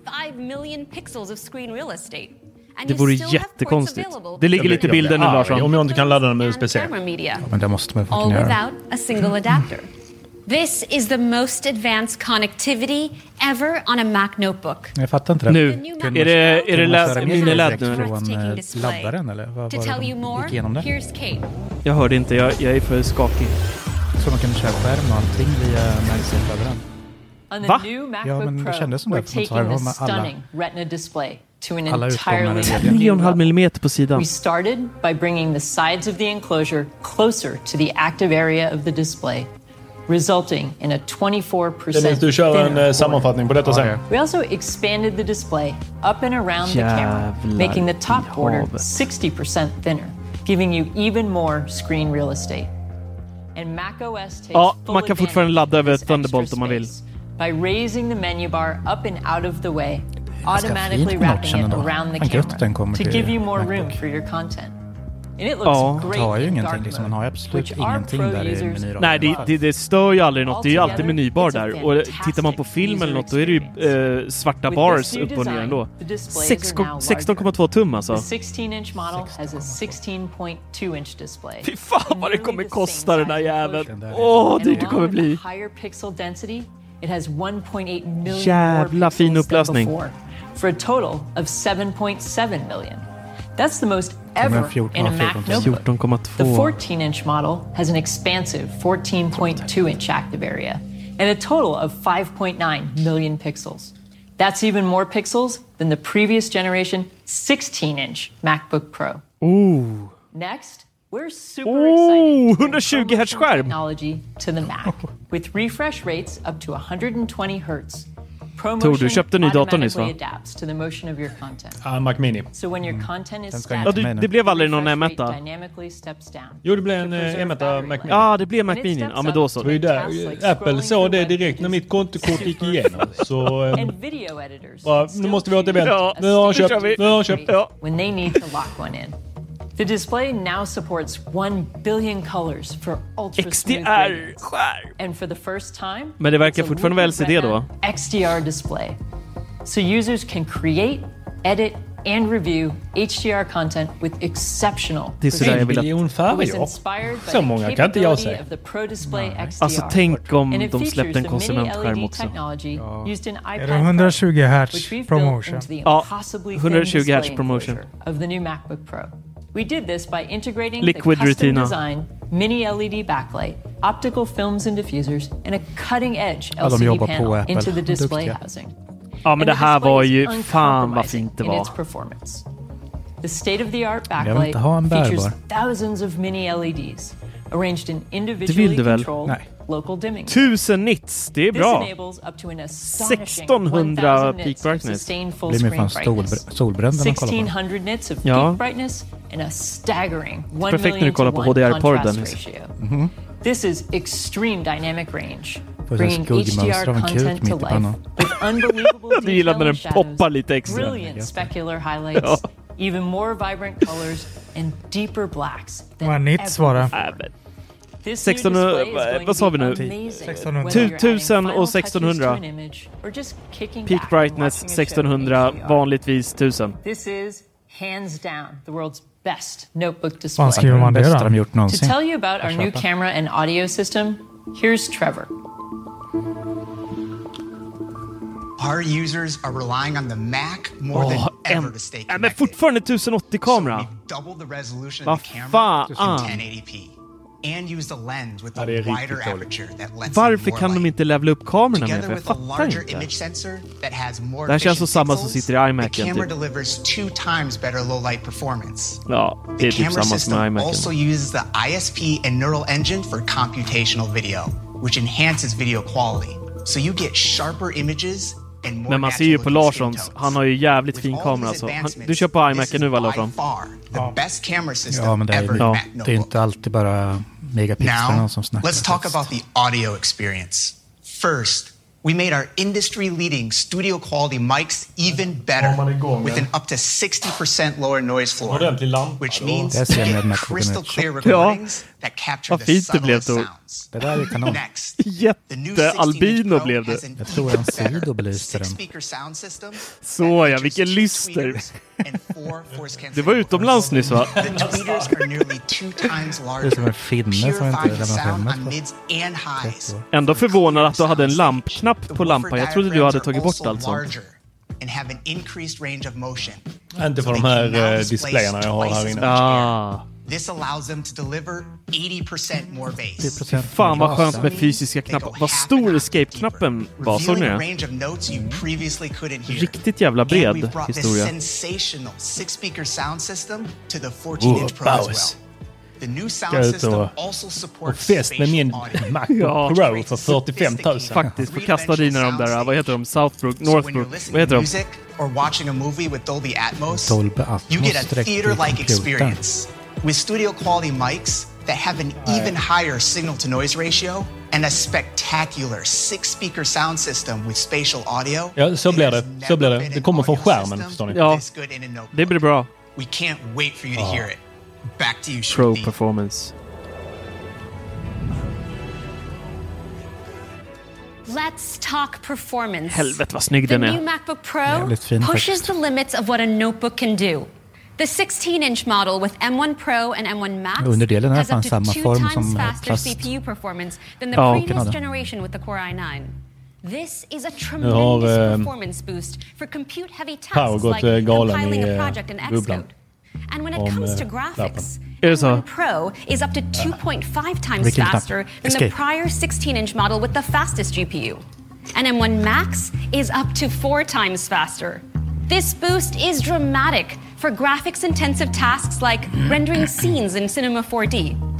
[SPEAKER 4] Det vore jättekonstigt. Det ligger lite bilder nu, Larsson.
[SPEAKER 5] Om jag inte kan ladda den med U S B-C.
[SPEAKER 6] Ja, men det måste man
[SPEAKER 19] all without a single adapter. This is the most advanced connectivity ever on a Mac notebook.
[SPEAKER 6] Jag fattar inte det.
[SPEAKER 4] Nu, är det, är det lä- mini-led nu?
[SPEAKER 6] Från laddaren eller? Vad
[SPEAKER 19] to tell you more, here's Kate.
[SPEAKER 4] Jag hörde inte, jag, jag är för skakig.
[SPEAKER 6] Så man kan köra skärm och allting via MagSafe-laddaren.
[SPEAKER 19] Va?
[SPEAKER 6] Ja, men det kändes som det. För att ha med alla,
[SPEAKER 20] Retina display to an
[SPEAKER 6] alla
[SPEAKER 20] entirely
[SPEAKER 4] tre komma fem millimeter på sidan.
[SPEAKER 20] We started by bringing the sides of the enclosure closer to the active area of the display, resulting in a twenty-four percent
[SPEAKER 5] du kör en uh, sammanfattning på detta sen.
[SPEAKER 20] We also expanded the display up and around the camera, making the top border sixty percent thinner, giving you even more screen real estate. And macOS takes
[SPEAKER 4] ja,
[SPEAKER 20] full
[SPEAKER 4] man kan fortfarande ladda över Thunderbolt om man vill.
[SPEAKER 20] By raising the menu bar up and out of the way, automatically wrapping it around the camera to give you more room for your content.
[SPEAKER 6] Ja, det har ju ingenting. Liksom, man har absolut ingenting där i menyraden.
[SPEAKER 4] Nej, det, det, det stör ju aldrig något. Det är ju alltid menybar där. Och tittar man på film eller något, då är det ju eh, svarta bars upp och ner ändå. sexton komma två tum alltså. Fy fan vad det kommer kosta den här jäveln. Åh, oh, det det kommer bli. Jävla fin upplösning.
[SPEAKER 20] For a total of seven point seven million. That's the most ever in a Mac notebook. The fourteen inch model has an expansive fourteen point two inch active area and a total of five point nine million pixels. That's even more pixels than the previous generation sixteen inch MacBook Pro.
[SPEAKER 4] Ooh.
[SPEAKER 20] Next, we're super excited
[SPEAKER 4] to bring one hundred twenty hertz skärm
[SPEAKER 20] technology to the Mac with refresh rates up to one hundred twenty hertz. Pro
[SPEAKER 4] Tor, du köpte en ny dator nyss, va?
[SPEAKER 20] adapts to the motion of your content.
[SPEAKER 5] Ah, Mac Mini.
[SPEAKER 20] So when your content is
[SPEAKER 4] Ja, det, det blev aldrig någon M ett.
[SPEAKER 20] dynamically steps down.
[SPEAKER 5] Jo, det blev en eh, M ett Mac Mini.
[SPEAKER 4] Ja, det blev Mac Mini. Ja, men då så.
[SPEAKER 5] Det var ju där. Apple såg det direkt när mitt kontokort gick igenom. Så... Eh,
[SPEAKER 20] And video editors.
[SPEAKER 5] bara, nu måste vi ha ett event. Ja, nu har jag köpt. Nu har jag köpt. Ja.
[SPEAKER 20] When they need to lock one in. The display now supports one billion colors for ultra
[SPEAKER 4] X D R.
[SPEAKER 20] And for the first time,
[SPEAKER 4] Men det verkar fortfarande vara L C D då.
[SPEAKER 20] X D R display. So users can create, edit and review H D R content with exceptional
[SPEAKER 4] Det är så där jag vill att...
[SPEAKER 5] miljon färger. Så många kan inte jag säga.
[SPEAKER 4] Alltså tänk om de släppte en konsumentskärm också.
[SPEAKER 7] Ja. Är det hundratjugo hertz promotion?
[SPEAKER 4] Ja, hundratjugo hertz promotion.
[SPEAKER 20] Of the new MacBook Pro. We did this by integrating
[SPEAKER 4] Liquid
[SPEAKER 20] the custom
[SPEAKER 4] Retina.
[SPEAKER 20] design mini L E D backlight, optical films and diffusers, and a cutting-edge
[SPEAKER 6] Ja,
[SPEAKER 20] L
[SPEAKER 6] de
[SPEAKER 20] C D
[SPEAKER 6] jobbar på
[SPEAKER 20] panel
[SPEAKER 6] Apple.
[SPEAKER 20] into the display
[SPEAKER 6] Duktiga.
[SPEAKER 20] housing.
[SPEAKER 4] Ja, men det här
[SPEAKER 20] And the
[SPEAKER 4] var
[SPEAKER 20] display
[SPEAKER 4] ju
[SPEAKER 20] is
[SPEAKER 4] fan vad
[SPEAKER 20] uncompromising
[SPEAKER 4] fint det
[SPEAKER 20] in
[SPEAKER 4] var.
[SPEAKER 20] its performance. The state-of-the-art
[SPEAKER 6] Jag vill
[SPEAKER 20] backlight
[SPEAKER 6] inte ha en
[SPEAKER 20] features
[SPEAKER 6] bärbar.
[SPEAKER 20] thousands of mini L E Ds arranged in
[SPEAKER 4] Det
[SPEAKER 20] individually
[SPEAKER 4] vill du väl?
[SPEAKER 20] controlled
[SPEAKER 6] Nej.
[SPEAKER 20] local dimming.
[SPEAKER 4] Tusen nits, det är
[SPEAKER 20] This
[SPEAKER 4] bra.
[SPEAKER 20] enables up to an astonishing
[SPEAKER 4] sextonhundra
[SPEAKER 20] one thousand
[SPEAKER 4] peak
[SPEAKER 20] nits of
[SPEAKER 4] brightness.
[SPEAKER 20] sustained full
[SPEAKER 6] Blir man
[SPEAKER 20] screen
[SPEAKER 6] fan
[SPEAKER 20] brightness.
[SPEAKER 6] solbr- solbränd när man kollar på
[SPEAKER 20] sixteen
[SPEAKER 6] den.
[SPEAKER 20] hundred nits of
[SPEAKER 4] Ja.
[SPEAKER 20] peak brightness and a staggering one
[SPEAKER 4] Perfekt när du
[SPEAKER 20] million
[SPEAKER 4] kollar
[SPEAKER 20] to
[SPEAKER 4] på
[SPEAKER 20] one
[SPEAKER 4] H D R-porr,
[SPEAKER 20] contrast
[SPEAKER 4] Dennis.
[SPEAKER 20] ratio.
[SPEAKER 6] Mhm.
[SPEAKER 20] This is extreme dynamic range,
[SPEAKER 6] Får
[SPEAKER 20] bringing
[SPEAKER 6] en skuggmönster
[SPEAKER 20] H D
[SPEAKER 6] av
[SPEAKER 20] R
[SPEAKER 6] en kuk
[SPEAKER 20] content
[SPEAKER 6] mitt
[SPEAKER 20] to
[SPEAKER 6] i
[SPEAKER 20] life
[SPEAKER 6] pannan.
[SPEAKER 20] with unbelievable
[SPEAKER 4] Du gillar när
[SPEAKER 20] detail
[SPEAKER 4] den
[SPEAKER 20] and
[SPEAKER 4] poppar
[SPEAKER 20] shadows,
[SPEAKER 4] lite extra.
[SPEAKER 20] brilliant specular highlights, even more vibrant colors and deeper blacks than
[SPEAKER 7] Vad nits
[SPEAKER 20] ever
[SPEAKER 7] var det?
[SPEAKER 20] before.
[SPEAKER 4] Äh, men
[SPEAKER 20] This new
[SPEAKER 4] sextonhundra,
[SPEAKER 20] display is going
[SPEAKER 4] vad
[SPEAKER 20] to
[SPEAKER 4] sa vi
[SPEAKER 20] be
[SPEAKER 4] nu?
[SPEAKER 20] amazing
[SPEAKER 7] sextonhundra.
[SPEAKER 20] whether you're adding
[SPEAKER 4] tusen
[SPEAKER 20] final
[SPEAKER 4] och
[SPEAKER 20] touches to
[SPEAKER 4] sextonhundra.
[SPEAKER 20] an image or just kicking
[SPEAKER 4] Peak
[SPEAKER 20] back and
[SPEAKER 4] brightness
[SPEAKER 20] watching a show
[SPEAKER 4] sextonhundra,
[SPEAKER 20] in H D R.
[SPEAKER 4] vanligtvis tusen.
[SPEAKER 20] This is hands down the world's best notebook display.
[SPEAKER 7] Vad skriver man det
[SPEAKER 6] Bästa de
[SPEAKER 7] då?
[SPEAKER 6] gjort
[SPEAKER 20] To
[SPEAKER 6] någonsin.
[SPEAKER 20] tell you about our
[SPEAKER 6] Jag
[SPEAKER 20] new
[SPEAKER 6] köper.
[SPEAKER 20] camera and audio system, here's Trevor.
[SPEAKER 21] Our users are relying on the Mac more
[SPEAKER 4] Åh,
[SPEAKER 21] than ever
[SPEAKER 4] en,
[SPEAKER 21] to stay
[SPEAKER 4] ja, men
[SPEAKER 21] connected.
[SPEAKER 4] fortfarande tusen åttio kamera.
[SPEAKER 21] Double the resolution
[SPEAKER 4] Vad
[SPEAKER 21] of the camera in
[SPEAKER 4] fan?
[SPEAKER 21] ten eighty p. And use the lens with
[SPEAKER 5] Ja,
[SPEAKER 21] a
[SPEAKER 5] det är riktigt
[SPEAKER 21] wider
[SPEAKER 5] dåligt.
[SPEAKER 21] aperture that lets
[SPEAKER 4] Varför
[SPEAKER 21] in more
[SPEAKER 4] kan de
[SPEAKER 21] light.
[SPEAKER 4] inte levela upp kamerorna mer?
[SPEAKER 21] Together
[SPEAKER 4] För jag
[SPEAKER 21] with a
[SPEAKER 4] fattar
[SPEAKER 21] larger
[SPEAKER 4] inte.
[SPEAKER 21] image sensor that has more
[SPEAKER 4] Det här känns som
[SPEAKER 21] efficient
[SPEAKER 4] samma som
[SPEAKER 21] pixels,
[SPEAKER 4] sitter i
[SPEAKER 21] the
[SPEAKER 4] iMacen,
[SPEAKER 21] camera
[SPEAKER 4] typ.
[SPEAKER 21] delivers two times better low light performance.
[SPEAKER 4] Ja, det
[SPEAKER 21] The
[SPEAKER 4] är typ
[SPEAKER 21] camera
[SPEAKER 4] samma som
[SPEAKER 21] system
[SPEAKER 4] iMacen.
[SPEAKER 21] also uses the I S P and Neural Engine for computational video, which enhances video quality. So you get sharper images and more
[SPEAKER 4] Men man ser ju på
[SPEAKER 21] natural-looking skin
[SPEAKER 4] Larssons,
[SPEAKER 21] tones.
[SPEAKER 4] han har ju jävligt
[SPEAKER 21] With
[SPEAKER 4] fin
[SPEAKER 21] all
[SPEAKER 4] kamera
[SPEAKER 21] these
[SPEAKER 4] alltså. Han,
[SPEAKER 21] advancements,
[SPEAKER 4] du kör på
[SPEAKER 21] this
[SPEAKER 4] iMacen
[SPEAKER 21] is
[SPEAKER 4] nu va
[SPEAKER 21] by
[SPEAKER 4] Larsson?
[SPEAKER 21] far the best camera system
[SPEAKER 6] Ja, men det
[SPEAKER 21] ever
[SPEAKER 6] är,
[SPEAKER 21] Mac
[SPEAKER 6] det är
[SPEAKER 21] notebook.
[SPEAKER 6] inte alltid bara megapixlarna
[SPEAKER 21] Now,
[SPEAKER 6] som snackar.
[SPEAKER 21] let's talk about the audio experience. First, we made our industry-leading studio quality mics even better with an up to sixty percent lower noise floor, which means
[SPEAKER 6] Det ser
[SPEAKER 21] you
[SPEAKER 6] jag
[SPEAKER 21] get
[SPEAKER 6] med Mac
[SPEAKER 21] crystal
[SPEAKER 6] Mini.
[SPEAKER 21] clear recordings that capture
[SPEAKER 4] Vad
[SPEAKER 21] the
[SPEAKER 4] fint det blev
[SPEAKER 21] subtlest
[SPEAKER 4] då.
[SPEAKER 21] sounds.
[SPEAKER 6] Det där är kanon.
[SPEAKER 21] Next,
[SPEAKER 4] Jätte-albino blev det.
[SPEAKER 6] Jag tror en sido belyste den.
[SPEAKER 21] six-speaker sound system
[SPEAKER 4] Så ja, vilken lyster. Det var utomlands nyss va?
[SPEAKER 21] The tweeters are nearly two times
[SPEAKER 6] Det är
[SPEAKER 21] larger.
[SPEAKER 6] som en finne som inte
[SPEAKER 21] Purifying the
[SPEAKER 6] redan
[SPEAKER 21] sound
[SPEAKER 6] filmat
[SPEAKER 21] on
[SPEAKER 6] på
[SPEAKER 21] mids and highs.
[SPEAKER 4] Ändå förvånad att du hade en lampknapp på lampan. Jag trodde du hade tagit bort allt sånt.
[SPEAKER 21] And have an increased range of motion.
[SPEAKER 5] Inte för de här eh, displayerna jag har här inne.
[SPEAKER 4] Ah.
[SPEAKER 21] This allows them to deliver eighty percent more bass.
[SPEAKER 4] Fan vad skönt med fysiska knappar. Vad stor escape-knappen var, såg ni
[SPEAKER 21] Revealing a
[SPEAKER 4] det?
[SPEAKER 21] range of notes you previously couldn't hear.
[SPEAKER 4] Riktigt jävla
[SPEAKER 21] And
[SPEAKER 4] bred
[SPEAKER 21] we've brought this
[SPEAKER 4] historia.
[SPEAKER 21] sensational six-speaker sound system to the fourteen inch
[SPEAKER 5] Oh,
[SPEAKER 21] Pro as well.
[SPEAKER 5] paus.
[SPEAKER 21] The new
[SPEAKER 5] Ska
[SPEAKER 21] sound
[SPEAKER 5] ut
[SPEAKER 21] system
[SPEAKER 5] och,
[SPEAKER 21] also
[SPEAKER 5] och
[SPEAKER 21] supports
[SPEAKER 5] fest med min
[SPEAKER 21] spatial audio.
[SPEAKER 5] Macbook Pro för fyrtiofem tusen.
[SPEAKER 4] Faktiskt, få kasta dina de där, vad heter de? Southbrook, Northbrook, vad heter de?
[SPEAKER 21] Music or watching a movie with Dolby Atmos,
[SPEAKER 6] Dolby Atmos
[SPEAKER 21] you get a
[SPEAKER 6] direkt i
[SPEAKER 21] theater-like
[SPEAKER 6] computern.
[SPEAKER 21] experience with studio quality mics that have an even higher signal to noise ratio and a spectacular six-speaker sound system with spatial audio.
[SPEAKER 5] Ja, så blir det. Så blir det. Det kommer från skärmen, förstår ni?
[SPEAKER 4] Ja, det blir bra.
[SPEAKER 21] We can't wait for you to hear it. Back to you,
[SPEAKER 4] Pro
[SPEAKER 21] Shruti.
[SPEAKER 4] performance.
[SPEAKER 19] Let's talk performance.
[SPEAKER 4] Helvete vad snygg
[SPEAKER 19] The
[SPEAKER 4] den
[SPEAKER 19] new
[SPEAKER 4] är.
[SPEAKER 19] MacBook Pro
[SPEAKER 6] Jävligt fin
[SPEAKER 19] pushes
[SPEAKER 6] faktiskt.
[SPEAKER 19] the limits of what a notebook can do. The sixteen inch model with M one Pro and M one Max
[SPEAKER 6] Underdelen är
[SPEAKER 19] has
[SPEAKER 6] fan
[SPEAKER 19] up to
[SPEAKER 6] samma
[SPEAKER 19] two
[SPEAKER 6] form
[SPEAKER 19] times
[SPEAKER 6] som eh,
[SPEAKER 19] faster
[SPEAKER 6] plast.
[SPEAKER 19] C P U performance than the
[SPEAKER 6] Ja,
[SPEAKER 19] previous
[SPEAKER 6] kan ha det.
[SPEAKER 19] generation with the Core i nine. This is a
[SPEAKER 5] har,
[SPEAKER 19] tremendous
[SPEAKER 5] eh,
[SPEAKER 19] performance boost for compute-heavy
[SPEAKER 5] Power
[SPEAKER 19] tasks
[SPEAKER 5] gått,
[SPEAKER 19] like
[SPEAKER 5] eh, galen
[SPEAKER 19] compiling
[SPEAKER 5] i,
[SPEAKER 19] a
[SPEAKER 5] eh,
[SPEAKER 19] project in
[SPEAKER 5] bubblan.
[SPEAKER 19] Xcode. And when it
[SPEAKER 5] Om,
[SPEAKER 19] comes to
[SPEAKER 5] eh,
[SPEAKER 19] graphics,
[SPEAKER 4] Är det
[SPEAKER 19] M one
[SPEAKER 4] så?
[SPEAKER 19] Pro is up to two point five times
[SPEAKER 6] Vilken knapp?
[SPEAKER 19] faster than the
[SPEAKER 6] Escape.
[SPEAKER 19] prior sixteen inch model with the fastest G P U. And M one Max is up to four times faster. This boost is dramatic for graphics-intensive tasks like rendering scenes in Cinema four D.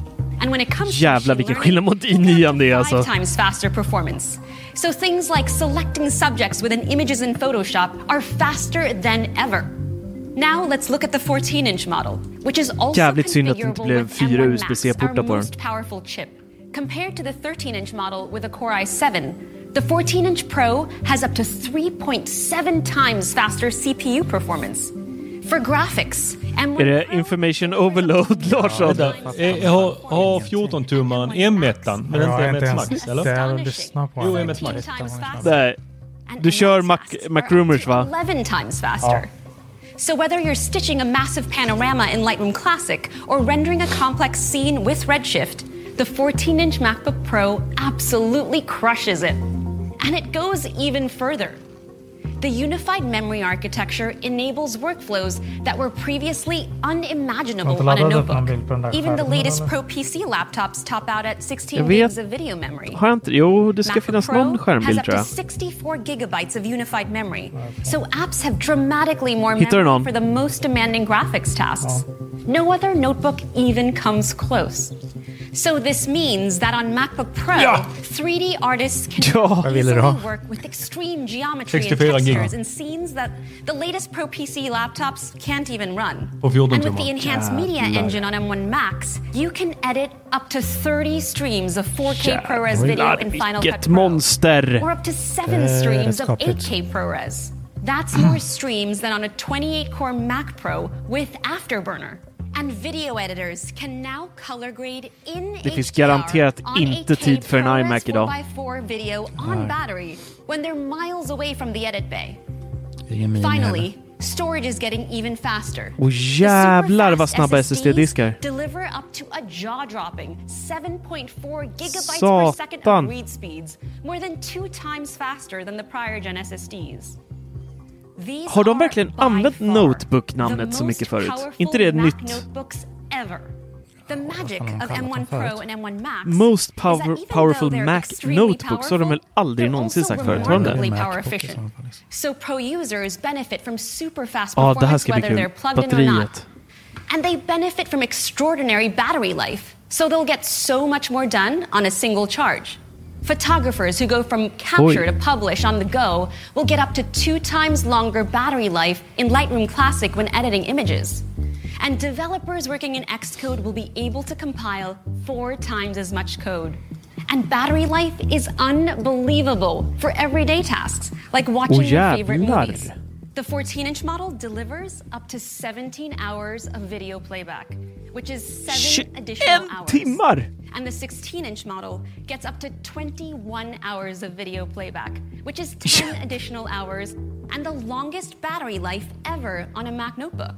[SPEAKER 19] And when it comes
[SPEAKER 4] Jävlar vilken skillnad mot i nian det är alltså.
[SPEAKER 19] Five times faster performance. So things like selecting subjects within images in Photoshop are faster than ever. Now let's look at the fourteen inch model, which is also
[SPEAKER 4] Jävligt synd att det inte blev fyra U S B C-portar på den.
[SPEAKER 19] most powerful chip. Compared to the thirteen inch model with a Core i seven, the fourteen inch Pro has up to three point seven times faster C P U performance. For graphics, M one
[SPEAKER 4] är det information overload, Larsson?
[SPEAKER 5] Ja, jag har, har fjorton tummaren M ett, men
[SPEAKER 7] ja,
[SPEAKER 5] inte M ett
[SPEAKER 7] Max,
[SPEAKER 5] eller?
[SPEAKER 7] Det är att lyssna på.
[SPEAKER 5] Jo, M ett Max.
[SPEAKER 4] Nej. Du kör Mac, Mac Rumors, va?
[SPEAKER 19] eleven times faster.
[SPEAKER 7] Ja.
[SPEAKER 19] So whether you're stitching a massive panorama in Lightroom Classic or rendering a complex scene with Redshift, the fourteen inch MacBook Pro absolutely crushes it. And it goes even further. The unified memory architecture enables workflows that were previously unimaginable on a notebook. Even the latest Pro P C laptops top out at sixteen gigs of video memory.
[SPEAKER 4] Har jag inte? Jo, det ska
[SPEAKER 19] MacBook
[SPEAKER 4] finnas
[SPEAKER 19] Pro
[SPEAKER 4] någon skärmbild,
[SPEAKER 19] has
[SPEAKER 4] tror
[SPEAKER 19] up
[SPEAKER 4] jag.
[SPEAKER 19] to sixty-four gigabytes of unified memory. So apps have dramatically more
[SPEAKER 4] Hittar du
[SPEAKER 19] memory
[SPEAKER 4] någon?
[SPEAKER 19] for the most demanding graphics tasks. No other notebook even comes close. So this means that on MacBook Pro,
[SPEAKER 4] Ja.
[SPEAKER 19] three D artists can
[SPEAKER 4] Ja.
[SPEAKER 19] easily work with extreme geometry and
[SPEAKER 5] sextiofyra gig.
[SPEAKER 19] textures in scenes that the latest Pro P C laptops can't even run.
[SPEAKER 5] På fjorton
[SPEAKER 19] And with
[SPEAKER 5] tummar.
[SPEAKER 19] the enhanced media
[SPEAKER 5] Jävlar.
[SPEAKER 19] engine on M one Max, you can edit up to thirty streams of four K
[SPEAKER 4] Jävlar,
[SPEAKER 19] ProRes video in Final Cut
[SPEAKER 4] vilket
[SPEAKER 19] Pro.
[SPEAKER 4] monster!
[SPEAKER 19] Or up to seven
[SPEAKER 7] Eh,
[SPEAKER 19] streams
[SPEAKER 7] rätt
[SPEAKER 19] of
[SPEAKER 7] skapligt.
[SPEAKER 19] eight K ProRes. That's more streams than on a twenty-eight core Mac Pro with Afterburner. And video editors can now color grade in
[SPEAKER 4] Det finns
[SPEAKER 19] H D R
[SPEAKER 4] garanterat
[SPEAKER 19] on
[SPEAKER 4] inte
[SPEAKER 19] eight K
[SPEAKER 4] tid för en
[SPEAKER 19] ProRes
[SPEAKER 4] iMac idag.
[SPEAKER 19] four by four video on
[SPEAKER 7] Nej.
[SPEAKER 19] battery when they're miles away from the edit bay.
[SPEAKER 7] Ingen mini
[SPEAKER 19] Finally, storage is getting even faster.
[SPEAKER 4] Och jävlar vad snabba S S D-diskar.
[SPEAKER 19] Deliver up to a jaw-dropping seven point four gigabytes per second
[SPEAKER 4] Satan.
[SPEAKER 19] of read speeds, more than two times faster than the prior gen S S Ds. These
[SPEAKER 4] Har de
[SPEAKER 19] are
[SPEAKER 4] verkligen
[SPEAKER 19] by
[SPEAKER 4] använt
[SPEAKER 19] far
[SPEAKER 4] Notebook-namnet
[SPEAKER 19] the
[SPEAKER 4] så mycket
[SPEAKER 19] most
[SPEAKER 4] förut?
[SPEAKER 19] powerful
[SPEAKER 4] Inte det
[SPEAKER 19] Mac
[SPEAKER 4] nytt?
[SPEAKER 19] notebooks ever. The magic
[SPEAKER 7] har de
[SPEAKER 19] of
[SPEAKER 7] kallat
[SPEAKER 19] M one
[SPEAKER 7] dem förut?
[SPEAKER 19] Pro and M one Max
[SPEAKER 4] Most
[SPEAKER 19] is that
[SPEAKER 4] power,
[SPEAKER 19] even
[SPEAKER 4] powerful
[SPEAKER 19] though they're
[SPEAKER 4] Mac
[SPEAKER 19] extremely
[SPEAKER 4] Notebooks har de väl
[SPEAKER 19] powerful,
[SPEAKER 4] aldrig
[SPEAKER 19] they're
[SPEAKER 4] någonsin
[SPEAKER 19] also
[SPEAKER 4] sagt förut, har de
[SPEAKER 19] remarkably
[SPEAKER 4] det?
[SPEAKER 19] power
[SPEAKER 7] Macbook i
[SPEAKER 19] efficient.
[SPEAKER 7] sådana fall.
[SPEAKER 19] So pro users benefit from super fast
[SPEAKER 4] Ja, det här
[SPEAKER 19] performance
[SPEAKER 4] ska bli
[SPEAKER 19] whether
[SPEAKER 4] kul.
[SPEAKER 19] they're plugged in or not.
[SPEAKER 4] Batteriet.
[SPEAKER 19] And they benefit from extraordinary battery life, so they'll get so much more done on a single charge. Photographers who go from capture
[SPEAKER 4] Oj.
[SPEAKER 19] to publish on the go will get up to two times longer battery life in Lightroom Classic when editing images. And developers working in Xcode will be able to compile four times as much code. And battery life is unbelievable for everyday tasks, like watching
[SPEAKER 4] Oh,
[SPEAKER 19] your favorite
[SPEAKER 4] jävlar.
[SPEAKER 19] movies. The fourteen inch model delivers up to seventeen hours of video playback, which is seven additional hours.
[SPEAKER 4] timmar!
[SPEAKER 19] And the sixteen inch model gets up to twenty-one hours of video playback, which is ten additional hours and the longest battery life ever on a Mac notebook.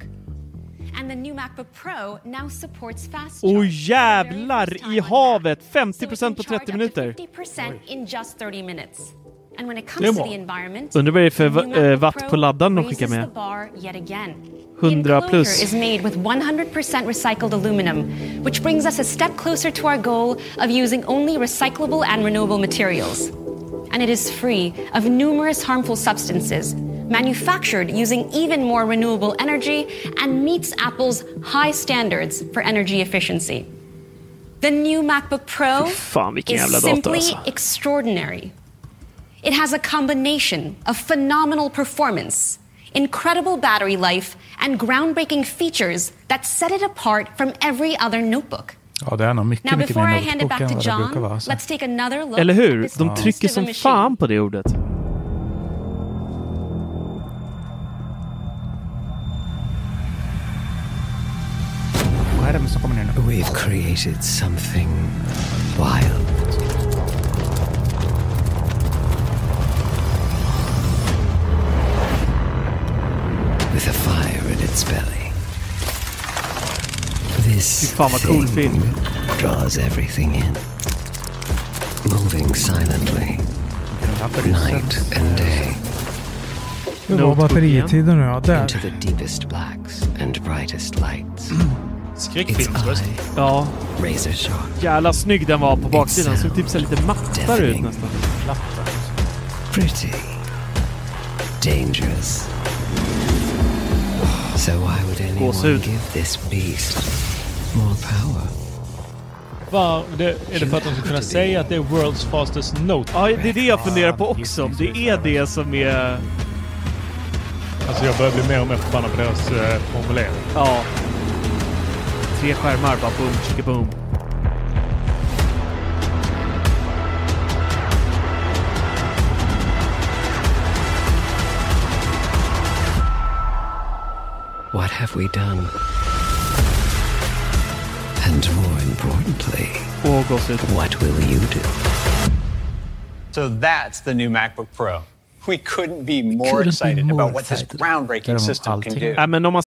[SPEAKER 19] And the new MacBook Pro now supports fast charge.
[SPEAKER 4] Åh jävlar i havet! femtio procent på trettio minuter.
[SPEAKER 19] fifty percent in just thirty minutes. And when it
[SPEAKER 4] Det är
[SPEAKER 19] comes to
[SPEAKER 4] bra.
[SPEAKER 19] the environment,
[SPEAKER 4] Undrar vad det är för
[SPEAKER 19] the new
[SPEAKER 4] eh,
[SPEAKER 19] MacBook
[SPEAKER 4] watt
[SPEAKER 19] Pro
[SPEAKER 4] på laddaren de skickar
[SPEAKER 19] raises
[SPEAKER 4] med.
[SPEAKER 19] the bar yet again.
[SPEAKER 4] hundra
[SPEAKER 19] The
[SPEAKER 4] plus.
[SPEAKER 19] enclosure is made with one hundred percent recycled aluminum, which brings us a step closer to our goal of using only recyclable and renewable materials. And it is free of numerous harmful substances, manufactured using even more renewable energy, and meets Apple's high standards for energy efficiency. The new MacBook Pro
[SPEAKER 4] Fy fan, vilken
[SPEAKER 19] is
[SPEAKER 4] jävla dator,
[SPEAKER 19] simply
[SPEAKER 4] alltså.
[SPEAKER 19] extraordinary. It has a combination of phenomenal performance, incredible battery life, and groundbreaking features that set it apart from every other notebook.
[SPEAKER 7] Ja, det är nog mycket,
[SPEAKER 19] Now,
[SPEAKER 7] mycket
[SPEAKER 19] before
[SPEAKER 7] mer
[SPEAKER 19] I hand it
[SPEAKER 7] notebook
[SPEAKER 19] back
[SPEAKER 7] än
[SPEAKER 19] to
[SPEAKER 7] vad det brukar
[SPEAKER 19] John,
[SPEAKER 7] vara. Så.
[SPEAKER 19] let's take another look
[SPEAKER 4] Eller
[SPEAKER 19] at
[SPEAKER 4] hur?
[SPEAKER 19] this
[SPEAKER 4] De
[SPEAKER 19] beast
[SPEAKER 4] trycker
[SPEAKER 19] of a
[SPEAKER 4] som
[SPEAKER 19] machine.
[SPEAKER 4] fan på det ordet.
[SPEAKER 6] Vad är det som kommer ner nu?
[SPEAKER 1] We've created something wild. With a fire in its belly. This
[SPEAKER 4] Fy fan vad cool
[SPEAKER 1] thing
[SPEAKER 4] film.
[SPEAKER 1] draws everything in. Moving silently. Night and day.
[SPEAKER 7] Hur var batteritiden nu? Ja, där.
[SPEAKER 1] Into the deepest blacks and brightest lights.
[SPEAKER 4] Skräckfilmsröst. Ja.
[SPEAKER 1] Razor sharp.
[SPEAKER 4] Jävla snygg den var på baksidan. Såg typ så lite mattare ut nästan.
[SPEAKER 1] Pretty. Dangerous. So why would anyone
[SPEAKER 4] Gåshud.
[SPEAKER 1] give this beast more power?
[SPEAKER 5] var, det, är det för att de ska kunna säga att det är world's fastest note?
[SPEAKER 4] Ja, det är det jag funderar på också. Det är det som är...
[SPEAKER 5] Alltså jag börjar bli mer och mer förbannad på deras eh, formulering.
[SPEAKER 4] Ja. Tre skärmar, bara boom, chicka boom.
[SPEAKER 1] What have we done? And more importantly, what will you do?
[SPEAKER 9] So that's the new MacBook Pro. We couldn't be more couldn't excited be more about what excited. This groundbreaking system can do.
[SPEAKER 4] Ja, men om man...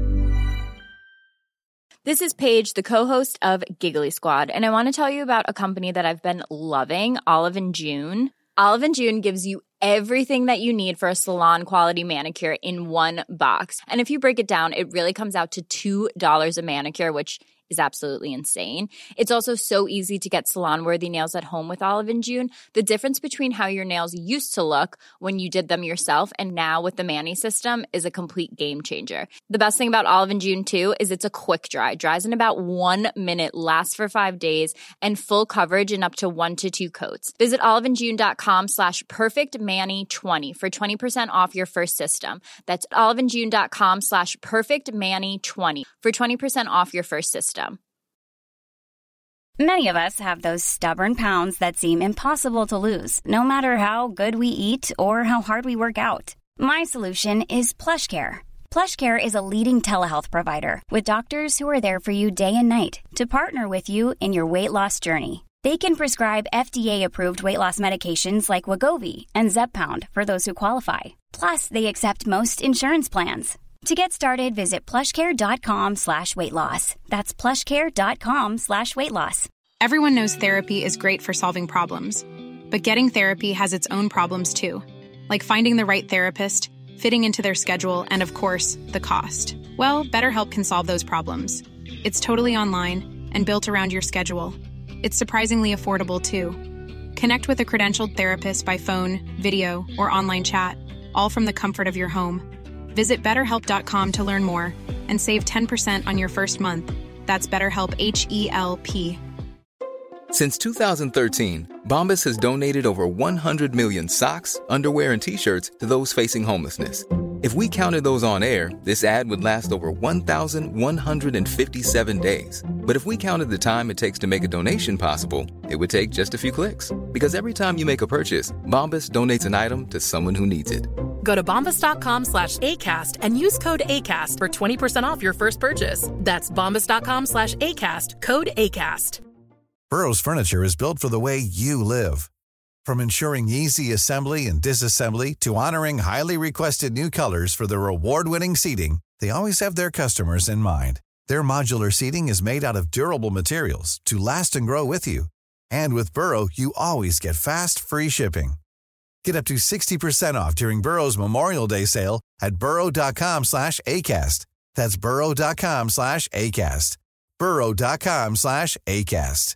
[SPEAKER 2] This is Paige, the co-host of Giggly Squad, and I want to tell you about a company that I've been loving, Olive and June. Olive and June gives you everything that you need for a salon-quality manicure in one box. And if you break it down, it really comes out to two dollars a manicure, which is absolutely insane. It's also so easy to get salon-worthy nails at home with Olive and June. The difference between how your nails used to look when you did them yourself and now with the Mani system is a complete game changer. The best thing about Olive and June, too, is it's a quick dry. Dries in about one minute, lasts for five days, and full coverage in up to one to two coats. Visit oliveandjune.com slash perfectmani20 for twenty percent off your first system. That's oliveandjune.com slash perfectmani20 for twenty percent off your first system.
[SPEAKER 22] Many of us have those stubborn pounds that seem impossible to lose, no matter how good we eat or how hard we work out. My solution is PlushCare. PlushCare is a leading telehealth provider with doctors who are there for you day and night to partner with you in your weight loss journey. They can prescribe F D A-approved weight loss medications like Wegovy and Zepbound for those who qualify. Plus, they accept most insurance plans. To get started, visit plushcare.com slash weight loss. That's plushcare.com slash weight loss.
[SPEAKER 3] Everyone knows therapy is great for solving problems, but getting therapy has its own problems too, like finding the right therapist, fitting into their schedule, and of course, the cost. Well, BetterHelp can solve those problems. It's totally online and built around your schedule. It's surprisingly affordable too. Connect with a credentialed therapist by phone, video, or online chat, all from the comfort of your home. Visit better help dot com to learn more and save ten percent on your first month. That's BetterHelp, H E L P.
[SPEAKER 23] Since two thousand thirteen, Bombas has donated over one hundred million socks, underwear, and T-shirts to those facing homelessness. If we counted those on air, this ad would last over one thousand one hundred fifty-seven days. But if we counted the time it takes to make a donation possible, it would take just a few clicks. Because every time you make a purchase, Bombas donates an item to someone who needs it.
[SPEAKER 24] Go to bombas.com slash ACAST and use code ACAST for twenty percent off your first purchase. That's bombas.com slash ACAST, code ACAST.
[SPEAKER 25] Burrow's furniture is built for the way you live. From ensuring easy assembly and disassembly to honoring highly requested new colors for their award-winning seating, they always have their customers in mind. Their modular seating is made out of durable materials to last and grow with you. And with Burrow, you always get fast, free shipping. Get up to sixty percent off during Burrow's Memorial Day sale at burrow.com slash ACAST. That's burrow.com slash ACAST. burrow.com slash ACAST.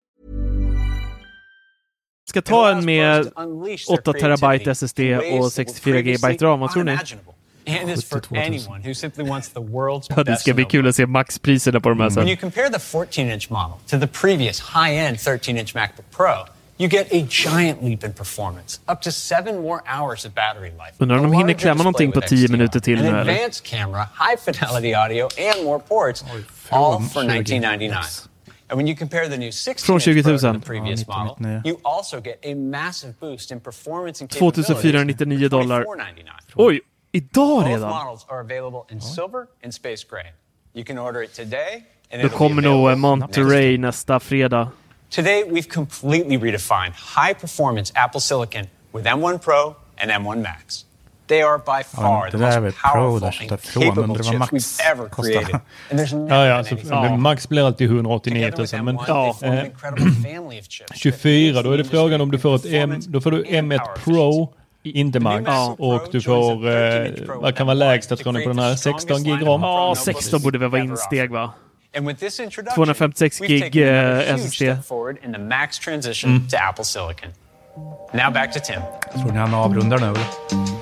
[SPEAKER 4] Ska ta en med åtta terabyte S S D och sextiofyra gigabyte RAM, vad tror ni?
[SPEAKER 9] And is for anyone who simply wants the world's
[SPEAKER 4] ja, det ska bli kul att se maxpriserna på de här sen.
[SPEAKER 9] When you compare the fourteen inch model to the previous high-end thirteen inch MacBook Pro, you get a giant leap in performance, up to seven more hours of battery life.
[SPEAKER 4] Undrar om de hinner klämma någonting på tio minuter till nu,
[SPEAKER 9] an
[SPEAKER 4] eller?
[SPEAKER 9] advanced camera, high fidelity audio, and more ports, all for nineteen ninety-nine. And when you compare the new sixteen inch Pro to the previous model, you also get a massive boost in performance and capabilities
[SPEAKER 4] tjugofyrahundranittionio dollar. Oj, idag redan.
[SPEAKER 9] Both models are available in silver and space gray. You can order it today, and
[SPEAKER 4] Då kommer nog Monterey nästa fredag.
[SPEAKER 9] Today, we've completely redefined high-performance Apple Silicon with M one Pro and M one Max. They are by far the most powerful and capable chips we've ever created. And there's
[SPEAKER 5] ja, ja, så, ja. Max blir alltid hundraåttionio tusen, men ja, eh, tjugofyra, då är det frågan om du får ett M, då får du M ett Pro, inte Max, ja. Och du får, eh, vad kan vara lägst, jag tror ni på den här, sexton gig rom?
[SPEAKER 4] Ja, sexton borde väl vara insteg, va? tvåhundrafemtiosex gig uh, S S D.
[SPEAKER 9] In the Max transition mm. to Apple Silicon. Now back to Tim.
[SPEAKER 6] Jag tror ni han avrundar nu, eller?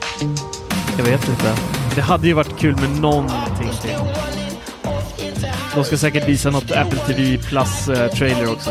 [SPEAKER 4] Jag vet inte. Det hade ju varit kul med någonting till. De ska säkert visa något Apple T V Plus uh, trailer också.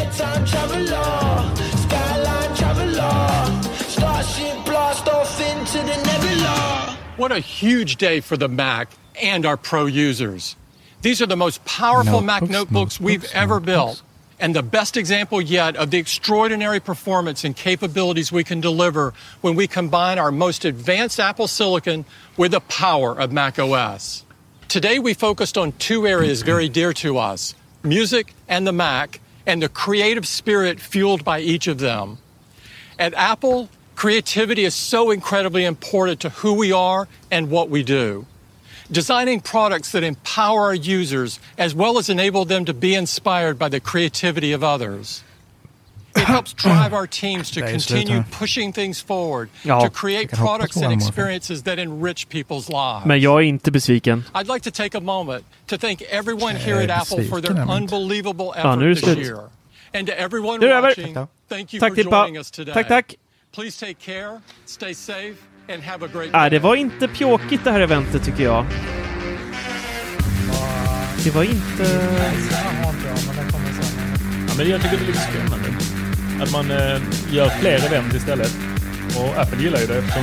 [SPEAKER 8] What a huge day for the Mac and our pro users. These are the most powerful Mac notebooks we've ever built, and the best example yet of the extraordinary performance and capabilities we can deliver when we combine our most advanced Apple silicon with the power of Mac O S. Today we focused on two areas very dear to us, music and the Mac, and the creative spirit fueled by each of them. At Apple, creativity is so incredibly important to who we are and what we do. Designing products that empower our users as well as enable them to be inspired by the creativity of others. It helps drive our teams to continue pushing things forward,
[SPEAKER 4] ja,
[SPEAKER 8] to create products and experiences that enrich people's lives.
[SPEAKER 4] Men jag är inte besviken.
[SPEAKER 8] I'd like to take a moment to thank everyone here at Apple for their unbelievable
[SPEAKER 4] ja,
[SPEAKER 8] effort this year. And to everyone watching, thank you
[SPEAKER 4] tack
[SPEAKER 8] for joining us today.
[SPEAKER 4] Tack, tack.
[SPEAKER 8] Please take care, stay safe, and have a great
[SPEAKER 4] day.
[SPEAKER 8] Äh,
[SPEAKER 4] det var inte pjåkigt det här eventet tycker jag. Det var inte...
[SPEAKER 5] Ja, men jag tycker det är lite spännande. Att man eh, gör fler event istället. Och Apple gillar ju det eftersom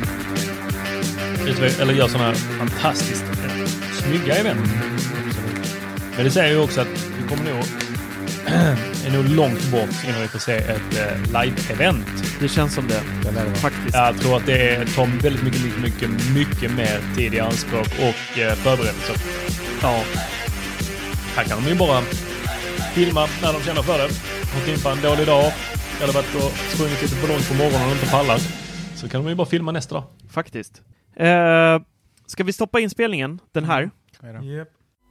[SPEAKER 5] de eller gör sådana här fantastiskt snygga event. Men det säger ju också att vi kommer nog är nog långt bort innan vi får se ett eh, live-event.
[SPEAKER 4] Det känns som det.
[SPEAKER 5] det faktiskt. Jag tror att det tar väldigt mycket, mycket, mycket mer tid i anspråk och eh, förberedelser.
[SPEAKER 4] Ja.
[SPEAKER 5] Här kan de ju bara filma när de känner för det. Har timpat en dålig dag eller varit och sprungit lite för långt på morgonen och inte pallar. Så kan de ju bara filma nästa dag.
[SPEAKER 4] Faktiskt. Eh, ska vi stoppa inspelningen? Den här?
[SPEAKER 7] Mm. Yep.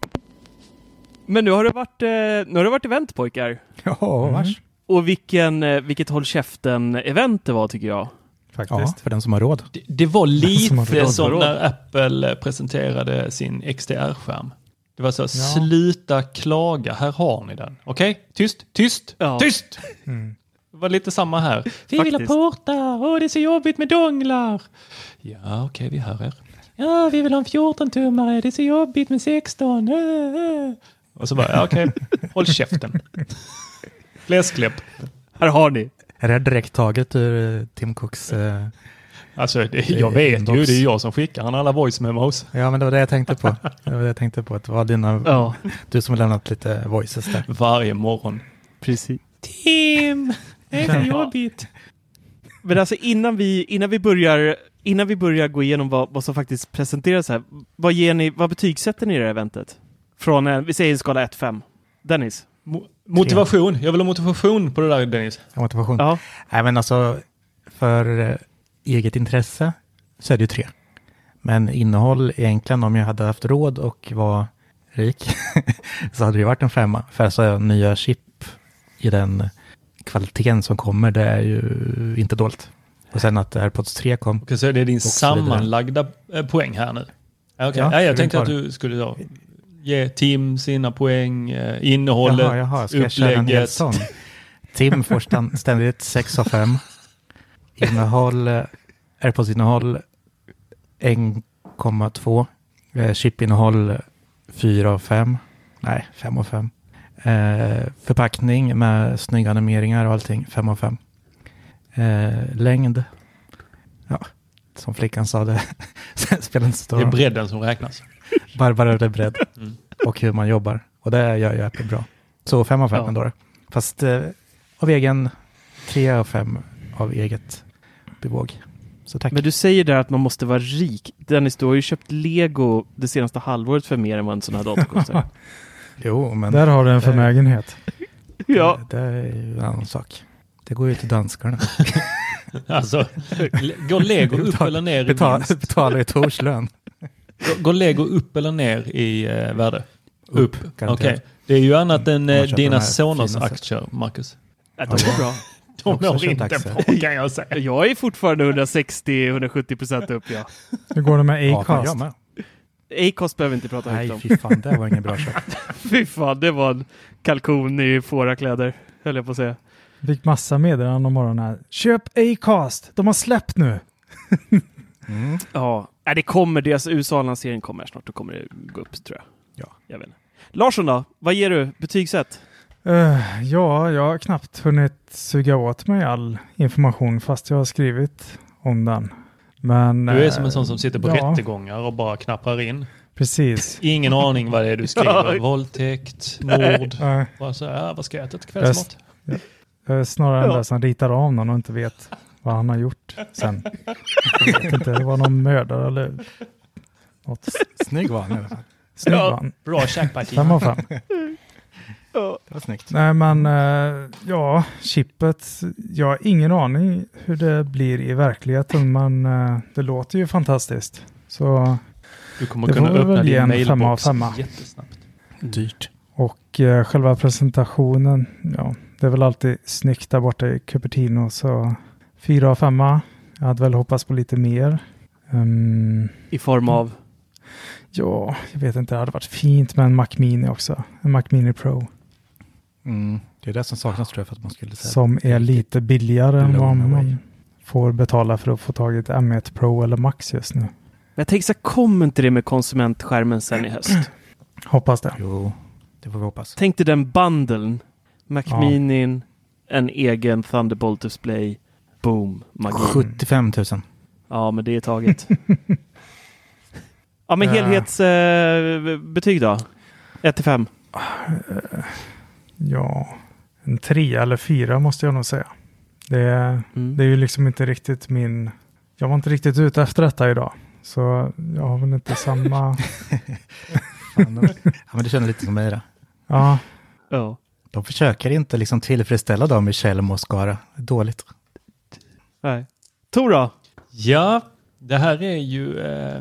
[SPEAKER 4] Men nu har det varit, eh, nu har det varit event, pojkar.
[SPEAKER 6] Ja, vars. Mm.
[SPEAKER 4] Och vilken, eh, vilket håll käften-event det var, tycker jag.
[SPEAKER 6] Faktiskt, ja, för den som har råd.
[SPEAKER 5] Det, det var lite som, som när Apple presenterade sin X D R-skärm. Det var så, ja. Sluta klaga, här har ni den. Okej, okay? tyst, tyst, ja. tyst! Mm. Det var lite samma här. Vi Faktiskt. vill ha portar, åh det är så jobbigt med donglar. Ja, okej, okay, vi hör er. Ja, vi vill ha en fjorton-tummare, det är så jobbigt med sexton. Och så bara, ja, okej, okay. Håll käften. Fläskläpp.
[SPEAKER 4] Här har ni.
[SPEAKER 6] Är det direkt taget ur Tim Cooks... Uh,
[SPEAKER 5] alltså, det, jag vet inbox. Ju, det är jag som skickar han alla voice memos.
[SPEAKER 6] Ja, men det var det jag tänkte på. Det var det jag tänkte på, att det var dina... Ja. Du som har lämnat lite voices där.
[SPEAKER 5] Varje morgon.
[SPEAKER 4] Precis.
[SPEAKER 5] Tim, det är så jobbigt.
[SPEAKER 4] Men alltså, innan vi, innan vi börjar... Innan vi börjar gå igenom vad, vad som faktiskt presenteras här, vad ger ni, vad betygsätter ni i det här eventet? Från en, vi säger en skala ett till fem. Dennis?
[SPEAKER 5] Mo- motivation. Jag vill ha motivation på det där, Dennis.
[SPEAKER 6] Ja, motivation.
[SPEAKER 4] Ja.
[SPEAKER 6] Nej, men alltså, för eh, eget intresse så är det ju tre. Men innehåll egentligen, om jag hade haft råd och var rik så hade det varit en femma. För alltså nya chip i den kvaliteten som kommer, det är ju inte dåligt. Och sen att AirPods tre kom.
[SPEAKER 5] Okej, så det är din sammanlagda poäng här nu? Okay. Ja, ja, jag tänkte att du skulle då ge Tim sina poäng, innehållet, jaha, jaha. Ska upplägget.
[SPEAKER 6] Jag Tim får ständigt sex av fem. Innehåll, AirPods-innehåll en komma två. Chip-innehåll fyra av fem. Nej, fem av fem. Eh, förpackning med snygga animeringar och allting, fem av fem. Eh, längd. Ja, som flickan sa det. Spelar inte stor.
[SPEAKER 5] Det är bredden som räknas.
[SPEAKER 6] Bara, bara det är bredd. Mm. Och hur man jobbar. Och det gör jag bra. Så fem av fem ja. Ändå. Fast eh, av egen tre av fem av eget bevåg. Så tack.
[SPEAKER 4] Men du säger där att man måste vara rik. Dennis, du har ju köpt Lego det senaste halvåret för mer än vad en sån här dator kostar.
[SPEAKER 6] Jo, men...
[SPEAKER 7] Där har du en förmögenhet.
[SPEAKER 4] Ja.
[SPEAKER 6] Det, det är ju en annan sak. Det går ju till danskarna.
[SPEAKER 5] Alltså, går Lego upp eller ner i
[SPEAKER 6] Betal, betalar ett årslön.
[SPEAKER 5] Går Lego upp eller ner i eh, värde? Upp. upp. Okej. Okay. Det är ju annat än eh, dina soners aktier, Marcus.
[SPEAKER 4] Ja, de är bra.
[SPEAKER 5] De når inte bra, kan jag säga.
[SPEAKER 4] Jag är fortfarande hundrasextio till hundrasjuttio procent upp, ja.
[SPEAKER 7] Hur går det med Acast?
[SPEAKER 6] Ja,
[SPEAKER 4] Acast behöver vi inte prata
[SPEAKER 6] Nej,
[SPEAKER 4] om.
[SPEAKER 6] fy fan, det var ingen bra köp.
[SPEAKER 4] Fy fan, det var en kalkon i fårakläder, höll jag på att säga.
[SPEAKER 7] Fick massa meddelanden om morgonen här. Köp Acast, de har släppt nu.
[SPEAKER 4] mm. Ja, det kommer, deras U S A-lansering kommer snart, då kommer det gå upp, tror jag.
[SPEAKER 6] Ja.
[SPEAKER 4] Jag vet inte. Larsson då? Vad ger du? Betygssätt?
[SPEAKER 7] Uh, ja, jag har knappt hunnit suga åt mig all information fast jag har skrivit om den. Men,
[SPEAKER 5] du är som en sån som sitter på
[SPEAKER 7] ja.
[SPEAKER 5] rättegångar och bara knappar in.
[SPEAKER 7] Precis.
[SPEAKER 5] Ingen aning vad det är du skriver. Våldtäkt, mord. Bara så här, vad ska jag äta till kvällsmat?
[SPEAKER 7] Jag, jag är snarare den där som ritar av någon och inte vet vad han har gjort sen. Jag vet inte, det var någon mördare eller något.
[SPEAKER 6] Snygg var han i alla fall.
[SPEAKER 7] Snygg var han.
[SPEAKER 5] Bra checkparti.
[SPEAKER 7] Fem av fem.
[SPEAKER 6] Det var snyggt.
[SPEAKER 7] Nej men, uh, ja, chippet. Jag har ingen aning hur det blir i verkligheten, men uh, det låter ju fantastiskt. Så
[SPEAKER 5] du kommer kunna öppna din mailbox jättesnabbt.
[SPEAKER 6] Dyrt.
[SPEAKER 7] Och uh, själva presentationen, ja, det är väl alltid snyggt där borta i Cupertino. Så fyra av femma. Jag hade väl hoppats på lite mer. Um,
[SPEAKER 4] I form av?
[SPEAKER 7] Ja, jag vet inte. Det hade varit fint med en Mac Mini också. En Mac Mini Pro.
[SPEAKER 6] Mm, det är det som saknas tror jag för att man skulle säga.
[SPEAKER 7] Som är lite billigare än vad man får betala för att få tag i ett M ett Pro eller Max just nu.
[SPEAKER 4] Jag tänker så kommer inte det med konsumentskärmen sen i höst?
[SPEAKER 7] Hoppas det.
[SPEAKER 6] Jo, det får vi hoppas.
[SPEAKER 4] Tänk dig den bundeln. Mac ja. Mini, en egen Thunderbolt display. Boom, magi.
[SPEAKER 6] sjuttiofem tusen.
[SPEAKER 4] Ja, men det är taget. Ja, men helhetsbetyg uh, då? ett till fem.
[SPEAKER 7] Uh, ja, en tre eller fyra måste jag nog säga. Det är, mm. det är ju liksom inte riktigt min... Jag var inte riktigt ute efter detta idag. Så jag har väl inte samma...
[SPEAKER 6] Fan, ja, men du känner lite som mig då.
[SPEAKER 7] Ja.
[SPEAKER 4] Ja.
[SPEAKER 6] De försöker inte liksom tillfredsställa dem i Kjellm och Skara. Dåligt.
[SPEAKER 4] Nej. Tora?
[SPEAKER 5] Ja, det här är ju... Eh,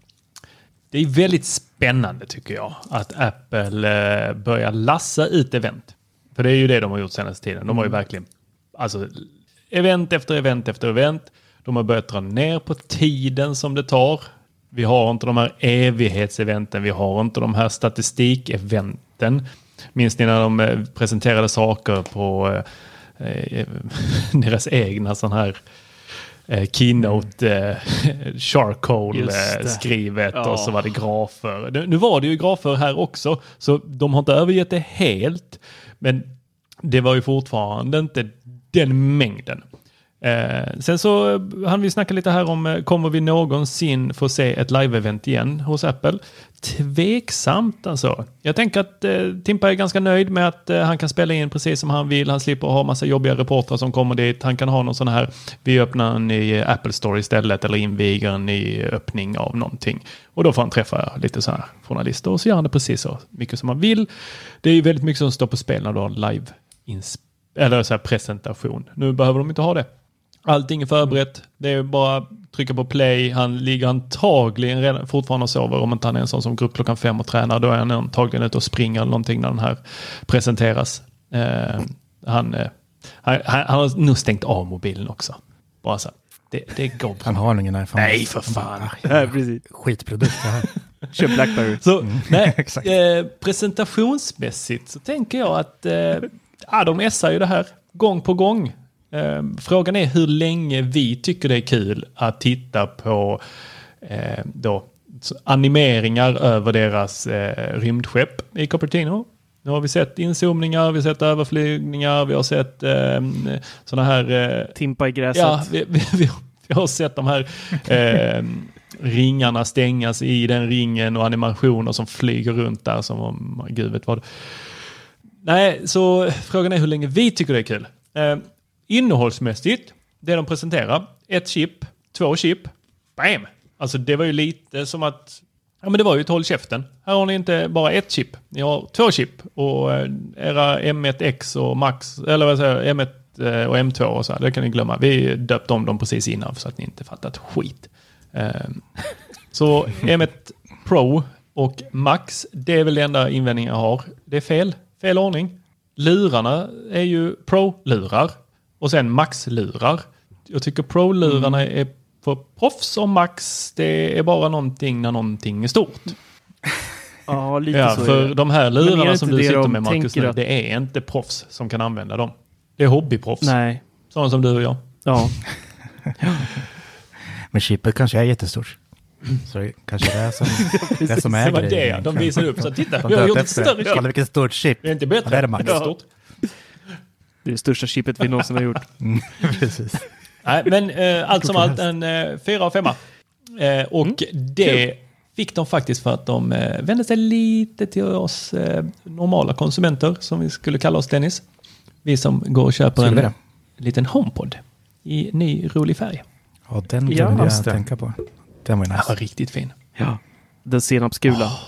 [SPEAKER 5] det är väldigt spännande tycker jag att Apple eh, börjar lassa ut event. För det är ju det de har gjort senaste tiden. De har ju verkligen... Alltså, event efter event efter event. De har börjat dra ner på tiden som det tar. Vi har inte de här evighetseventen. Vi har inte de här statistikeventen. Minns ni när de presenterade saker på eh, deras egna sån här eh, keynote eh, charcoal eh, skrivet ja. Och så var det grafer. Nu, nu var det ju grafer här också så de har inte övergett det helt men det var ju fortfarande inte den mängden. Eh, sen så hann vi snacka lite här om eh, kommer vi någonsin få se ett live-event igen hos Apple? Tveksamt alltså. Jag tänker att eh, Timpa är ganska nöjd med att eh, han kan spela in precis som han vill. Han slipper ha massa jobbiga reportrar som kommer dit. Han kan ha någon sån här, vi öppnar en i Apple Store istället eller inviger en i öppning av någonting. Och då får han träffa lite så här journalister och så gör han det precis så mycket som han vill. Det är ju väldigt mycket som står på spel när du har live insp- eller så här presentation. Nu behöver de inte ha det. Allting är förberett. Det är bara trycka på play. Han ligger antagligen redan, fortfarande och sover. Om inte han är en sån som går upp klockan fem och tränar. Då är han antagligen ute och springer eller någonting när den här presenteras. Eh, han, eh, han, han har nog stängt av mobilen också. Bara så. Det, det går bra.
[SPEAKER 6] Han har ingen erfarenhet.
[SPEAKER 5] Nej, för fan.
[SPEAKER 4] Ja, precis.
[SPEAKER 6] Skitprodukt det här.
[SPEAKER 4] Köp BlackBerry.
[SPEAKER 5] Så, mm. nej, eh, presentationsmässigt så tänker jag att eh, ja, de essar ju det här gång på gång. Eh, frågan är hur länge vi tycker det är kul att titta på eh, då, animeringar över deras eh, rymdskepp i Cupertino. Nu har vi sett inzoomningar, vi har sett överflygningar, vi har sett eh, sådana här... Eh,
[SPEAKER 4] Timpa i gräset.
[SPEAKER 5] Ja, vi, vi, vi, vi har sett de här eh, ringarna stängas i den ringen och animationer som flyger runt där som om, gud vet vad. Nej, så frågan är hur länge vi tycker det är kul. Eh, innehållsmässigt, det de presenterar, ett chip, två chip, bam! Alltså det var ju lite som att, ja men det var ju ett håll käften. Här har ni inte bara ett chip, ni har två chip och eh, era M ett X och Max, eller vad säger jag, M ett eh, och M två och så här, det kan ni glömma. Vi döpte om dem precis innan så att ni inte fattat skit. Eh, så M ett Pro och Max, det är väl det enda invändningen jag har. Det är fel, fel ordning. Lurarna är ju Pro-lurar. Och sen Max-lurar. Jag tycker Pro-lurarna mm. är för proffs och Max, det är bara någonting när någonting är stort.
[SPEAKER 4] Ja, lite
[SPEAKER 5] ja,
[SPEAKER 4] så.
[SPEAKER 5] För de här lurarna som du sitter
[SPEAKER 4] de
[SPEAKER 5] med, Marcus, nu,
[SPEAKER 4] att...
[SPEAKER 5] det är inte proffs som kan använda dem. Det är hobbyproffs.
[SPEAKER 4] Nej.
[SPEAKER 5] Sådana som du och jag.
[SPEAKER 4] Ja.
[SPEAKER 6] Men chippet kanske är jättestort. Så det kanske det är som, det som är
[SPEAKER 5] det var
[SPEAKER 6] grejen.
[SPEAKER 5] det, de visar upp så titta,
[SPEAKER 6] de
[SPEAKER 5] vi har gjort ett större chip.
[SPEAKER 6] Kolla vilket stort chip.
[SPEAKER 5] Det är inte bättre.
[SPEAKER 6] Ja, det är det Max.
[SPEAKER 5] Ja.
[SPEAKER 4] Det är det största chipet vi någonsin har gjort.
[SPEAKER 6] Mm, precis.
[SPEAKER 5] Nej, men eh, allt som allt en eh, fyra av femma. Eh, och mm. det Kul. fick de faktiskt för att de eh, vände sig lite till oss eh, normala konsumenter, som vi skulle kalla oss, Dennis. Vi som går och köper en det. liten HomePod i ny rolig färg.
[SPEAKER 6] Ja, den kan ja, jag tänka på. Den var nice.
[SPEAKER 5] Den var riktigt fin.
[SPEAKER 4] Ja, den senapsgula.
[SPEAKER 6] Oh.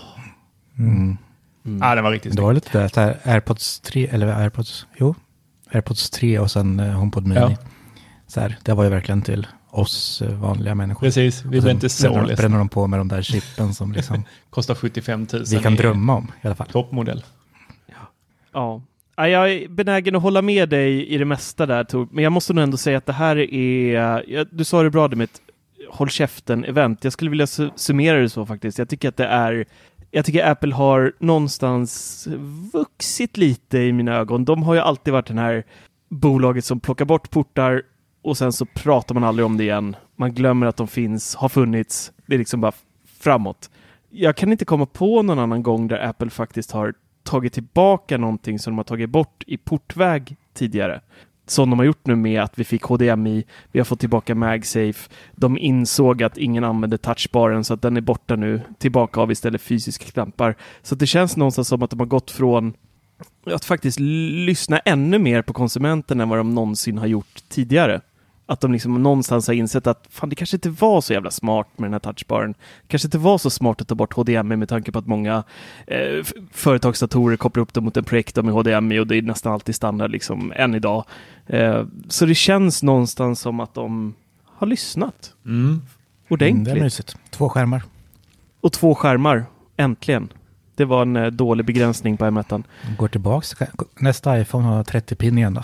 [SPEAKER 6] Mm.
[SPEAKER 5] Mm. Ja, den var riktigt
[SPEAKER 6] fin. Det var lite där, där AirPods tre, eller AirPods, jo, AirPods tre och sen uh, HomePod Mini. Ja. Så här, det var ju verkligen till oss uh, vanliga människor.
[SPEAKER 5] Precis, vi var inte så
[SPEAKER 6] bränner, bränner de på med de där chippen som liksom
[SPEAKER 5] kostar sjuttiofem tusen.
[SPEAKER 6] Vi kan drömma om i alla fall.
[SPEAKER 5] Toppmodell.
[SPEAKER 4] Ja. Ja. Jag är benägen att hålla med dig i det mesta där, Tor. Men jag måste nog ändå säga att det här är... Du sa det bra, det med ett håll käften-event. Jag skulle vilja summera det så faktiskt. Jag tycker att det är... Jag tycker Apple har någonstans vuxit lite i mina ögon. De har ju alltid varit den här bolaget som plockar bort portar och sen så pratar man aldrig om det igen. Man glömmer att de finns, har funnits. Det är liksom bara framåt. Jag kan inte komma på någon annan gång där Apple faktiskt har tagit tillbaka någonting som de har tagit bort i portväg tidigare. Som de har gjort nu med att vi fick H D M I, vi har fått tillbaka MagSafe. De insåg att ingen använder touchbaren så att den är borta nu. Tillbaka av istället fysiska knappar. Så det känns någonstans som att de har gått från att faktiskt lyssna ännu mer på konsumenten än vad de någonsin har gjort tidigare. Att de liksom någonstans har insett att fan, det kanske inte var så jävla smart med den här touchbaren. Det kanske inte var så smart att ta bort H D M I med tanke på att många eh, f- företagsdatorer kopplar upp dem mot en projektor med H D M I och det är nästan alltid standard liksom än idag. Eh, så det känns någonstans som att de har lyssnat.
[SPEAKER 5] Mm.
[SPEAKER 4] Ordentligt.
[SPEAKER 6] Mm, det är mysigt. Två skärmar.
[SPEAKER 4] Och två skärmar. Äntligen. Det var en eh, dålig begränsning på M ett.
[SPEAKER 6] Går tillbaka. Nästa iPhone har trettio pin igen då.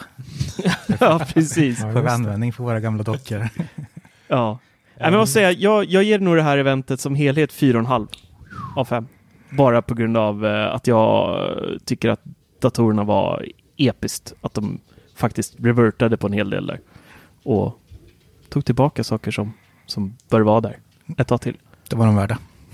[SPEAKER 4] Ja, precis.
[SPEAKER 6] Får vi användning för våra gamla dockor.
[SPEAKER 4] Ja. Jag måste säga, jag, jag ger nog det här eventet som helhet fyra komma fem av fem. Bara på grund av eh, att jag tycker att datorerna var episkt. Att de faktiskt revertade på en hel del där. Och tog tillbaka saker som, som bör vara där. Ett tag till.
[SPEAKER 6] Det var de värda.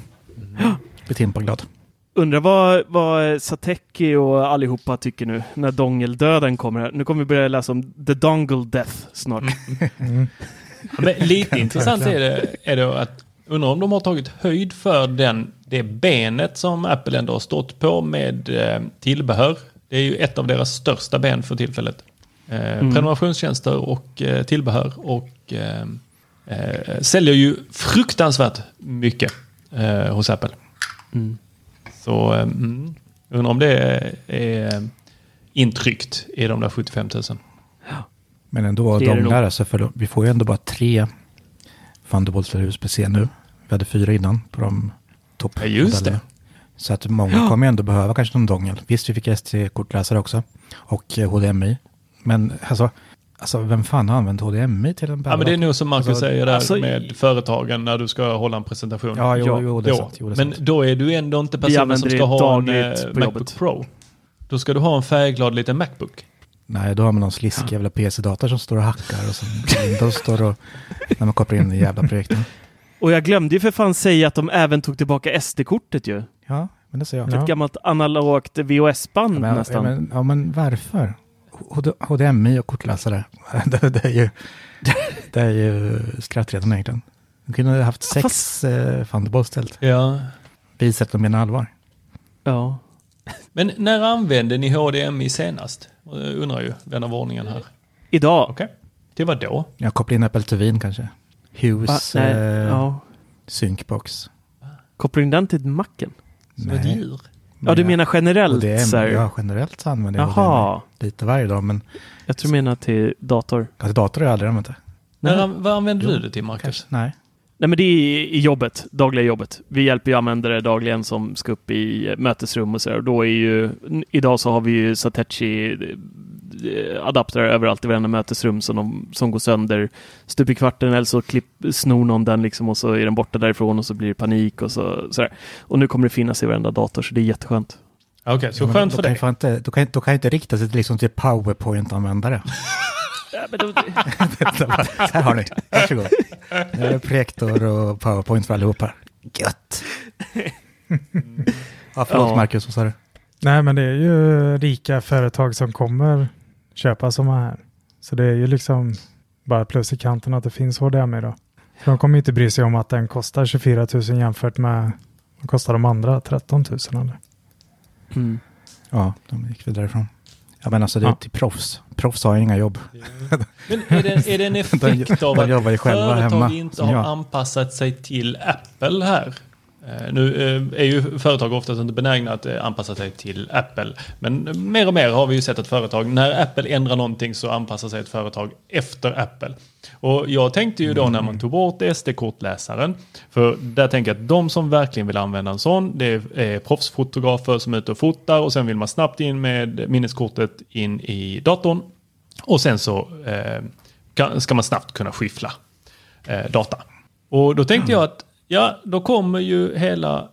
[SPEAKER 6] Mm. Blir Timpa glad.
[SPEAKER 4] Undrar vad, vad Sateki och allihopa tycker nu när dongeldöden kommer här. Nu kommer vi börja läsa om The Dongle Death snart.
[SPEAKER 5] Mm. Ja, men lite intressant är det, är det att undrar om de har tagit höjd för den, det benet som Apple ändå har stått på med eh, tillbehör. Det är ju ett av deras största ben för tillfället. Eh, mm. Prenumerationstjänster och eh, tillbehör och eh, eh, säljer ju fruktansvärt mycket eh, hos Apple.
[SPEAKER 4] Mm.
[SPEAKER 5] Så mm, undrar om det är, är intryckt i de där sjuttiofem tusen.
[SPEAKER 6] Ja. Men ändå, de där, så för vi får ju ändå bara tre Thunderbolts för U S B C nu. Vi hade fyra innan på de toppmodellerna.
[SPEAKER 5] Ja, just det.
[SPEAKER 6] Så att många ja. kommer ändå behöva kanske någon dongel. Visst, vi fick S D-kortläsare också. Och H D M I. Men alltså, alltså vem fan har använt H D M I till en
[SPEAKER 5] Ja, men det är nog som Marcus alltså, säger där alltså, med företagen när du ska hålla en presentation.
[SPEAKER 6] Ja, jo, jo, det är
[SPEAKER 5] då.
[SPEAKER 6] sant. Jo, det är
[SPEAKER 5] men
[SPEAKER 6] sant.
[SPEAKER 5] då är du ändå inte personen som ska ha en eh, MacBook Pro. Då ska du ha en färgglad liten Macbook.
[SPEAKER 6] Nej, då har man någon sliskig jävla P C-dator som står och hackar och som Windows står och när man kopplar in den jävla projekten.
[SPEAKER 4] Och jag glömde ju för fan säga att de även tog tillbaka S D-kortet ju.
[SPEAKER 6] Ja, men det ser jag.
[SPEAKER 4] Ett
[SPEAKER 6] Ja.
[SPEAKER 4] gammalt analogt V H S-band
[SPEAKER 6] ja, men,
[SPEAKER 4] nästan.
[SPEAKER 6] Ja men, ja, men varför? H D M I och kortläsare. det, det är ju det är ju skrattredan egentligen. De kunde ha haft sex Fast... eh, Thunderbolts ställt.
[SPEAKER 5] Ja.
[SPEAKER 6] Visat dem menar allvar.
[SPEAKER 4] Ja.
[SPEAKER 5] Men när använde ni H D M I senast? Jag undrar ju, vän av ordningen här.
[SPEAKER 4] Idag.
[SPEAKER 5] Okej. Okay. Det var då?
[SPEAKER 6] Jag kopplar in Apple T V kanske. Hughes
[SPEAKER 4] ah,
[SPEAKER 6] eh,
[SPEAKER 4] ja.
[SPEAKER 6] Syncbox.
[SPEAKER 4] Kopplar in den till macken?
[SPEAKER 5] Som ett djur?
[SPEAKER 4] Ja, du menar generellt?
[SPEAKER 6] Det är,
[SPEAKER 4] så här.
[SPEAKER 6] Ja, generellt så använder jag
[SPEAKER 4] Jaha.
[SPEAKER 6] det lite varje dag. Men
[SPEAKER 4] jag tror du menar till dator.
[SPEAKER 6] Ja, till dator har jag aldrig använt det.
[SPEAKER 5] Nej. Vad använder jo. du det till, Marcus?
[SPEAKER 6] Kanske, nej.
[SPEAKER 4] Nej, men det är i jobbet, dagliga jobbet. Vi hjälper ju användare dagligen som ska upp i mötesrum och så där. Och då är ju, idag så har vi ju Satechi adapter överallt i varenda mötesrum som, de, som går sönder stup i kvarten eller så klipp, snor någon den liksom och så är den borta därifrån och så blir det panik och så, så där. Och nu kommer det finnas i varenda dator så det är jätteskönt.
[SPEAKER 5] Okej, okay, så ja, skönt för dig.
[SPEAKER 6] Kan inte, då, kan, då kan inte rikta sig till, liksom till PowerPoint-användare.
[SPEAKER 4] Ja, men då...
[SPEAKER 6] Här har ni. Varsågod. Det är projektor och PowerPoint för allihopa. Gött. Ja, förlåt ja. Marcus, vad sa du?
[SPEAKER 7] Nej, men det är ju rika företag som kommer köpa sådana här. Så det är ju liksom bara plus i kanten att det finns H D M I då. För de kommer inte bry sig om att den kostar tjugofyra tusen jämfört med vad kostar de andra tretton tusen eller?
[SPEAKER 6] Mm. Ja, de gick vidare därifrån. Ja, men alltså det är ja. till proffs. Proffs har inga jobb.
[SPEAKER 5] Ja. Men är det, är det en effekt av att företag hemma, inte har jag. anpassat sig till Apple här? Uh, nu uh, är ju företag oftast inte benägna att uh, anpassa sig till Apple. Men uh, mer och mer har vi ju sett att företag, när Apple ändrar någonting så anpassar sig ett företag efter Apple. Och jag tänkte ju då mm. när man tog bort S D-kortläsaren, för där tänker jag att de som verkligen vill använda en sån, det är proffsfotografer som är ute och fotar och sen vill man snabbt in med minneskortet in i datorn och sen så uh, kan, ska man snabbt kunna skiffla uh, data. Och då tänkte mm. jag att ja, då kommer ju hela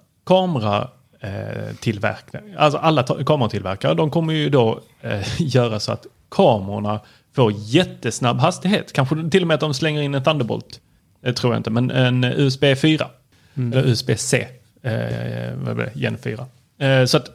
[SPEAKER 5] kameratillverkare, eh, alltså alla ta- kameratillverkare, de kommer ju då eh, göra så att kamerorna får jättesnabb hastighet. Kanske till och med att de slänger in en Thunderbolt, det tror jag inte, men en U S B fyra. Mm. Eller U S B C, eh, vad blir det? Gen fyra. Eh, så att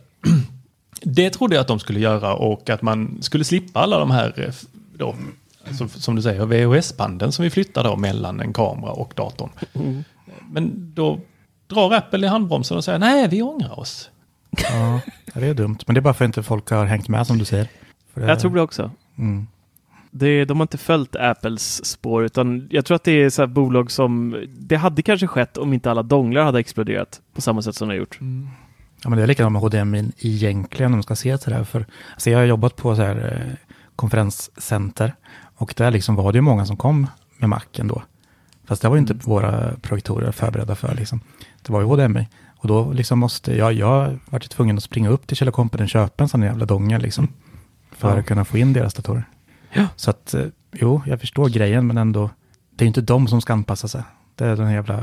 [SPEAKER 5] det trodde jag att de skulle göra och att man skulle slippa alla de här då, alltså, som du säger, V H S-banden som vi flyttar då mellan en kamera och datorn. Mm. Men då drar Apple i handbromsen och säger nej, vi ångrar oss.
[SPEAKER 6] Ja, det är dumt. Men det är bara för att inte folk har hängt med som du säger. För det...
[SPEAKER 4] Jag tror det också. Mm. Det, de har inte följt Apples spår utan jag tror att det är så här bolag som det hade kanske skett om inte alla donglar hade exploderat på samma sätt som de har gjort.
[SPEAKER 6] Mm. Ja, men det är likadant med H D M I egentligen om man ska se till det här. För, alltså jag har jobbat på så här eh, konferenscenter och där liksom var det ju många som kom med Macen då. Fast det var ju inte våra projektorer förberedda för. Liksom. Det var ju H D M I. Och då liksom måste jag, jag var tvungen att springa upp till Kjell och Company och köpa en sån jävla dongel liksom, för ja. att kunna få in deras datorer. Ja. Så att, jo, jag förstår grejen, men ändå, det är ju inte de som ska anpassa sig. Det är den jävla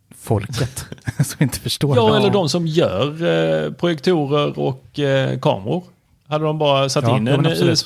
[SPEAKER 6] folket som inte förstår.
[SPEAKER 5] Ja, det. Eller de som gör eh, projektorer och eh, kameror. Hade de bara satt ja, in en U S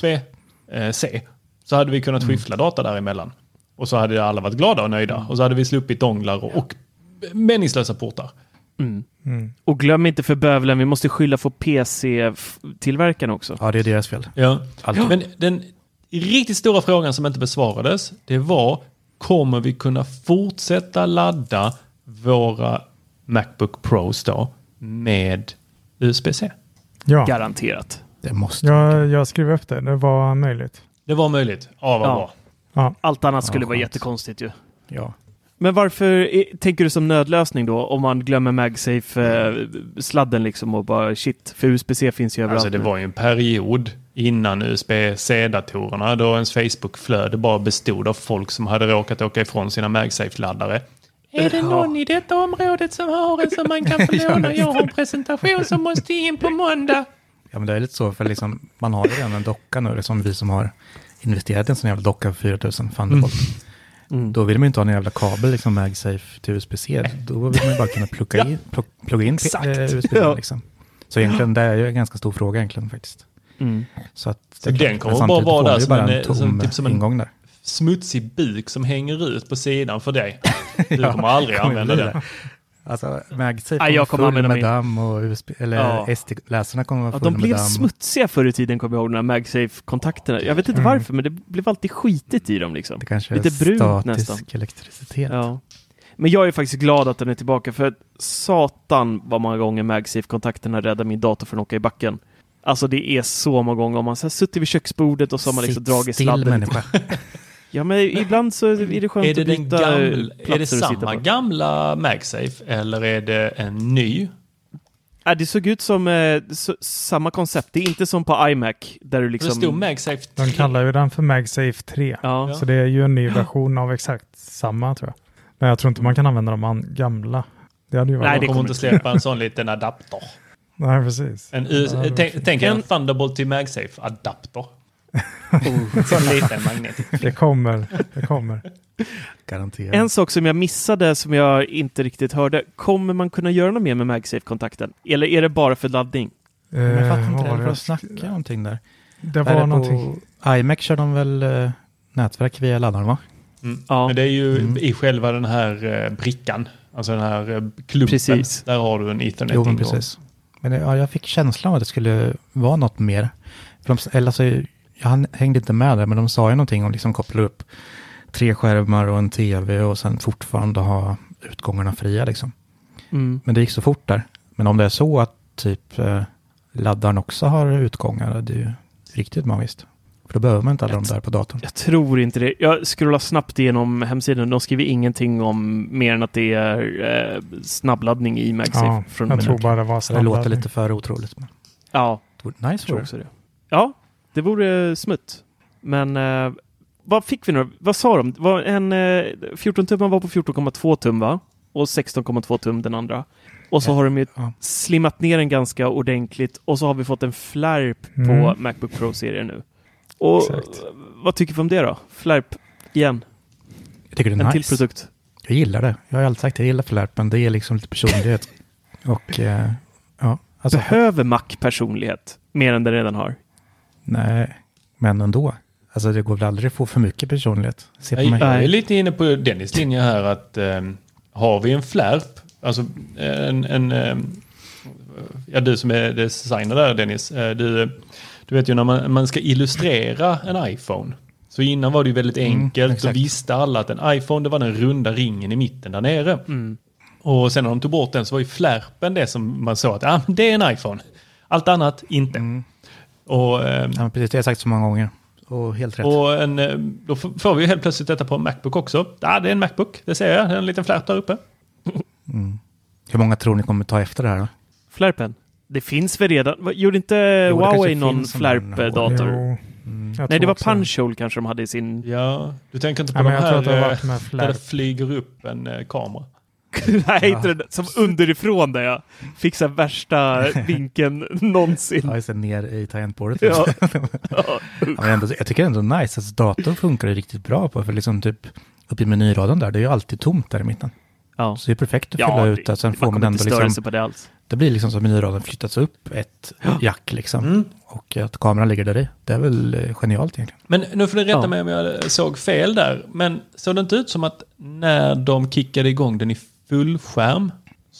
[SPEAKER 5] B-C eh, så hade vi kunnat skiffla mm. data däremellan. Och så hade alla varit glada och nöjda. Och så hade vi sluppit donglar och, och meningslösa portar.
[SPEAKER 4] Mm. Mm. Och glöm inte för bövlen, vi måste skylla på P C-tillverkarna också.
[SPEAKER 6] Ja, det är deras fel.
[SPEAKER 5] Ja. Ja. Men den riktigt stora frågan som inte besvarades, det var, kommer vi kunna fortsätta ladda våra MacBook Pros då med U S B-C?
[SPEAKER 4] Ja. Garanterat.
[SPEAKER 6] Det måste.
[SPEAKER 7] Ja, jag skrev upp det. Det var möjligt.
[SPEAKER 5] Det var möjligt. Ja, vad
[SPEAKER 4] ja.
[SPEAKER 5] bra.
[SPEAKER 7] Ja.
[SPEAKER 4] Allt annat skulle ja, vara jättekonstigt ju. Ja. Men varför tänker du som nödlösning då om man glömmer MagSafe-sladden liksom och bara shit, för U S B-C finns ju överallt.
[SPEAKER 5] Alltså det var ju en period innan U S B-C-datorerna då ens Facebook-flöde bara bestod av folk som hade råkat åka ifrån sina MagSafe-laddare. Är det någon ja. i detta området som har en som man kan få låna? Jag har en presentation som måste in på måndag.
[SPEAKER 6] Ja, men det är lite så, för liksom, man har ju redan en docka nu, som vi som har investerat i en sån jävla docka för fyra tusen Thunderbolt. Mm. Mm. Då vill man inte ha en jävla kabel liksom MagSafe till U S B-C. Då vill man bara kunna plugga in, ja. plugga in äh, U S B
[SPEAKER 5] ja.
[SPEAKER 6] liksom. Så egentligen det är ju en ganska stor fråga egentligen faktiskt.
[SPEAKER 5] Mm.
[SPEAKER 6] Så att
[SPEAKER 5] det den kommer bara vara där som en,
[SPEAKER 6] en tom som, typ som en
[SPEAKER 5] ingång där. Smutsig buk som hänger ut på sidan för dig. Du ja, kommer aldrig kommer använda den.
[SPEAKER 6] Alltså MagSafe kommer, jag kommer full med damm och U S B, eller ja. S D-läsarna kommer vara
[SPEAKER 4] ja,
[SPEAKER 6] full med damm.
[SPEAKER 4] De blev smutsiga förr i tiden, kommer jag ihåg, de här MagSafe-kontakterna. Jag vet inte mm. varför, men det blev alltid skitigt i dem liksom.
[SPEAKER 6] Det kanske
[SPEAKER 4] lite
[SPEAKER 6] är
[SPEAKER 4] brunt
[SPEAKER 6] statisk
[SPEAKER 4] nästan.
[SPEAKER 6] elektricitet.
[SPEAKER 4] Ja. Men jag är faktiskt glad att den är tillbaka, för satan vad många gånger MagSafe-kontakterna räddar min dator från att åka i backen. Alltså det är så många gånger om man så här suttit vid köksbordet och så har man liksom dragit sladden. Ja, men ibland så är det skönt
[SPEAKER 5] är det
[SPEAKER 4] att byta
[SPEAKER 5] gamla, Är det samma gamla MagSafe eller är det en ny?
[SPEAKER 4] Ja, det såg ut som eh, så, samma koncept. Det är inte som på iMac där du liksom...
[SPEAKER 5] Det stod MagSafe tre.
[SPEAKER 7] De kallar ju den för MagSafe tre. Ja. Så det är ju en ny version av exakt samma, tror jag. Men jag tror inte man kan använda de an- gamla. Det hade ju varit.
[SPEAKER 5] Nej, det kommer inte släppa en sån liten adapter.
[SPEAKER 7] Nej, precis.
[SPEAKER 5] En, ja, tänk tänk en Thunderbolt till MagSafe-adapter. Oh, sån liten magnet.
[SPEAKER 7] Det kommer, det kommer.
[SPEAKER 6] Garanterat.
[SPEAKER 4] En sak som jag missade som jag inte riktigt hörde. Kommer man kunna göra något mer med MagSafe-kontakten? Eller är det bara för laddning?
[SPEAKER 6] Uh, jag fattar inte det för att snacka någonting där.
[SPEAKER 7] Det var någonting.
[SPEAKER 6] På iMac kör de väl uh, nätverk via laddaren, va?
[SPEAKER 5] Mm. Ja. Men det är ju mm. i själva den här uh, brickan Alltså den här klubben. Precis. Där har du en Ethernet.
[SPEAKER 6] Jo, men precis. Men ja, jag fick känslan av att det skulle vara något mer. För de, eller alltså, jag hängde inte med där, men de sa ju någonting om liksom koppla upp tre skärmar och en tv och sen fortfarande ha utgångarna fria liksom. Mm. Men det gick så fort där. Men om det är så att typ eh, laddaren också har utgångar, det är ju riktigt magiskt. För då behöver man inte alla jag de där på datorn.
[SPEAKER 4] Jag tror inte det. Jag scrollar snabbt igenom hemsidan. De skriver ingenting om mer än att det är eh, snabbladdning i MagSafe.
[SPEAKER 7] Ja, från jag tror bara det var
[SPEAKER 6] snabbladdning. Det låter lite för otroligt. Men.
[SPEAKER 4] Ja.
[SPEAKER 6] Det nice
[SPEAKER 4] tror också det. Ja, det vore smutt. Men eh, vad fick vi nu? Vad sa de? Var en, eh, fjorton tum var på fjorton komma två tum, va? Och sexton komma två tum den andra. Och så ja. har de ju ja. slimmat ner den ganska ordentligt. Och så har vi fått en flärp mm. på MacBook Pro-serien nu. Och Exakt. Vad tycker vi om det då? Flärp igen.
[SPEAKER 6] Jag tycker det är
[SPEAKER 4] en
[SPEAKER 6] nice.
[SPEAKER 4] till produkt.
[SPEAKER 6] Jag gillar det. Jag har alltid sagt att jag gillar flärpen. Det är liksom lite personlighet. Och eh, ja.
[SPEAKER 4] Alltså, behöver Mac personlighet mer än det redan har?
[SPEAKER 6] Nej, men ändå. Alltså det går väl aldrig att få för mycket personlighet. Se på
[SPEAKER 5] jag,
[SPEAKER 6] mig.
[SPEAKER 5] jag är lite inne på Dennis linje här att eh, har vi en flärp, alltså en, en eh, ja, du som är designer där Dennis, eh, du, du vet ju när man, man ska illustrera en iPhone. Så innan var det ju väldigt enkelt. Mm, då visste alla att en iPhone, det var den runda ringen i mitten där nere. Mm. Och sen när de tog bort den så var ju flärpen det som man såg att ah, det är en iPhone. Allt annat inte. Mm. Och, eh,
[SPEAKER 6] ja, precis, det har jag sagt så många gånger. Och helt rätt.
[SPEAKER 5] Och en, då får vi ju helt plötsligt detta på en MacBook också. Ja, det är en MacBook, det ser jag. Det är en liten flärp där uppe.
[SPEAKER 6] Mm. Hur många tror ni kommer ta efter det här då?
[SPEAKER 4] Flärpen? Det finns väl redan. Gjorde inte jo, Huawei någon flärp-dator? Mm. Nej, det var Punchhole kanske de hade i sin...
[SPEAKER 5] Ja, du tänker inte på ja, de här där det flyger upp en eh, kamera.
[SPEAKER 4] Nej, inte det, som underifrån där jag fixar värsta vinkeln någonsin.
[SPEAKER 6] Ja, just det, ner i tangentbordet. Ja. Ja, men ändå, jag tycker ändå nice. Alltså, datorn funkar riktigt bra på. För liksom typ uppe i menyraden där, det är ju alltid tomt där i mitten.
[SPEAKER 4] Ja.
[SPEAKER 6] Så det är perfekt att fylla ja, ut. Att sen får man ändå liksom,
[SPEAKER 4] på det alls.
[SPEAKER 6] Det blir liksom som menyraden flyttats upp ett ja. jack liksom. Mm. Och att kameran ligger där i. Det är väl genialt egentligen.
[SPEAKER 5] Men nu får du rätta ja. mig om jag såg fel där. Men såg det inte ut som att när de kickade igång den i fullskärm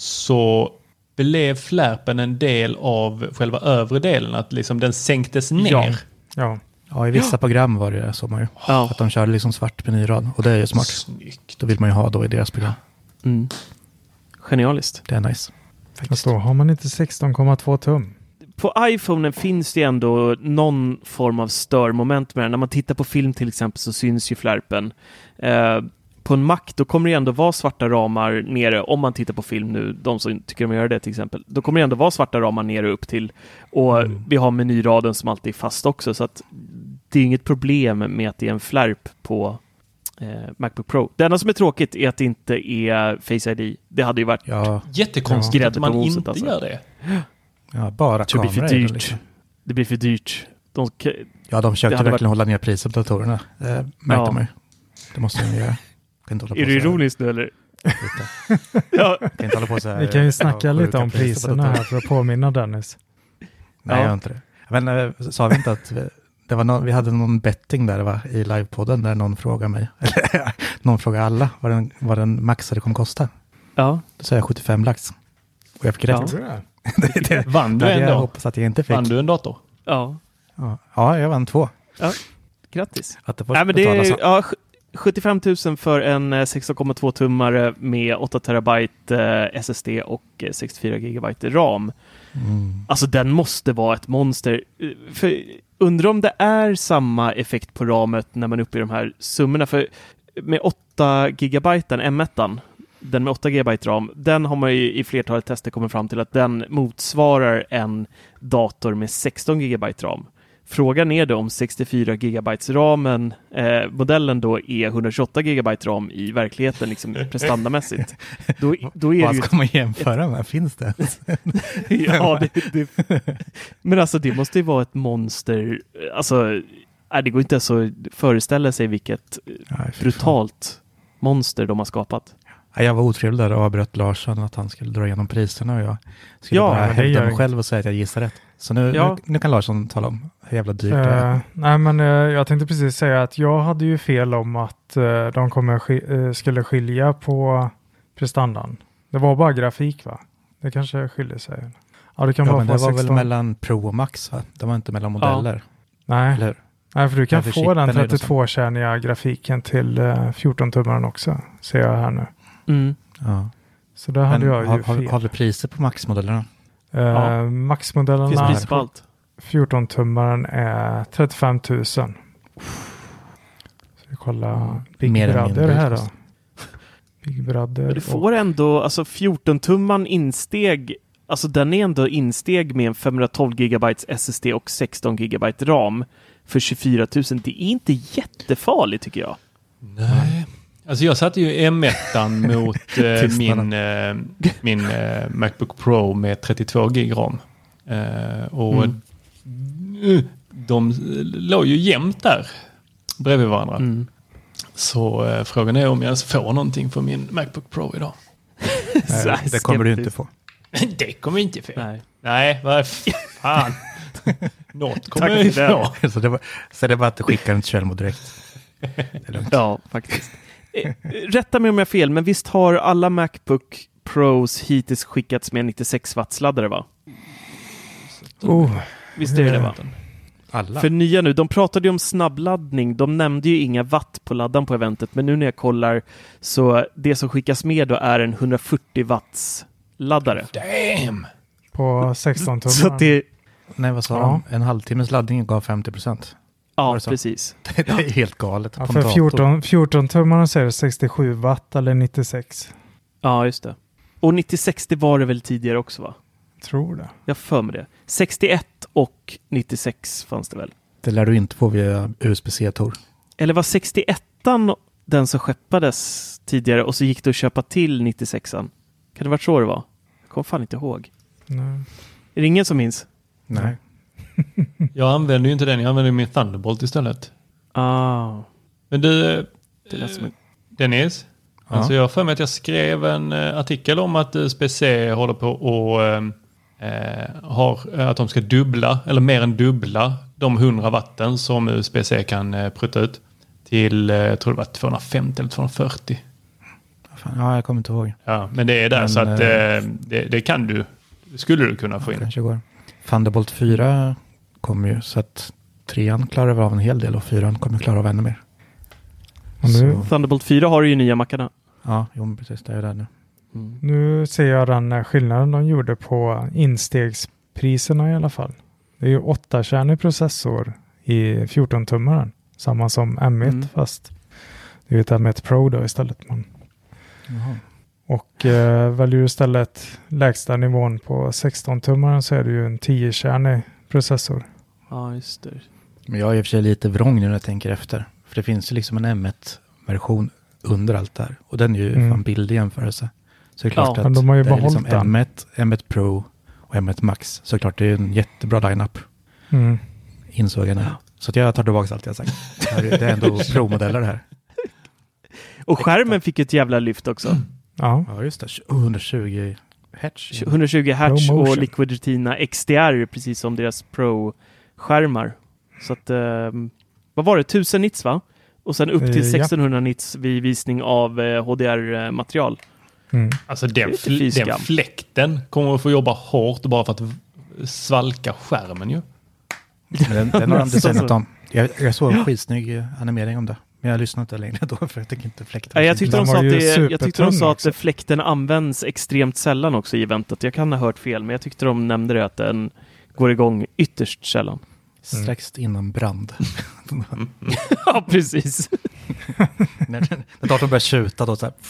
[SPEAKER 5] så blev flärpen en del av själva övre delen, att liksom den sänktes ner.
[SPEAKER 7] Ja, ja.
[SPEAKER 6] ja i vissa ja. program var det så man ju. Ja. Att de körde liksom svart menyrad och det är ju smart. Snyggt. Då vill man ju ha då i deras program.
[SPEAKER 4] Mm. Genialiskt.
[SPEAKER 6] Det är nice.
[SPEAKER 7] Faktiskt. Då har man inte sexton komma två tum.
[SPEAKER 4] På iPhonen finns det ändå någon form av störmoment med den. När man tittar på film till exempel så syns ju flärpen. Eh, På en Mac då kommer det ändå vara svarta ramar nere, om man tittar på film nu, de som tycker om att göra det till exempel, då kommer det ändå vara svarta ramar nere upp till, och mm. vi har menyraden som alltid är fast också, så att det är inget problem med att det är en flärp på eh, MacBook Pro. Det enda som är tråkigt är att det inte är Face I D. Det hade ju varit
[SPEAKER 5] ja. jättekonstigt ja. att man moset, inte alltså. gör det.
[SPEAKER 6] Ja, bara
[SPEAKER 4] det blir för dyrt. Liksom. Det blir för dyrt. De,
[SPEAKER 6] ja, de försökte verkligen varit... hålla ner priset på datorerna. Det märkte ja. man ju. Det måste de göra.
[SPEAKER 4] Är du ironisk nu eller?
[SPEAKER 7] ja. Kan på så här, vi kan ju snacka lite om priserna här för att påminna Dennis.
[SPEAKER 6] Nej, ja. jag gör inte det. Men äh, sa vi inte att vi, det var no, vi hade någon betting där va, i livepodden där någon frågade mig, eller någon frågade alla vad den, vad den maxade kommer kosta.
[SPEAKER 4] Ja.
[SPEAKER 6] Då sa jag sjuttiofem lax. Och jag fick rätt.
[SPEAKER 5] Ja. det, det, vann du en
[SPEAKER 6] jag hoppas att jag inte fick.
[SPEAKER 5] Vann du en dator?
[SPEAKER 4] Ja.
[SPEAKER 6] Ja, ja jag vann två.
[SPEAKER 4] Ja. Grattis.
[SPEAKER 6] Att det får
[SPEAKER 4] Nej, men det är, ja, sjuttiofem tusen för en sexton komma två tummare med åtta terabyte eh, S S D och eh, sextiofyra gigabyte RAM. Mm. Alltså den måste vara ett monster. För, undrar om det är samma effekt på ramet när man är uppe i de här summorna. För med åtta gigabyte, M ett, den med åtta gigabyte RAM, den har man ju i flertalet tester kommit fram till att den motsvarar en dator med sexton gigabyte RAM. Frågan är då om sextiofyra gigabyte ramen, eh, modellen då är etthundratjugoåtta gigabyte ram i verkligheten liksom prestandamässigt. Då, då är
[SPEAKER 6] vad
[SPEAKER 4] det
[SPEAKER 6] ska man jämföra med? Finns det?
[SPEAKER 4] ja, det, det, men alltså det måste ju vara ett monster. Alltså, nej, det går inte ens att föreställa sig vilket nej, brutalt monster de har skapat.
[SPEAKER 6] Jag var otrevlig där och avbröt Larsson att han skulle dra igenom priserna och jag skulle ja, bara hävda mig själv och säga att jag gissar rätt. Så nu, ja. nu, nu kan Larsson tala om hur jävla dyrt uh, det är.
[SPEAKER 7] Nej, men uh, jag tänkte precis säga att jag hade ju fel om att uh, de kommer sk- uh, skulle skilja på prestandan. Det var bara grafik, va? Det kanske skiljer sig. Ja, det kan
[SPEAKER 6] ja,
[SPEAKER 7] vara
[SPEAKER 6] men det var
[SPEAKER 7] sexton.
[SPEAKER 6] väl mellan Pro och Max, va? Det var inte mellan modeller.
[SPEAKER 7] Ja. Nej.
[SPEAKER 6] Eller?
[SPEAKER 7] Nej, för du kan
[SPEAKER 6] för
[SPEAKER 7] få den
[SPEAKER 6] chippen är det
[SPEAKER 7] trettiotvå-kärniga grafiken till uh, fjorton-tummaren också. Ser jag här nu.
[SPEAKER 4] Mm.
[SPEAKER 6] Ja.
[SPEAKER 7] Så där hade
[SPEAKER 6] men
[SPEAKER 7] jag ju
[SPEAKER 6] har,
[SPEAKER 7] fel.
[SPEAKER 6] har du priser på Max-modellerna?
[SPEAKER 7] Uh,
[SPEAKER 4] Ja.
[SPEAKER 7] Max-modellerna
[SPEAKER 4] Finns pris på allt.
[SPEAKER 7] fjorton-tummaren är trettiofem tusen. Så vi kollar Big
[SPEAKER 6] Mer än
[SPEAKER 7] Brother
[SPEAKER 6] mindre,
[SPEAKER 7] här då.
[SPEAKER 6] fast.
[SPEAKER 7] Big Brother.
[SPEAKER 4] Men du får ändå, alltså fjorton-tumman insteg, alltså den är ändå insteg med en femhundratolv gigabyte S S D och sexton gigabyte RAM för tjugofyra tusen. Det är inte jättefarligt tycker jag.
[SPEAKER 5] Nej. Alltså jag satte ju M ett mot eh, min, eh, min eh, Macbook Pro med trettiotvå gig RAM. Eh, och mm. de låg ju jämnt där bredvid varandra. Mm. Så eh, frågan är om jag ens får någonting för min Macbook Pro idag.
[SPEAKER 6] Nej, det kommer du inte få.
[SPEAKER 5] Det kommer inte få.
[SPEAKER 4] Nej,
[SPEAKER 5] Nej vad fan. Något kommer jag få.
[SPEAKER 6] Så det var, så det var att du skickar en till Kjellmo direkt.
[SPEAKER 4] Ja, faktiskt. Rätta mig om jag har fel, men visst har alla Macbook Pros hittills skickats med nittiosex watts laddare, va?
[SPEAKER 7] Oh,
[SPEAKER 4] visst är det det, va?
[SPEAKER 6] Alla.
[SPEAKER 4] För nya nu, de pratade ju om snabbladdning. De nämnde ju inga watt på laddan på eventet, men nu när jag kollar så det som skickas med då är en hundrafyrtio watts laddare.
[SPEAKER 5] Damn!
[SPEAKER 7] På sexton tummar.
[SPEAKER 4] Så det...
[SPEAKER 6] Nej, vad sa
[SPEAKER 7] Ja.
[SPEAKER 6] de? En halvtimmes laddning gav femtio procent.
[SPEAKER 4] Ja, precis.
[SPEAKER 6] Det är helt galet.
[SPEAKER 7] Ja,
[SPEAKER 6] på
[SPEAKER 7] för
[SPEAKER 6] en dator.
[SPEAKER 7] fjorton tummar så är det sextiosju watt eller nittiosex.
[SPEAKER 4] Ja, just det. Och nittiosex, det var det väl tidigare också, va?
[SPEAKER 7] Tror det.
[SPEAKER 4] Jag för mig det. sextioett och nittiosex fanns det väl.
[SPEAKER 6] Det lär du inte få via U S B C-tor.
[SPEAKER 4] Eller var sextioettan den som skeppades tidigare och så gick det att köpa till nittiosexan? Kan det vara så det var? Jag kommer fan inte ihåg.
[SPEAKER 7] Nej.
[SPEAKER 4] Är det ingen som minns?
[SPEAKER 6] Nej.
[SPEAKER 5] Jag använder ju inte den, jag använder min Thunderbolt istället.
[SPEAKER 4] Ah.
[SPEAKER 5] Men du,
[SPEAKER 4] Det lät som en...
[SPEAKER 5] Dennis,
[SPEAKER 6] Ja.
[SPEAKER 5] alltså jag har för mig att jag skrev en uh, artikel om att U S B C håller på och uh, har uh, att de ska dubbla, eller mer än dubbla de hundra watten som U S B C kan uh, prutta ut till, uh, jag tror det var tvåhundrafemtio eller tvåhundrafyrtio.
[SPEAKER 6] Ja, jag kommer inte ihåg.
[SPEAKER 5] Ja, men det är där
[SPEAKER 6] Men,
[SPEAKER 5] så att
[SPEAKER 6] uh,
[SPEAKER 5] uh, det, det kan du, skulle du kunna få in.
[SPEAKER 6] Kanske går. Thunderbolt fyra kommer ju så att trean klarar av en hel del och fyran kommer klara av ännu mer.
[SPEAKER 7] Och nu,
[SPEAKER 4] Thunderbolt fyra har ju nya mackarna.
[SPEAKER 6] Ja, jo, precis. Det är det nu.
[SPEAKER 4] Mm.
[SPEAKER 7] nu ser jag den skillnaden de gjorde på instegspriserna i alla fall. Det är ju åtta-kärnig processor i fjorton-tummaren. Samma som M ett,
[SPEAKER 4] Mm.
[SPEAKER 7] fast det är ju ett M ett Pro då istället. Men.
[SPEAKER 6] Jaha.
[SPEAKER 7] Och eh, väljer du istället lägsta nivån på sexton-tummaren så är det ju en tio-kärnig processor.
[SPEAKER 4] Ja, just det.
[SPEAKER 6] Men jag är i och för sig lite vrång nu när jag tänker efter. För det finns ju liksom en M ett-version under allt där. Och den är ju
[SPEAKER 7] Mm.
[SPEAKER 6] fan billig jämförelse. Så det är klart
[SPEAKER 7] Ja,
[SPEAKER 6] att
[SPEAKER 7] men de har ju
[SPEAKER 6] det är
[SPEAKER 7] behållit
[SPEAKER 6] liksom
[SPEAKER 7] den.
[SPEAKER 6] M ett, M ett Pro och M ett Max. Så klart det är en jättebra line-up.
[SPEAKER 7] Mm.
[SPEAKER 6] Insåg jag nu. Så att jag tar tillbaka allt jag sagt. Det här är- det är ändå Pro-modeller det här.
[SPEAKER 4] Och skärmen fick ett jävla lyft också.
[SPEAKER 7] Ja.
[SPEAKER 6] Ja, just det. etthundratjugo hertz.
[SPEAKER 4] etthundratjugo hertz
[SPEAKER 7] ProMotion.
[SPEAKER 4] och Liquid Retina X D R, precis som deras Pro-skärmar. Så att, eh, vad var det? tusen nits, va? Och sen upp till
[SPEAKER 7] Eh, ja.
[SPEAKER 4] sextonhundra nits vid visning av eh, H D R-material.
[SPEAKER 7] Mm.
[SPEAKER 5] Alltså
[SPEAKER 4] Det är
[SPEAKER 5] den,
[SPEAKER 4] lite
[SPEAKER 5] fl-
[SPEAKER 4] fy skam.
[SPEAKER 5] den fläkten kommer att få jobba hårt bara för att v- svalka skärmen ju.
[SPEAKER 6] Men den, den har de
[SPEAKER 4] Alltså,
[SPEAKER 6] designat om. Jag, jag såg en skitsnygg animering om det. Men jag lyssnade inte längre då för jag tycker inte fläkten.
[SPEAKER 4] Ja, jag tyckte
[SPEAKER 7] Den
[SPEAKER 4] de
[SPEAKER 7] var
[SPEAKER 4] sa att,
[SPEAKER 7] ju
[SPEAKER 4] det, jag tyckte de
[SPEAKER 7] supertunn
[SPEAKER 4] sa att
[SPEAKER 7] också.
[SPEAKER 4] fläkten används extremt sällan också i eventet. Jag kan ha hört fel, men jag tyckte de nämnde det att den går igång ytterst sällan.
[SPEAKER 6] Strax innan brand.
[SPEAKER 4] Ja, precis.
[SPEAKER 6] när, när datorn börjar tjuta då så här.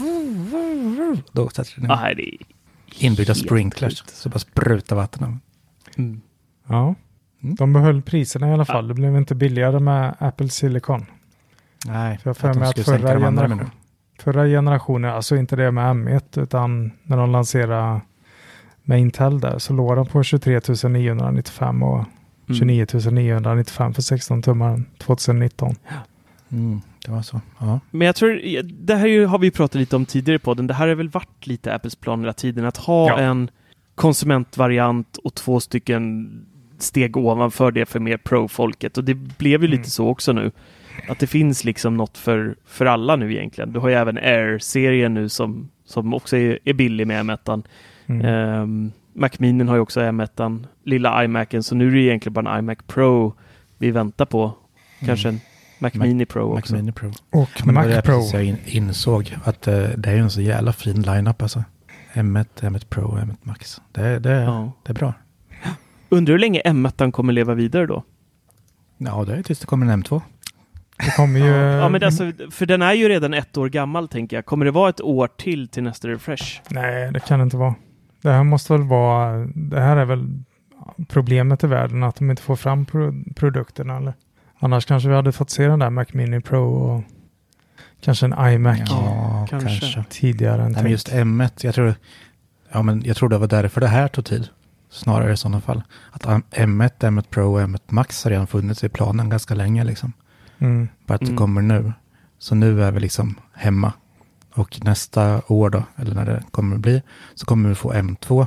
[SPEAKER 6] Då sätter den
[SPEAKER 4] Ah, det är
[SPEAKER 6] inbyggda
[SPEAKER 4] helt
[SPEAKER 6] sprinklers. Så bara sprutar vatten.
[SPEAKER 4] Mm.
[SPEAKER 7] Ja.
[SPEAKER 6] Mm.
[SPEAKER 7] De behöll priserna i alla fall. Det blev inte billigare med Apple Silicon.
[SPEAKER 6] Nej,
[SPEAKER 7] För jag har för
[SPEAKER 6] att de
[SPEAKER 7] mig att
[SPEAKER 6] skulle
[SPEAKER 7] förra,
[SPEAKER 6] sänka de andra
[SPEAKER 7] generation,
[SPEAKER 6] med nu.
[SPEAKER 7] förra generationen, alltså inte det med M ett, utan när de lanserade med Intel där, så låg de på tjugotre tusen niohundranittiofem och tjugonio tusen niohundranittiofem för sexton-tummaren tjugonitton.
[SPEAKER 6] Mm, det var så. Ja.
[SPEAKER 4] Men jag tror, det här är ju, har vi pratat lite om tidigare i podden. Det här har väl varit lite Apples plan hela tiden. Att ha
[SPEAKER 7] Ja.
[SPEAKER 4] en konsumentvariant och två stycken steg ovanför det för mer pro-folket. Och det blev ju
[SPEAKER 7] Mm.
[SPEAKER 4] lite så också nu. Att det finns liksom något för, för alla nu egentligen. Du har ju även Air-serien nu som, som också är, är billig med M ett. Mm. Um, Mac Mini har ju också M ett, lilla iMacen, så nu är det egentligen bara en iMac Pro vi väntar på. Kanske mm. en Mac, Mac Mini Pro
[SPEAKER 6] Mac
[SPEAKER 4] också.
[SPEAKER 6] Mini Pro.
[SPEAKER 7] Och
[SPEAKER 6] Men
[SPEAKER 7] Mac
[SPEAKER 6] det
[SPEAKER 7] Pro.
[SPEAKER 6] Jag in, insåg att uh, det är ju en så jävla fin lineup alltså. M ett, M ett Pro och M ett Max. Det, det, ja. det är bra.
[SPEAKER 4] Undrar hur länge M ett kommer leva vidare då?
[SPEAKER 6] Ja, det är tills det kommer en M två.
[SPEAKER 7] Det kommer ju...
[SPEAKER 4] Ja, men alltså, för den är ju redan ett år gammal, tänker jag. Kommer det vara ett år till till nästa refresh?
[SPEAKER 7] Nej, det kan det inte vara. Det här måste väl vara... Det här är väl problemet i världen, att de inte får fram pro- produkterna. Eller? Annars kanske vi hade fått se den där Mac Mini Pro och kanske en iMac
[SPEAKER 6] ja, kanske.
[SPEAKER 7] tidigare än
[SPEAKER 6] Nej, men just M ett, jag tror, ja, men jag tror det var därför det här tog tid. Snarare i sådana fall. Att M ett, M ett Pro och M ett Max har redan funnits i planen ganska länge liksom.
[SPEAKER 7] Mm.
[SPEAKER 6] Bara att det
[SPEAKER 4] Mm.
[SPEAKER 6] kommer nu. Så nu är vi liksom hemma. Och nästa år då, eller när det kommer att bli, så kommer vi få M två,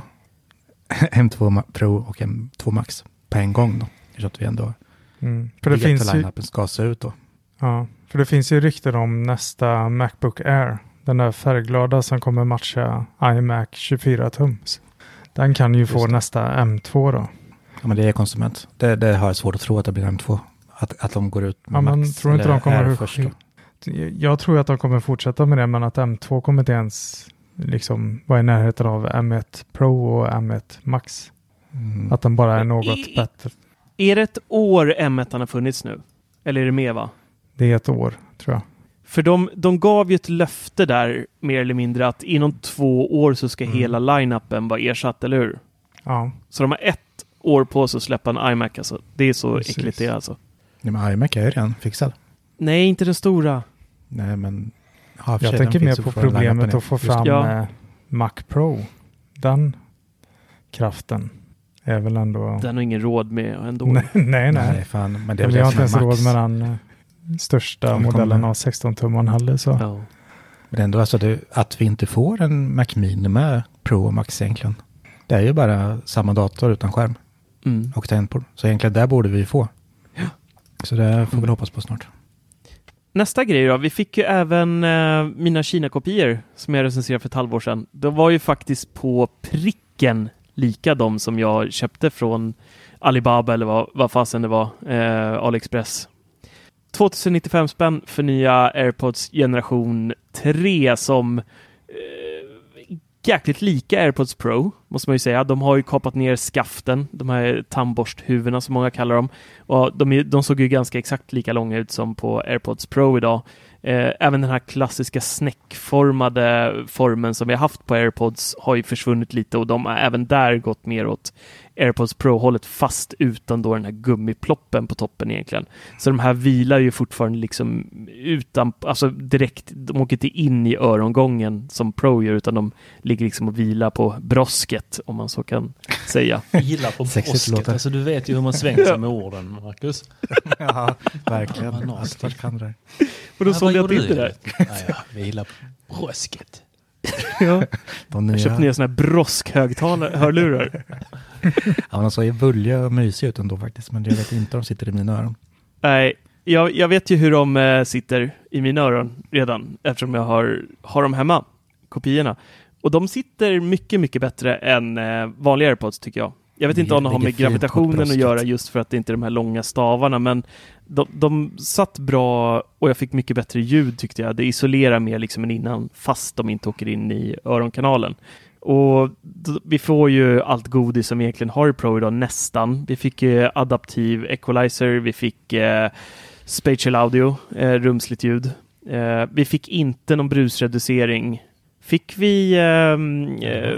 [SPEAKER 6] M två Pro och M två Max på en gång då. Så att vi ändå
[SPEAKER 7] mm. För det finns ju...
[SPEAKER 6] ska se ut då.
[SPEAKER 7] Ja, för det finns ju rykten om nästa MacBook Air. Den där färgglada som kommer matcha iMac tjugofyra tums. Den kan ju
[SPEAKER 6] Just
[SPEAKER 7] få
[SPEAKER 6] det.
[SPEAKER 7] nästa M två då.
[SPEAKER 6] Ja, men det är konsument. Det, det har jag svårt att tro att det blir M två. Att, att de går ut med
[SPEAKER 7] Ja, men
[SPEAKER 6] Max
[SPEAKER 7] tror inte
[SPEAKER 6] eller
[SPEAKER 7] de kommer
[SPEAKER 6] Air
[SPEAKER 7] hur-
[SPEAKER 6] först då.
[SPEAKER 7] Jag tror att de kommer fortsätta med det, men att M två kommer inte ens liksom vara i närheten av M ett Pro och M ett Max.
[SPEAKER 6] Mm.
[SPEAKER 7] Att den bara är något
[SPEAKER 4] I-
[SPEAKER 7] bättre.
[SPEAKER 4] Är det ett år M ett har funnits nu? Eller är det mer, va?
[SPEAKER 7] Det är ett år, tror jag.
[SPEAKER 4] För de, de gav ju ett löfte där, mer eller mindre, att inom två år så ska
[SPEAKER 7] Mm.
[SPEAKER 4] hela line-upen vara ersatt, eller hur?
[SPEAKER 7] Ja.
[SPEAKER 4] Så de har ett år på sig att släppa en iMac, alltså. Det är så
[SPEAKER 6] Precis.
[SPEAKER 4] äckligt det är, alltså.
[SPEAKER 6] Nej, men iMac är ju redan fixad.
[SPEAKER 4] Nej, inte den stora.
[SPEAKER 6] Nej, men... Ja, för
[SPEAKER 7] Jag
[SPEAKER 6] sig,
[SPEAKER 7] tänker
[SPEAKER 6] den
[SPEAKER 7] mer
[SPEAKER 6] finns
[SPEAKER 7] på
[SPEAKER 6] fortfarande
[SPEAKER 7] problemet
[SPEAKER 6] line-upen
[SPEAKER 7] att få
[SPEAKER 6] i- just-
[SPEAKER 7] fram
[SPEAKER 4] Ja.
[SPEAKER 7] eh, Mac Pro. Den kraften är väl ändå...
[SPEAKER 4] Den har ingen råd med ändå.
[SPEAKER 7] nej, nej. nej.
[SPEAKER 6] Nej, fan. Men det är
[SPEAKER 7] Vi
[SPEAKER 6] väl
[SPEAKER 7] har
[SPEAKER 6] det
[SPEAKER 7] inte
[SPEAKER 6] som är
[SPEAKER 7] ens
[SPEAKER 6] Max.
[SPEAKER 7] råd med den eh, största
[SPEAKER 6] Som
[SPEAKER 7] modellen
[SPEAKER 6] kommer.
[SPEAKER 7] av sexton tumman heller. Så.
[SPEAKER 4] Ja.
[SPEAKER 6] Men ändå alltså det, att vi inte får en Mac Mini med Pro och Max egentligen. Det är ju bara samma dator utan skärm
[SPEAKER 4] Mm.
[SPEAKER 6] och tangentbord. Så egentligen där borde vi få. Så det får vi väl hoppas på snart.
[SPEAKER 4] Nästa grej då. Vi fick ju även eh, mina Kina-kopior som jag recenserade för ett halvår sedan. De var ju faktiskt på pricken lika de som jag köpte från Alibaba eller vad, vad fasen det var. Eh, AliExpress. tvåtusennittiofem spänn för nya AirPods generation tre som eh, jäkligt lika AirPods Pro, måste man ju säga. De har ju kapat ner skaften, de här tandborsthuvudena som många kallar dem. Och de, är, de såg ju ganska exakt lika långa ut som på AirPods Pro idag. Eh, även den här klassiska snäckformade formen som vi har haft på AirPods har ju försvunnit lite och de har även där gått mer åt AirPods Pro-hållet fast utan då den här gummiploppen på toppen egentligen. Så de här vilar ju fortfarande liksom utan, alltså direkt, de åker inte in i örongången som Pro gör utan de ligger liksom och vilar på brosket om man så kan säga.
[SPEAKER 5] Gillar på brosket, alltså du vet ju hur man svänger sig med orden, Marcus.
[SPEAKER 6] Ja, verkligen. Allt kan det.
[SPEAKER 4] Och då såg jag inte det där.
[SPEAKER 5] Ja, ja, vi gillar på brosket.
[SPEAKER 4] Ja.
[SPEAKER 6] De
[SPEAKER 4] Jag
[SPEAKER 6] nya...
[SPEAKER 4] köpte ner såna här broskhögtalare-hörlurar.
[SPEAKER 6] Ja, de såg ju bulliga och mysiga ut ändå faktiskt. Men jag vet inte om de sitter i mina öron.
[SPEAKER 4] Nej, jag, jag vet ju hur de eh, sitter i mina öron redan eftersom jag har, har dem hemma, kopiorna. Och de sitter mycket, mycket bättre än eh, vanliga AirPods tycker jag. Jag vet inte om det har med gravitationen att göra just för att det inte är de här långa stavarna, men de, de satt bra och jag fick mycket bättre ljud tyckte jag. Det isolerar mer liksom än innan fast de inte åker in i öronkanalen. Och d- vi får ju allt godis som vi egentligen har i Pro idag nästan. Vi fick eh, adaptiv equalizer, vi fick eh, spatial audio, eh, rumsligt ljud. Eh, vi fick inte någon brusreducering. Fick vi ehm, eh,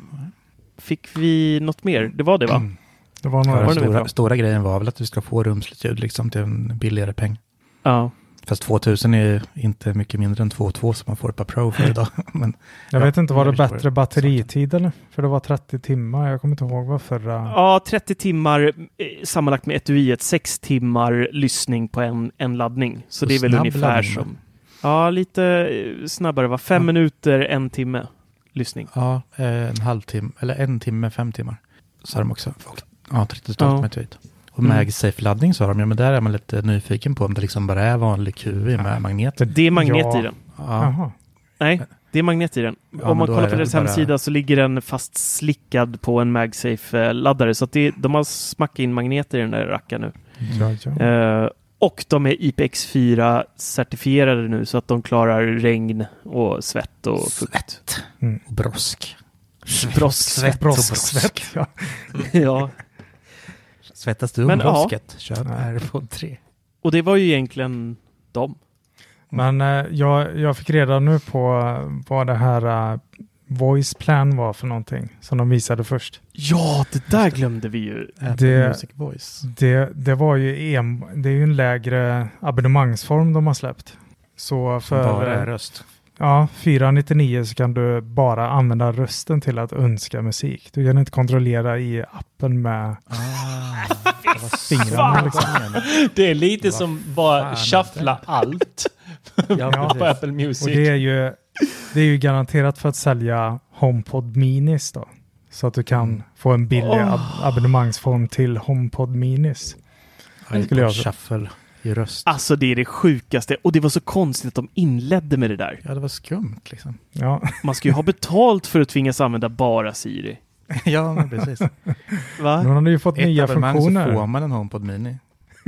[SPEAKER 4] fick vi något mer? Det var det va?
[SPEAKER 6] Mm.
[SPEAKER 7] Det var några
[SPEAKER 6] Ja, den
[SPEAKER 7] var
[SPEAKER 6] stora, stora grejen var väl att vi ska få rumsligt ljud liksom till en billigare peng.
[SPEAKER 4] Ja.
[SPEAKER 6] Fast tvåtusen är inte mycket mindre än två komma två som man får ett par Pro för idag. Men,
[SPEAKER 7] Jag
[SPEAKER 6] ja,
[SPEAKER 7] vet inte, var det
[SPEAKER 6] jag
[SPEAKER 7] bättre batteritid eller? För det var trettio timmar, jag kommer inte ihåg vad förra...
[SPEAKER 4] Ja, trettio timmar eh, sammanlagt med etuiet, sex timmar lyssning på en, en laddning. Så
[SPEAKER 6] Och
[SPEAKER 4] det är väl
[SPEAKER 6] snabb
[SPEAKER 4] ungefär
[SPEAKER 6] laddning,
[SPEAKER 4] som... Ja, lite eh, snabbare. Va? Fem
[SPEAKER 6] Ja.
[SPEAKER 4] minuter, en timme lyssning.
[SPEAKER 6] Ja, eh, en halvtimme, eller en timme, fem timmar. Så har de också. Och, ja, trettio stolt
[SPEAKER 4] Ja.
[SPEAKER 6] med etuiet. Och
[SPEAKER 4] Mm.
[SPEAKER 6] MagSafe-laddning så har de, ja men där är man lite nyfiken på om det liksom bara är vanlig Q V med magnet.
[SPEAKER 4] Det är magnet
[SPEAKER 7] Ja.
[SPEAKER 4] i den.
[SPEAKER 6] Ja.
[SPEAKER 7] Jaha.
[SPEAKER 4] Nej, Det är magnet i den.
[SPEAKER 6] Ja,
[SPEAKER 4] Om man kollar på
[SPEAKER 6] det
[SPEAKER 4] deras
[SPEAKER 6] bara...
[SPEAKER 4] hemsida så ligger den fast slickad på en MagSafe-laddare. Så att det, de har smackat in magneter i den där rackaren nu.
[SPEAKER 7] Ja, ja.
[SPEAKER 4] Uh, och de är I P X fyra certifierade nu så att de klarar regn och svett och fukt.
[SPEAKER 6] Svett. Mm. Brosk.
[SPEAKER 4] Brosk.
[SPEAKER 6] Svett.
[SPEAKER 7] Brosk. Svett. Ja.
[SPEAKER 4] Ja.
[SPEAKER 6] Svettas du om
[SPEAKER 4] Men,
[SPEAKER 6] brosket? Ja. Kör AirPod tre.
[SPEAKER 4] Och det var ju egentligen dem.
[SPEAKER 7] Men eh, jag, jag fick reda nu på vad det här uh, Voice Plan var för någonting som de visade först.
[SPEAKER 4] Ja, det där glömde vi ju.
[SPEAKER 7] Det,
[SPEAKER 6] Music Voice.
[SPEAKER 7] Det, det var ju en, det är ju en lägre abonnemangsform de har släppt. Så för
[SPEAKER 6] bara är röst.
[SPEAKER 7] Ja, fyra nittionio så kan du bara använda rösten till att önska musik. Du kan inte kontrollera i appen med
[SPEAKER 6] Ah,
[SPEAKER 7] fingrarna. Liksom.
[SPEAKER 5] Det är lite som bara shuffla allt
[SPEAKER 7] ja,
[SPEAKER 5] på Apple Music.
[SPEAKER 7] Och det är ju det är ju garanterat för att sälja HomePod Minis då. Så att du kan mm. få en billig oh. ab- abonnemangsform till HomePod Minis.
[SPEAKER 6] Ja, skulle jag shuffle i röst.
[SPEAKER 4] Alltså det är det sjukaste. Och det var så konstigt att de inledde med det där.
[SPEAKER 6] Ja, det var skumt liksom.
[SPEAKER 7] Ja.
[SPEAKER 4] Man ska ju ha betalt för att tvingas använda bara Siri.
[SPEAKER 6] Ja, men precis.
[SPEAKER 4] Va?
[SPEAKER 7] Nu har du ju fått
[SPEAKER 6] Ett
[SPEAKER 7] nya funktioner.
[SPEAKER 6] Så får man en HomePod Mini.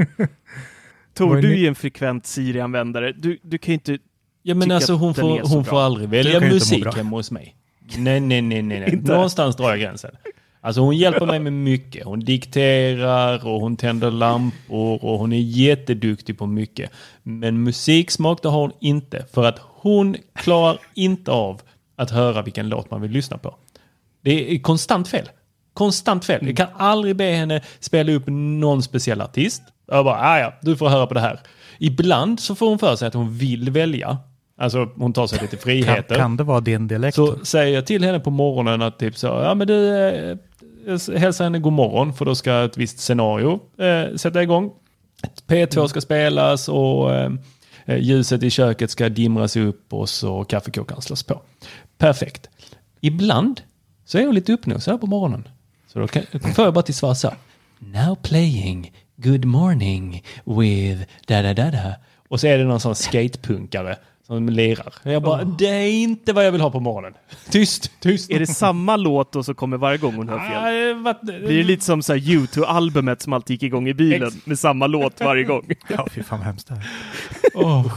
[SPEAKER 4] Tor, du är ju en frekvent Siri-användare. Du, du kan ju inte...
[SPEAKER 5] Ja, men alltså hon får, hon får aldrig välja musik hemma hos mig. Nej, nej, nej, nej. nej. Någonstans drar jag gränsen. Alltså hon hjälper mig med mycket. Hon dikterar och hon tänder lampor och hon är jätteduktig på mycket. Men musiksmak det har hon inte. För att hon klarar inte av att höra vilken låt man vill lyssna på. Det är konstant fel. Konstant fel. Jag kan aldrig be henne spela upp någon speciell artist. Jag bara, ah, ja, du får höra på det här. Ibland så får hon för sig att hon vill välja. Alltså hon tar sig lite friheter.
[SPEAKER 6] Kan, kan det vara din dialekt?
[SPEAKER 5] Så säger jag till henne på morgonen att typ så, ja men du eh, hälsa henne god morgon för då ska ett visst scenario eh, sätta igång. P två ska spelas och eh, ljuset i köket ska dimras upp och så kaffekokaren slås på. Perfekt. Ibland så är hon lite uppnosad på morgonen. Så då kan, får jag bara till svar så. Now playing Good Morning with da da da da. Och så är det någon sån skatepunkare som lirar. Jag bara, oh. det är inte vad jag vill ha på morgonen. Tyst, tyst.
[SPEAKER 4] Är det samma låt då som kommer varje gång hon hör fel?
[SPEAKER 5] Ah, vad,
[SPEAKER 4] blir det lite som så här U två-albumet som alltid gick igång i bilen Ex- med samma låt varje gång?
[SPEAKER 6] Ja, fy fan vad hemskt det här.
[SPEAKER 5] Oh.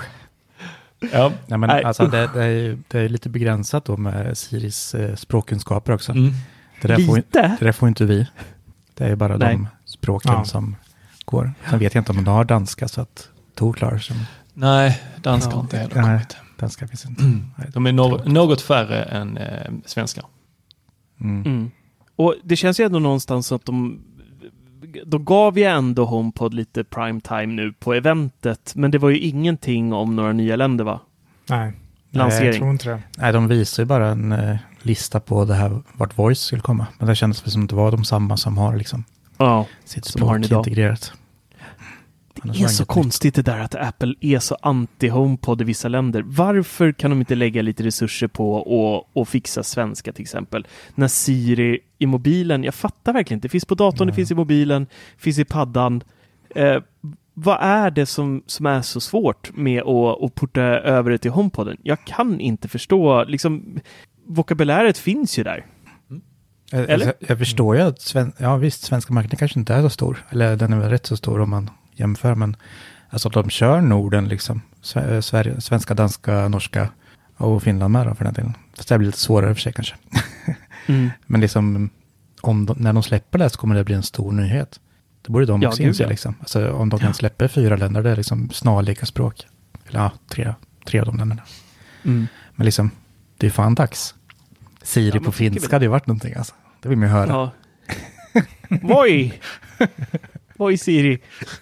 [SPEAKER 5] Ja.
[SPEAKER 6] Nej, men Nej, alltså, det, det, är, det är lite begränsat då med Siris eh, språkkunskaper också.
[SPEAKER 5] Mm.
[SPEAKER 6] Det, där får, det där får inte vi. Det är bara
[SPEAKER 4] Nej.
[SPEAKER 6] de språken ja. som går. Sen vet jag inte om de har danska så att Tor klarar sig.
[SPEAKER 5] Nej, danska har inte heller kommit.
[SPEAKER 6] Danska finns inte.
[SPEAKER 5] Mm. De är no- något färre än eh, svenskar.
[SPEAKER 6] Mm.
[SPEAKER 4] Mm. Och det känns ju ändå någonstans som att de då gav jag ändå HomePod lite primetime nu på eventet, men det var ju ingenting om några nya länder, va?
[SPEAKER 7] Nej.
[SPEAKER 4] Lansering.
[SPEAKER 7] Nej, jag tror inte det.
[SPEAKER 6] Nej, de visar ju bara en eh, lista på det här vart Voice skulle komma. Men det kändes som att det var de samma som har liksom
[SPEAKER 4] ja,
[SPEAKER 6] sitt språk integrerat.
[SPEAKER 4] Det är så konstigt det där att Apple är så anti-HomePod i vissa länder. Varför kan de inte lägga lite resurser på och, och fixa svenska till exempel? När Siri i mobilen, jag fattar verkligen inte. Det finns på datorn, mm. det finns i mobilen, finns i paddan. Eh, vad är det som, som är så svårt med att, att porta över det till HomePoden? Jag kan inte förstå, liksom, vokabuläret finns ju där.
[SPEAKER 6] Mm. Eller? Jag, jag förstår ju att sven- ja, visst, svenska marknaden kanske inte är så stor. Eller den är väl rätt så stor om man jämför, men alltså de kör Norden liksom. Sverige, svenska, danska, norska och Finland med då för den delen. Fast det blir lite svårare för sig kanske.
[SPEAKER 4] Mm.
[SPEAKER 6] Men liksom om de, när de släpper det så kommer det bli en stor nyhet. Det borde de
[SPEAKER 4] ja,
[SPEAKER 6] också inse liksom. Alltså om de kan släppa fyra länder, det är liksom snarlika språk. Eller ja, tre, tre av de länderna.
[SPEAKER 4] Mm.
[SPEAKER 6] Men liksom, det är fan dags. Siri ja, på finska, det har varit någonting alltså. Det vill man ju höra.
[SPEAKER 4] Ja. Voi! Voi Siri.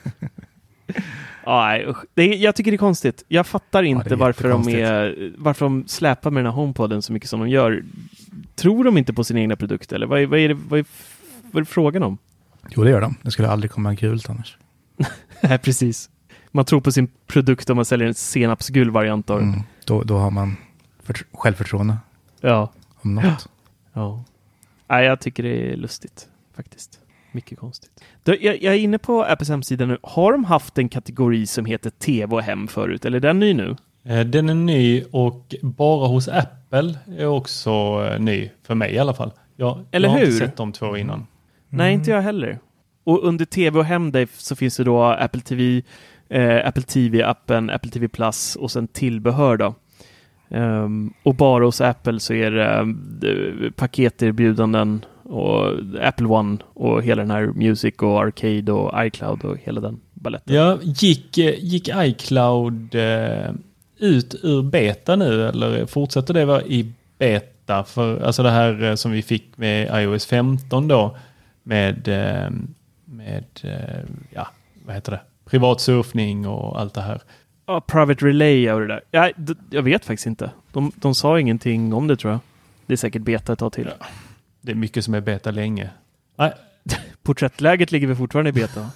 [SPEAKER 4] Nej, usch. Det är, jag tycker det är konstigt. Jag fattar inte ja, varför, de är, varför de släpar med den här HomePoden så mycket som de gör. Tror de inte på sin egna produkt? Eller vad är, vad är, det, vad är, vad är det frågan om?
[SPEAKER 6] Jo, det gör de. Det skulle aldrig komma gult annars.
[SPEAKER 4] Nej, precis. Man tror på sin produkt om man säljer en senapsgul variant av
[SPEAKER 6] mm, då, då har man för, självförtroende.
[SPEAKER 4] Ja.
[SPEAKER 6] Om något.
[SPEAKER 4] Ja. Nej, jag tycker det är lustigt faktiskt. Mycket konstigt. Jag, jag är inne på Apples hemsida nu. Har de haft en kategori som heter T V och hem förut? Eller är den ny nu?
[SPEAKER 5] Den är ny och bara hos Apple är också ny. För mig i alla fall. Jag,
[SPEAKER 4] Eller
[SPEAKER 5] jag har
[SPEAKER 4] hur?
[SPEAKER 5] inte sett de två innan. Mm.
[SPEAKER 4] Nej, inte jag heller. Och under tv och hem där så finns det då Apple T V, eh, Apple T V-appen, Apple T V Plus och sen tillbehör då. Um, och bara hos Apple så är det uh, paketerbjudanden och Apple One och hela den här Music och Arcade och iCloud och hela den balletten.
[SPEAKER 5] Ja, gick, gick iCloud uh, ut ur beta nu eller fortsätter det vara i beta? För alltså det här uh, som vi fick med iOS femton då med, uh, med uh, ja, vad heter det? Privat surfning och allt det här.
[SPEAKER 4] Ja, Private Relay och det där. Ja, d- jag vet faktiskt inte. De, de sa ingenting om det tror jag. Det är säkert beta ett tag till.
[SPEAKER 5] Ja. Det är mycket som är beta länge. Nej.
[SPEAKER 4] Porträttläget ligger vi fortfarande i beta.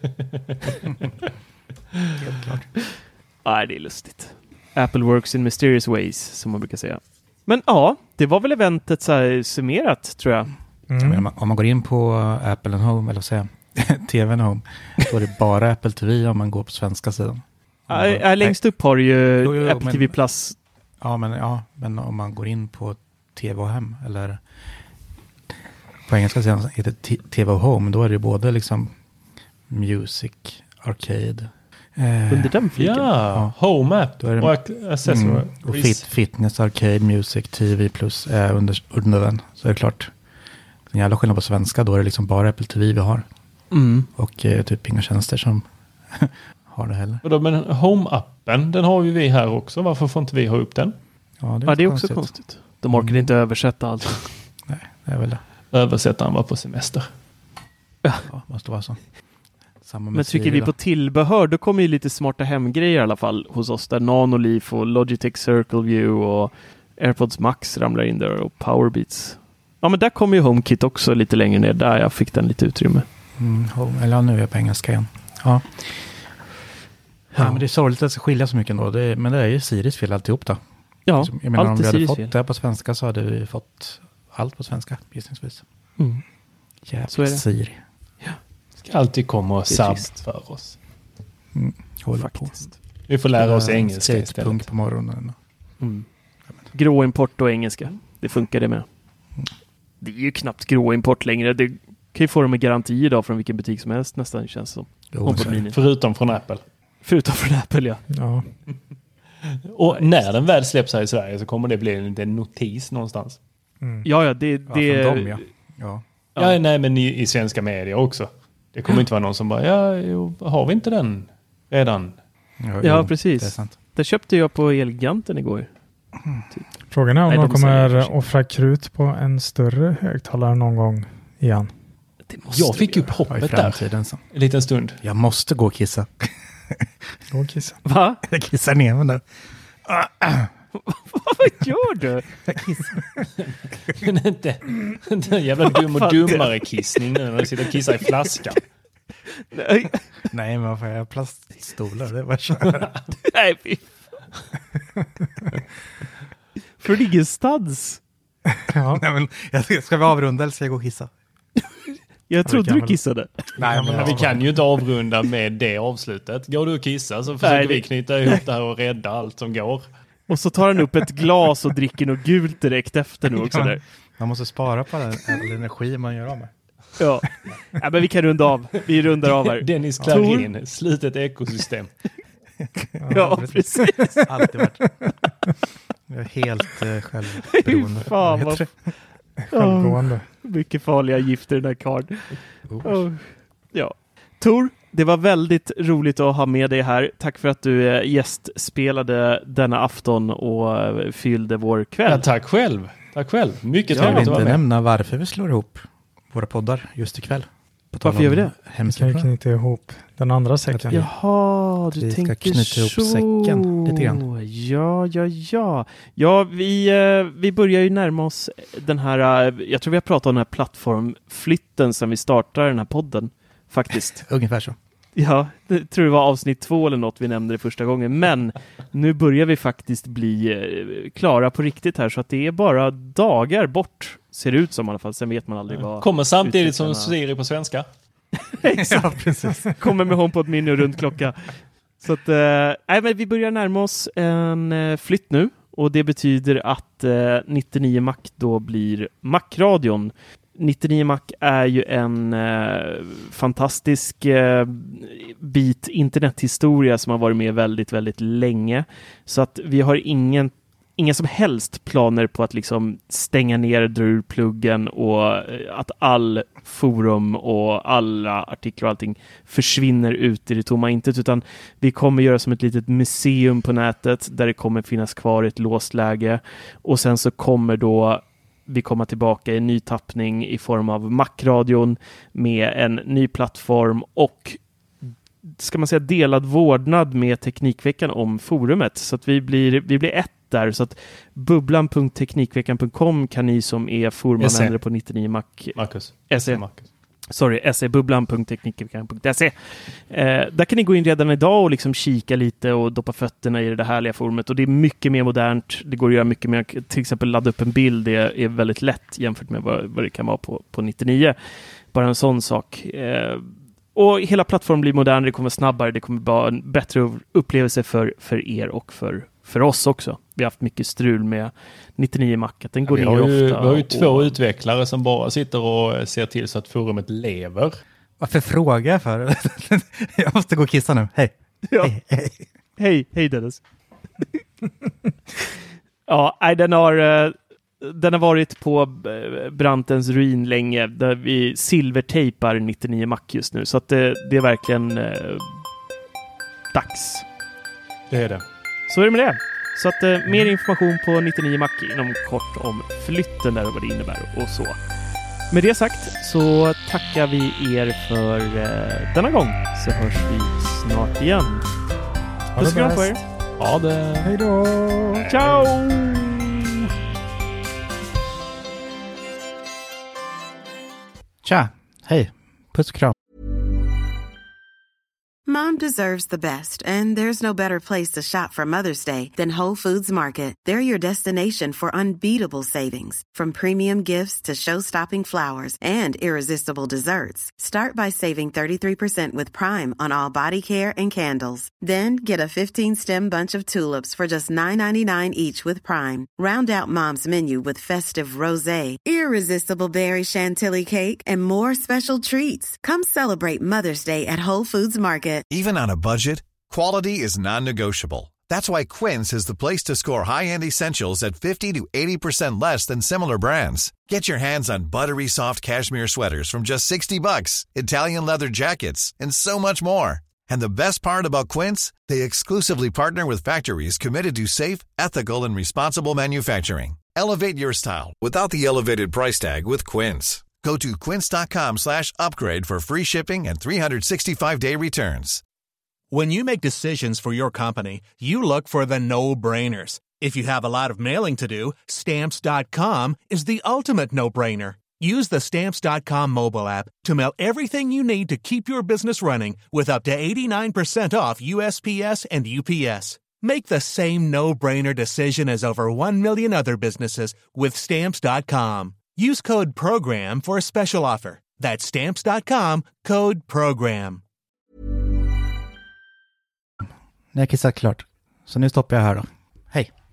[SPEAKER 6] Helt klart.
[SPEAKER 4] Nej, det är lustigt. Apple works in mysterious ways, som man brukar säga. Men ja, det var väl eventet så här summerat, tror jag.
[SPEAKER 6] Mm. Men om, man, om man går in på Apple and Home, eller vad säger jag, T V and Home, då är det bara Apple T V om man går på svenska sidan.
[SPEAKER 4] Ja, ja, längst upp har du ju
[SPEAKER 6] jo, jo,
[SPEAKER 4] Apple
[SPEAKER 6] men,
[SPEAKER 4] T V Plus.
[SPEAKER 6] Ja men, ja, men om man går in på T V och hem, eller på engelska sidan heter det T V och Home, då är det både liksom Music, Arcade.
[SPEAKER 4] Eh, Under den fliken?
[SPEAKER 5] Ja, ja. Home App
[SPEAKER 6] då är det,
[SPEAKER 5] och accessory.
[SPEAKER 6] Mm, och fit, Fitness, Arcade, Music, T V Plus är under, under den. Så är det klart, en jävla skillnad på svenska, då är det liksom bara Apple T V vi har.
[SPEAKER 4] Mm.
[SPEAKER 6] Och eh, typ inga tjänster som har det heller.
[SPEAKER 5] Och då, men Home-appen, den har ju vi här också. Varför får inte vi ha upp den?
[SPEAKER 6] Ja, det är,
[SPEAKER 4] ja, det är också konstigt. De orkar mm. inte översätta allt.
[SPEAKER 6] Nej, det är väl det.
[SPEAKER 5] Översättaren var på semester.
[SPEAKER 6] Ja, ja måste vara så. Samma
[SPEAKER 4] men tycker vi på tillbehör, då kommer ju lite smarta hemgrejer i alla fall hos oss. Där Nanoleaf och Logitech Circle View och AirPods Max ramlar in där och Powerbeats. Ja, men där kommer ju HomeKit också lite längre ner. Där jag fick den lite utrymme.
[SPEAKER 6] Mm, home, eller nu är jag på engelska igen. Ja. Ja, ja, men det är sorgligt att det skilja så mycket ändå. Det är, men det är ju Siris fel alltihop då.
[SPEAKER 4] Ja,
[SPEAKER 6] jag menar, om vi hade
[SPEAKER 4] Siris
[SPEAKER 6] fått
[SPEAKER 4] fel.
[SPEAKER 6] det på svenska så hade vi fått allt på svenska, gissningsvis.
[SPEAKER 4] Mm.
[SPEAKER 6] Jävla
[SPEAKER 4] så är det.
[SPEAKER 6] Siri.
[SPEAKER 5] Ja. Ska alltid komma och sabb för oss.
[SPEAKER 6] Mm. Hålla
[SPEAKER 4] Faktiskt.
[SPEAKER 6] på.
[SPEAKER 5] Vi får lära oss engelska
[SPEAKER 6] istället. På morgonen.
[SPEAKER 4] Mm. Grå import och engelska. Det funkar det med. Mm. Det är ju knappt grå import längre. Det kan ju få dem med garanti idag från vilken butik som helst nästan, känns som.
[SPEAKER 6] Jo,
[SPEAKER 5] förutom från Apple.
[SPEAKER 4] Förutom från Apple, ja.
[SPEAKER 7] ja.
[SPEAKER 5] Och när den väl släpps här i Sverige så kommer det bli en liten notis någonstans.
[SPEAKER 4] Mm. Ja, ja, det... det
[SPEAKER 6] ja, från dem, ja. Ja.
[SPEAKER 5] Ja, ja nej, men i, i svenska medier också. Det kommer inte vara någon som bara, ja, jo, har vi inte den redan?
[SPEAKER 6] Ja,
[SPEAKER 4] ja
[SPEAKER 6] jo,
[SPEAKER 4] precis.
[SPEAKER 6] Det är sant.
[SPEAKER 4] Det köpte jag på Elgiganten igår.
[SPEAKER 7] Mm. Frågan är om nej, de, de kommer offra krut på en större högtalare någon gång igen.
[SPEAKER 5] Jag fick ju hoppet där en liten stund.
[SPEAKER 6] Jag måste gå och kissa.
[SPEAKER 7] Gå och kissa.
[SPEAKER 4] Va?
[SPEAKER 6] Jag kissar ner mig där.
[SPEAKER 4] Vad gör du?
[SPEAKER 6] Jag kissar.
[SPEAKER 5] Men inte, inte en jävla dum och dummare kissning nu när du sitter och kissar i flaskan.
[SPEAKER 6] Nej, Nej men varför är jag plaststolar? Det var kör.
[SPEAKER 4] Nej, fy för ingenstans.
[SPEAKER 6] Ja. Nej, men jag ska vi avrunda eller ska jag gå och kissa?
[SPEAKER 4] Jag trodde du kissade.
[SPEAKER 5] Nej, men vi kan ju inte avrunda med det avslutet. Går du och kissar så försöker Nej, det... vi knyta ihop det här och rädda allt som går.
[SPEAKER 4] Och så tar han upp ett glas och dricker något gult direkt efter nu också. Ja, där.
[SPEAKER 6] Man måste spara på den energi man gör av med.
[SPEAKER 4] Ja. Ja, men vi kan runda av. Vi rundar av här.
[SPEAKER 5] Dennis Klarin, slutet ekosystem.
[SPEAKER 4] Ja, ja, precis. precis.
[SPEAKER 6] Alltid varit. Jag är helt uh, självberoende.
[SPEAKER 4] Fan vad...
[SPEAKER 7] Självgående.
[SPEAKER 4] Oh, mycket farliga gifter i den här karden. Oh. Ja. Tor, det var väldigt roligt att ha med dig här. Tack för att du gästspelade denna afton och fyllde vår kväll.
[SPEAKER 5] Ja, tack själv. Tack själv. Mycket
[SPEAKER 6] trevligt att vara med. Jag vill inte nämna varför vi slår ihop våra poddar just ikväll.
[SPEAKER 4] Varför gör vi det?
[SPEAKER 7] Vi kan knyta ihop den andra säcken.
[SPEAKER 4] Jaha, du
[SPEAKER 6] vi
[SPEAKER 4] tänker
[SPEAKER 6] ska knyta
[SPEAKER 4] så.
[SPEAKER 6] ihop säcken lite grann.
[SPEAKER 4] Ja, ja, ja. Ja, vi, vi börjar ju närma oss den här, jag tror vi har pratat om den här plattformflytten som vi startar den här podden, faktiskt.
[SPEAKER 6] Ungefär så.
[SPEAKER 4] Ja, det tror jag var avsnitt två eller något vi nämnde det första gången. Men nu börjar vi faktiskt bli klara på riktigt här. Så att det är bara dagar bort, ser det ut som i alla fall. Sen vet man aldrig vad...
[SPEAKER 5] Kommer samtidigt som Siri på svenska.
[SPEAKER 4] Exakt, ja, precis. Kommer med HomePod Mini och runt klocka. Så att, äh, men vi börjar närma oss en äh, flytt nu. Och det betyder att äh, nittionio Mac då blir Mac-radion. nittionio Mac är ju en äh, fantastisk äh, bit internethistoria som har varit med väldigt, väldigt länge. Så att vi har ingen Inga som helst planer på att liksom stänga ner, dra ur pluggen och att all forum och alla artiklar och allting försvinner ut i det tomma intet, utan vi kommer göra som ett litet museum på nätet där det kommer finnas kvar ett låst läge, och sen så kommer då vi komma tillbaka i en ny tappning i form av Mac-radion med en ny plattform och, ska man säga, delad vårdnad med Teknikveckan om forumet, så att vi blir, vi blir ett där, så att bubblan punkt teknikveckan punkt com kan ni som är forumanvändare på nittionio Mac
[SPEAKER 5] Marcus.
[SPEAKER 4] Se. Sorry, se bubblan punkt teknikveckan punkt se. Eh, där kan ni gå in redan idag och liksom kika lite och doppa fötterna i det härliga forumet, och det är mycket mer modernt. Det går att göra mycket mer, till exempel ladda upp en bild, det är väldigt lätt jämfört med vad, vad det kan vara på, på nittionio. Bara en sån sak. Eh, och hela plattformen blir modern, det kommer snabbare, det kommer vara en bättre upplevelse för, för er och för för oss också. Vi har haft mycket strul med nittionio Mac. Den går
[SPEAKER 5] ja,
[SPEAKER 4] ner
[SPEAKER 5] vi har ju,
[SPEAKER 4] ofta.
[SPEAKER 5] Vi har ju
[SPEAKER 4] och...
[SPEAKER 5] två utvecklare som bara sitter och ser till så att forumet lever.
[SPEAKER 6] Varför frågar jag för? Jag måste gå och kissa nu. Hej.
[SPEAKER 4] Ja.
[SPEAKER 6] Hej, hej.
[SPEAKER 4] Hej, hej Dennis. Ja, nej, den har den har varit på brantens ruin länge, där vi silvertejpar nittionio Mac just nu. Så att det, det är verkligen eh, dags.
[SPEAKER 5] Det är det.
[SPEAKER 4] Så är det med det. Så att eh, mer information på nittionio Mac inom kort om flytten där och vad det innebär och så. Med det sagt så tackar vi er för eh, denna gång, så hörs vi snart igen. Puss och kram på er.
[SPEAKER 5] Ha det.
[SPEAKER 6] Hej då.
[SPEAKER 4] Ciao.
[SPEAKER 6] Tja. Hej. Puss och kram.
[SPEAKER 10] Mom deserves the best, and there's no better place to shop for Mother's Day than Whole Foods Market. They're your destination for unbeatable savings, from premium gifts to show-stopping flowers and irresistible desserts. Start by saving thirty-three percent with Prime on all body care and candles. Then get a fifteen-stem bunch of tulips for just nine ninety-nine each with Prime. Round out Mom's menu with festive rosé, irresistible berry chantilly cake, and more special treats. Come celebrate Mother's Day at Whole Foods Market.
[SPEAKER 25] Even on a budget, quality is non-negotiable. That's why Quince is the place to score high-end essentials at fifty to eighty percent less than similar brands. Get your hands on buttery soft cashmere sweaters from just sixty bucks, Italian leather jackets, and so much more. And the best part about Quince, they exclusively partner with factories committed to safe, ethical, and responsible manufacturing. Elevate your style without the elevated price tag with Quince. Go to quince.com slash upgrade for free shipping and three sixty-five day returns.
[SPEAKER 11] When you make decisions for your company, you look for the no-brainers. If you have a lot of mailing to do, stamps dot com is the ultimate no-brainer. Use the stamps dot com mobile app to mail everything you need to keep your business running with up to eighty-nine percent off U S P S and U P S. Make the same no-brainer decision as over one million other businesses with stamps dot com. Use code PROGRAM for a special offer. That's stamps dot com, code PROGRAM.
[SPEAKER 6] Jag har kissat klart. Så nu stoppar jag här då. Hej.